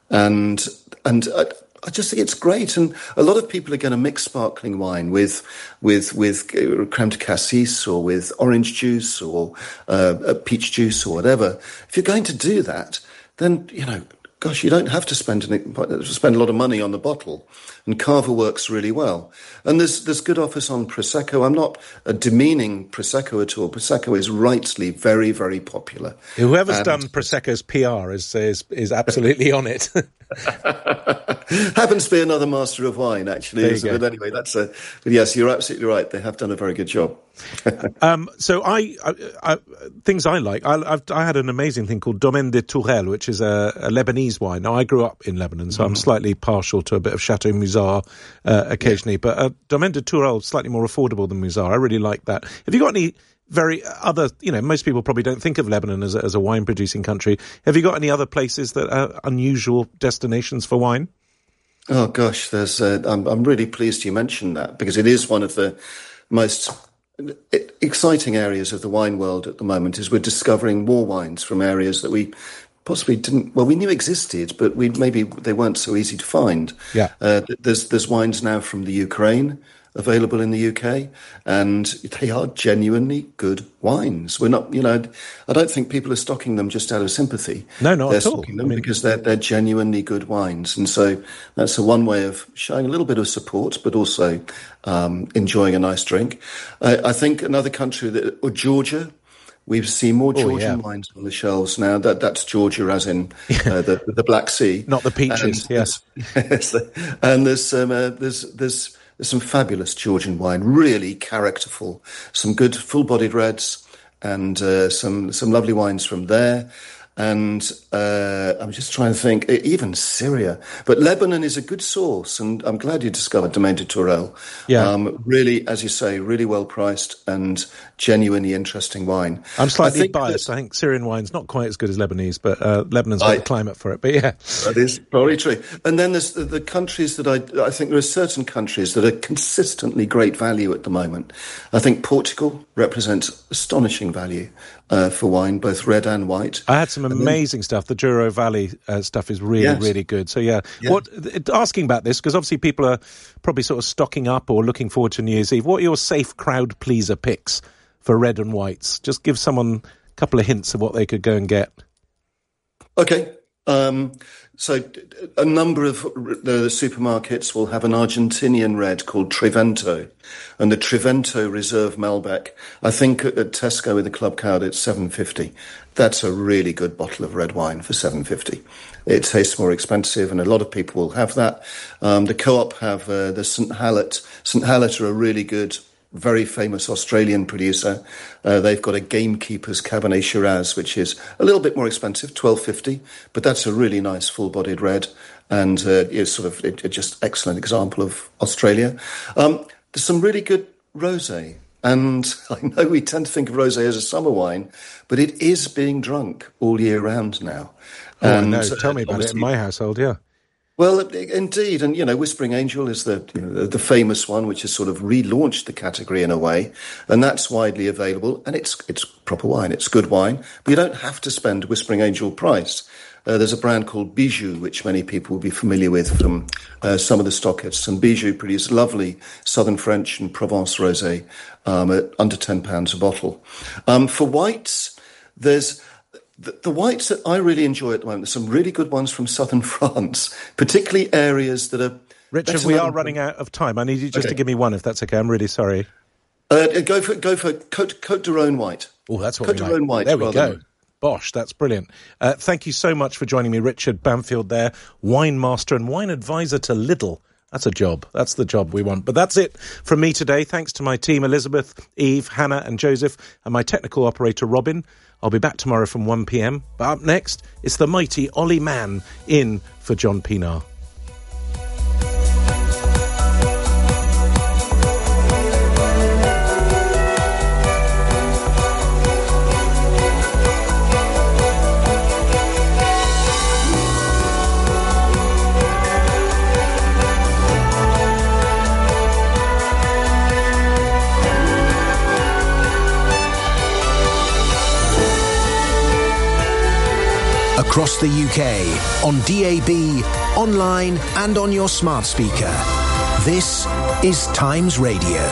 and and I, I just think it's great. And a lot of people are going to mix sparkling wine with with with creme de cassis or with orange juice or uh, peach juice or whatever. If you're going to do that, then you know, gosh, you don't have to spend an, spend a lot of money on the bottle. And Cava works really well. And there's there's good offers on Prosecco. I'm not uh, demeaning Prosecco at all. Prosecco is rightly very, very popular. Whoever's and, done Prosecco's P R is is, is absolutely on it. Happens to be another master of wine, actually. But anyway, that's a. But yes, you're absolutely right. They have done a very good job. um, so I, I, I, things I like. I, I've, I had an amazing thing called Domaine de Tourelle, which is a, a Lebanese wine. Now I grew up in Lebanon, so mm. I'm slightly partial to a bit of Chateau Musard uh, occasionally. Yeah. But uh, Domaine de Tourelle is slightly more affordable than Musard. I really like that. Have you got any very other, you know, most people probably don't think of Lebanon as a, as a wine-producing country. Have you got any other places that are unusual destinations for wine? Oh, gosh, there's. Uh, I'm, I'm really pleased you mentioned that, because it is one of the most exciting areas of the wine world at the moment, is we're discovering more wines from areas that we possibly didn't, well, we knew existed, but we maybe they weren't so easy to find. Yeah. Uh, there's there's wines now from the Ukraine available in the U K, and they are genuinely good wines. We're not, you know, I don't think people are stocking them just out of sympathy. No, not they're at all. stocking them I mean, because they're they're genuinely good wines, and so that's a one way of showing a little bit of support, but also um, enjoying a nice drink. Uh, I think another country that, or Georgia. We see more Georgian oh, yeah. wines on the shelves now. That that's Georgia, as in uh, the the Black Sea, not the peaches. And, yes, yes. And there's um, uh, there's there's there's some fabulous Georgian wine, really characterful. Some good full-bodied reds, and uh, some some lovely wines from there. And uh, I'm just trying to think, even Syria. But Lebanon is a good source, and I'm glad you discovered Domaine du Tourelle. Yeah. Um, really, as you say, really well priced and genuinely interesting wine. I'm slightly I think biased. that, I think Syrian wine's not quite as good as Lebanese, but uh, Lebanon's got I, the climate for it. But yeah. That is probably true. And then there's the, the countries that I, I think there are certain countries that are consistently great value at the moment. I think Portugal represents astonishing value uh, for wine, both red and white. I had some and amazing then, stuff. The Douro Valley uh, stuff is really, yes. really good. So yeah, yeah. what asking about this, because obviously people are probably sort of stocking up or looking forward to New Year's Eve. What are your safe crowd pleaser picks for red and whites? Just give someone a couple of hints of what they could go and get. Okay. Um, so a number of the supermarkets will have an Argentinian red called Trivento, and the Trivento Reserve Malbec. I think at Tesco with the club card it's seven fifty. That's a really good bottle of red wine for seven fifty. It tastes more expensive, and a lot of people will have that. Um, the Co-op have uh, the Saint Hallett. Saint Hallett are a really good, very famous Australian producer. Uh, they've got a Gamekeeper's Cabernet Shiraz, which is a little bit more expensive, twelve fifty, but that's a really nice full-bodied red, and uh, is sort of it, it just excellent example of Australia. Um, there's some really good rosé, and I know we tend to think of rosé as a summer wine, but it is being drunk all year round now. Oh, and, I know. Tell me about it in my household, yeah. Well, indeed, and you know, Whispering Angel is the you know, the famous one, which has sort of relaunched the category in a way, and that's widely available, and it's it's proper wine, it's good wine, but you don't have to spend Whispering Angel price. Uh, there's a brand called Bijou, which many people will be familiar with from uh, some of the stockists, and Bijou produce lovely Southern French and Provence rosé um, at under ten pounds a bottle. Um, for whites, there's The, the whites that I really enjoy at the moment, there's some really good ones from southern France, particularly areas that are... Richard, we are running out of time. I need you just okay. to give me one, if that's okay. I'm really sorry. Uh, go for go for Côte, Côte de Rhône white. Oh, that's what Côte we de like. Rhône white. There we rather. go. Bosh, that's brilliant. Uh, thank you so much for joining me, Richard Bamfield there, wine master and wine advisor to Lidl. That's a job. That's the job we want. But that's it from me today. Thanks to my team, Elizabeth, Eve, Hannah and Joseph, and my technical operator, Robin. I'll be back tomorrow from one p.m. But up next, it's the mighty Ollie Mann in for John Pienaar. Across the U K, on D A B, online and on your smart speaker. This is Times Radio.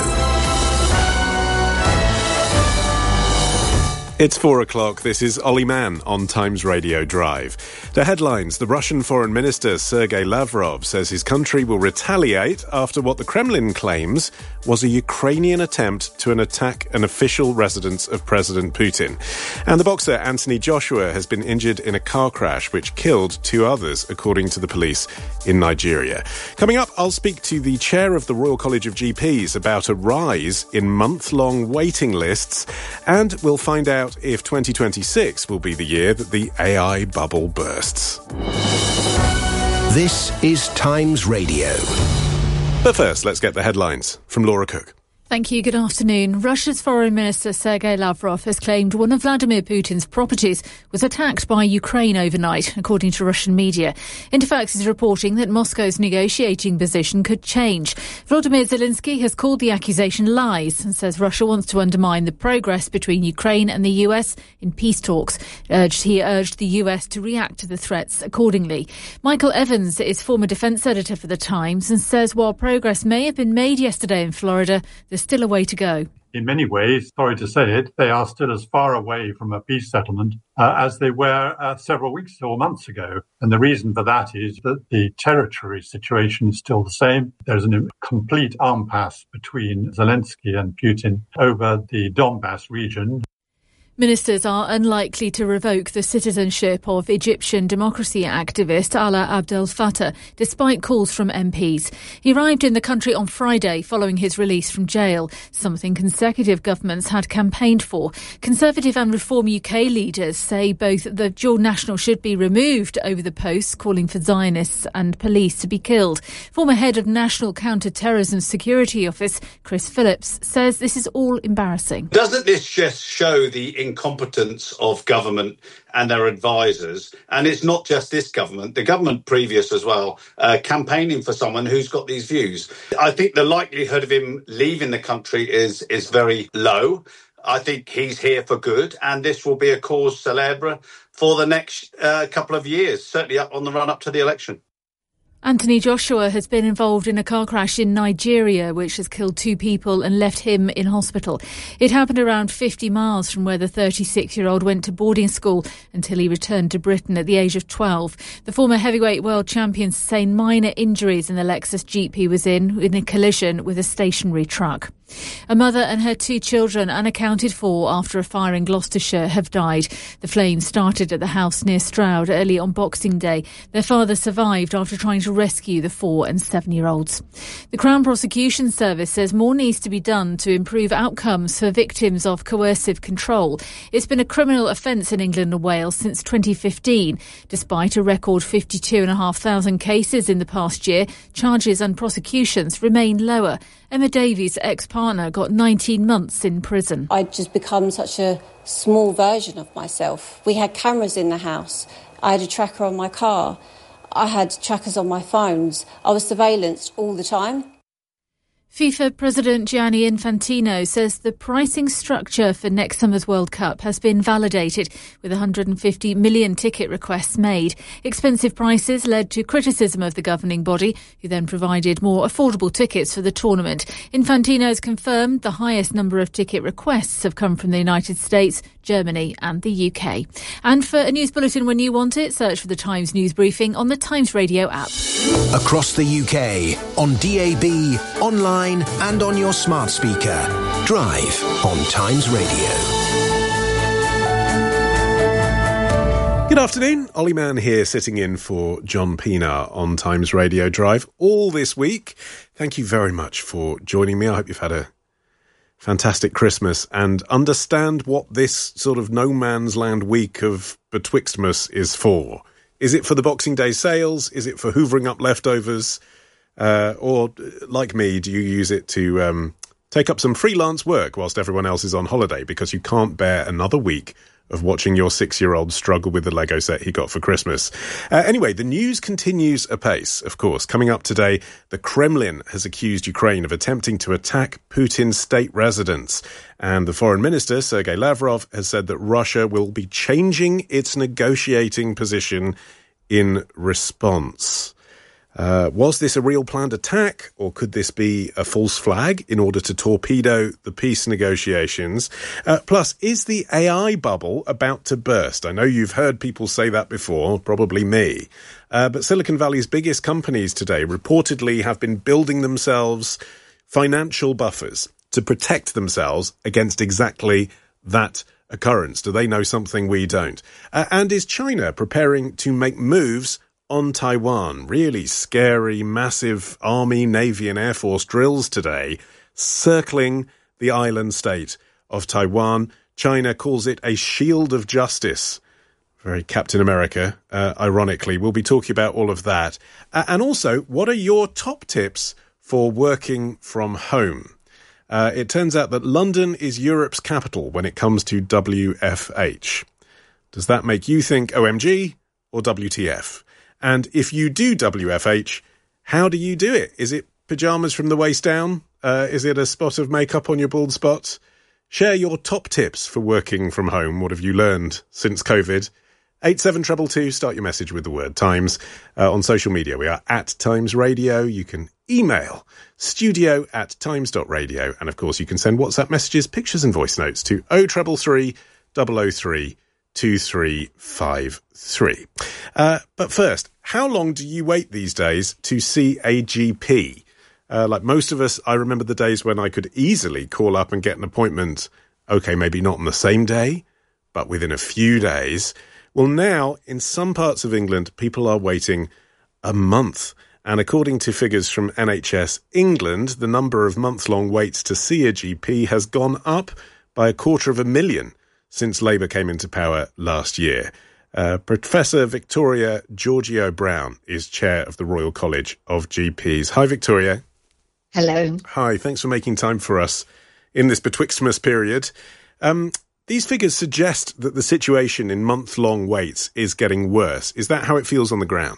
It's four o'clock. This is Ollie Mann on Times Radio Drive. The headlines. The Russian Foreign Minister Sergei Lavrov says his country will retaliate after what the Kremlin claims was a Ukrainian attempt to an attack an official residence of President Putin. And the boxer Anthony Joshua has been injured in a car crash which killed two others, according to the police in Nigeria. Coming up, I'll speak to the chair of the Royal College of G Ps about a rise in month-long waiting lists, and we'll find out if twenty twenty-six will be the year that the A I bubble bursts. This is Times Radio. But first, let's get the headlines from Laura Cook. Thank you. Good afternoon. Russia's Foreign Minister Sergei Lavrov has claimed one of Vladimir Putin's properties was attacked by Ukraine overnight, according to Russian media. Interfax is reporting that Moscow's negotiating position could change. Volodymyr Zelensky has called the accusation lies and says Russia wants to undermine the progress between Ukraine and the U S in peace talks. Urged, he urged the U S to react to the threats accordingly. Michael Evans is former defence editor for The Times and says while progress may have been made yesterday in Florida, there's still a way to go. In many ways, sorry to say it, they are still as far away from a peace settlement uh, as they were uh, several weeks or months ago. And the reason for that is that the territory situation is still the same. There's a complete impasse between Zelensky and Putin over the Donbass region. Ministers are unlikely to revoke the citizenship of Egyptian democracy activist Alaa Abdel Fattah, despite calls from M Ps. He arrived in the country on Friday following his release from jail, something consecutive governments had campaigned for. Conservative and Reform U K leaders say both the dual national should be removed over the posts, calling for Zionists and police to be killed. Former head of National Counter-Terrorism Security Office, Chris Phillips, says this is all embarrassing. Doesn't this just show the incompetence of government and their advisors? And it's not just this government, the government previous as well, uh, campaigning for someone who's got these views. I think the likelihood of him leaving the country is is very low. I think he's here for good, and this will be a cause célèbre for the next uh, couple of years, certainly up on the run up to the election. Anthony Joshua has been involved in a car crash in Nigeria which has killed two people and left him in hospital. It happened around fifty miles from where the thirty-six-year-old went to boarding school until he returned to Britain at the age of twelve. The former heavyweight world champion sustained minor injuries in the Lexus Jeep he was in in a collision with a stationary truck. A mother and her two children, unaccounted for after a fire in Gloucestershire, have died. The flames started at the house near Stroud early on Boxing Day. Their father survived after trying to rescue the four and seven-year-olds. The Crown Prosecution Service says more needs to be done to improve outcomes for victims of coercive control. It's been a criminal offence in England and Wales since twenty fifteen. Despite a record fifty-two thousand five hundred cases in the past year, charges and prosecutions remain lower. Emma Davies' ex-partner got nineteen months in prison. I'd just become such a small version of myself. We had cameras in the house. I had a tracker on my car. I had trackers on my phones. I was surveillanced all the time. FIFA President Gianni Infantino says the pricing structure for next summer's World Cup has been validated, with one hundred fifty million ticket requests made. Expensive prices led to criticism of the governing body, who then provided more affordable tickets for the tournament. Infantino has confirmed the highest number of ticket requests have come from the United States, Germany and the U K. And for a news bulletin when you want it, search for the Times News Briefing on the Times Radio app. Across the U K, on D A B, online and on your smart speaker. Drive on Times Radio. Good afternoon, Ollie Mann here, sitting in for John Pienaar on Times Radio Drive all this week. Thank you very much for joining me. I hope you've had a fantastic Christmas and understand what this sort of no man's land week of Betwixtmas is for. Is it for the Boxing Day sales? Is it for hoovering up leftovers? Uh, or, like me, do you use it to um, take up some freelance work whilst everyone else is on holiday because you can't bear another week of watching your six-year-old struggle with the Lego set he got for Christmas? Uh, anyway, the news continues apace, of course. Coming up today, the Kremlin has accused Ukraine of attempting to attack Putin's state residence. And the foreign minister, Sergei Lavrov, has said that Russia will be changing its negotiating position in response. Uh, was this a real planned attack, or could this be a false flag in order to torpedo the peace negotiations? Uh, plus, is the A I bubble about to burst? I know you've heard people say that before, probably me. Uh, but Silicon Valley's biggest companies today reportedly have been building themselves financial buffers to protect themselves against exactly that occurrence. Do they know something we don't? Uh, and is China preparing to make moves on Taiwan? Really scary, massive Army, Navy and Air Force drills today, circling the island state of Taiwan. China calls it a shield of justice. Very Captain America, uh, ironically. We'll be talking about all of that. Uh, and also, what are your top tips for working from home? Uh, it turns out that London is Europe's capital when it comes to W F H. Does that make you think O M G or W T F? And if you do W F H, how do you do it? Is it pyjamas from the waist down? Uh, is it a spot of makeup on your bald spot? Share your top tips for working from home. What have you learned since COVID? eight seven two two two, start your message with the word Times. Uh, on social media, we are at Times Radio. You can email studio at times dot radio. And of course, you can send WhatsApp messages, pictures and voice notes to oh three three, double oh three, two three five three. Uh, but first, how long do you wait these days to see a G P? Uh, like most of us, I remember the days when I could easily call up and get an appointment. Okay, maybe not on the same day, but within a few days. Well, now, in some parts of England, people are waiting a month. And according to figures from N H S England, the number of month-long waits to see a G P has gone up by a quarter of a million since Labour came into power last year. Uh, Professor Victoria Georgiou-Brown is chair of the Royal College of G Ps. Hi, Victoria. Hello. Hi, thanks for making time for us in this betwixtmas period. Um, these figures suggest that the situation in month-long waits is getting worse. Is that how it feels on the ground?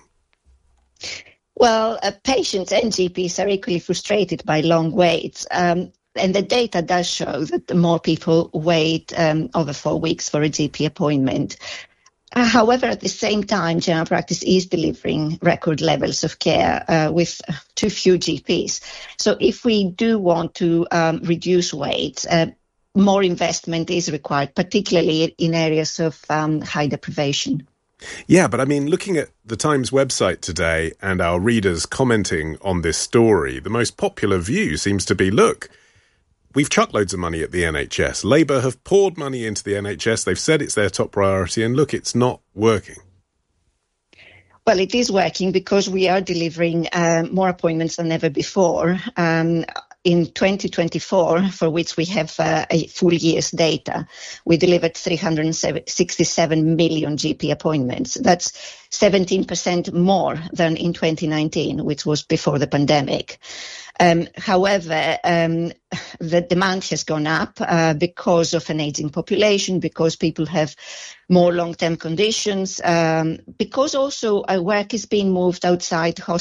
Well, uh, patients and G Ps are equally frustrated by long waits. Um, and the data does show that the more people wait um, over four weeks for a G P appointment. Uh, however, at the same time, general practice is delivering record levels of care uh, with too few G Ps. So if we do want to um, reduce waits, uh, more investment is required, particularly in areas of um, high deprivation. Yeah, but I mean, looking at the Times website today and our readers commenting on this story, the most popular view seems to be, look, we've chucked loads of money at the N H S. Labour have poured money into the N H S. They've said it's their top priority. And look, it's not working. Well, it is working because we are delivering um, more appointments than ever before. Um, in twenty twenty-four, for which we have uh, a full year's data, we delivered three hundred sixty-seven million G P appointments. That's seventeen percent more than in twenty nineteen, which was before the pandemic. Um, however, um, the demand has gone up uh, because of an aging population, because people have more long-term conditions, um, because also our work is being moved outside hospitals.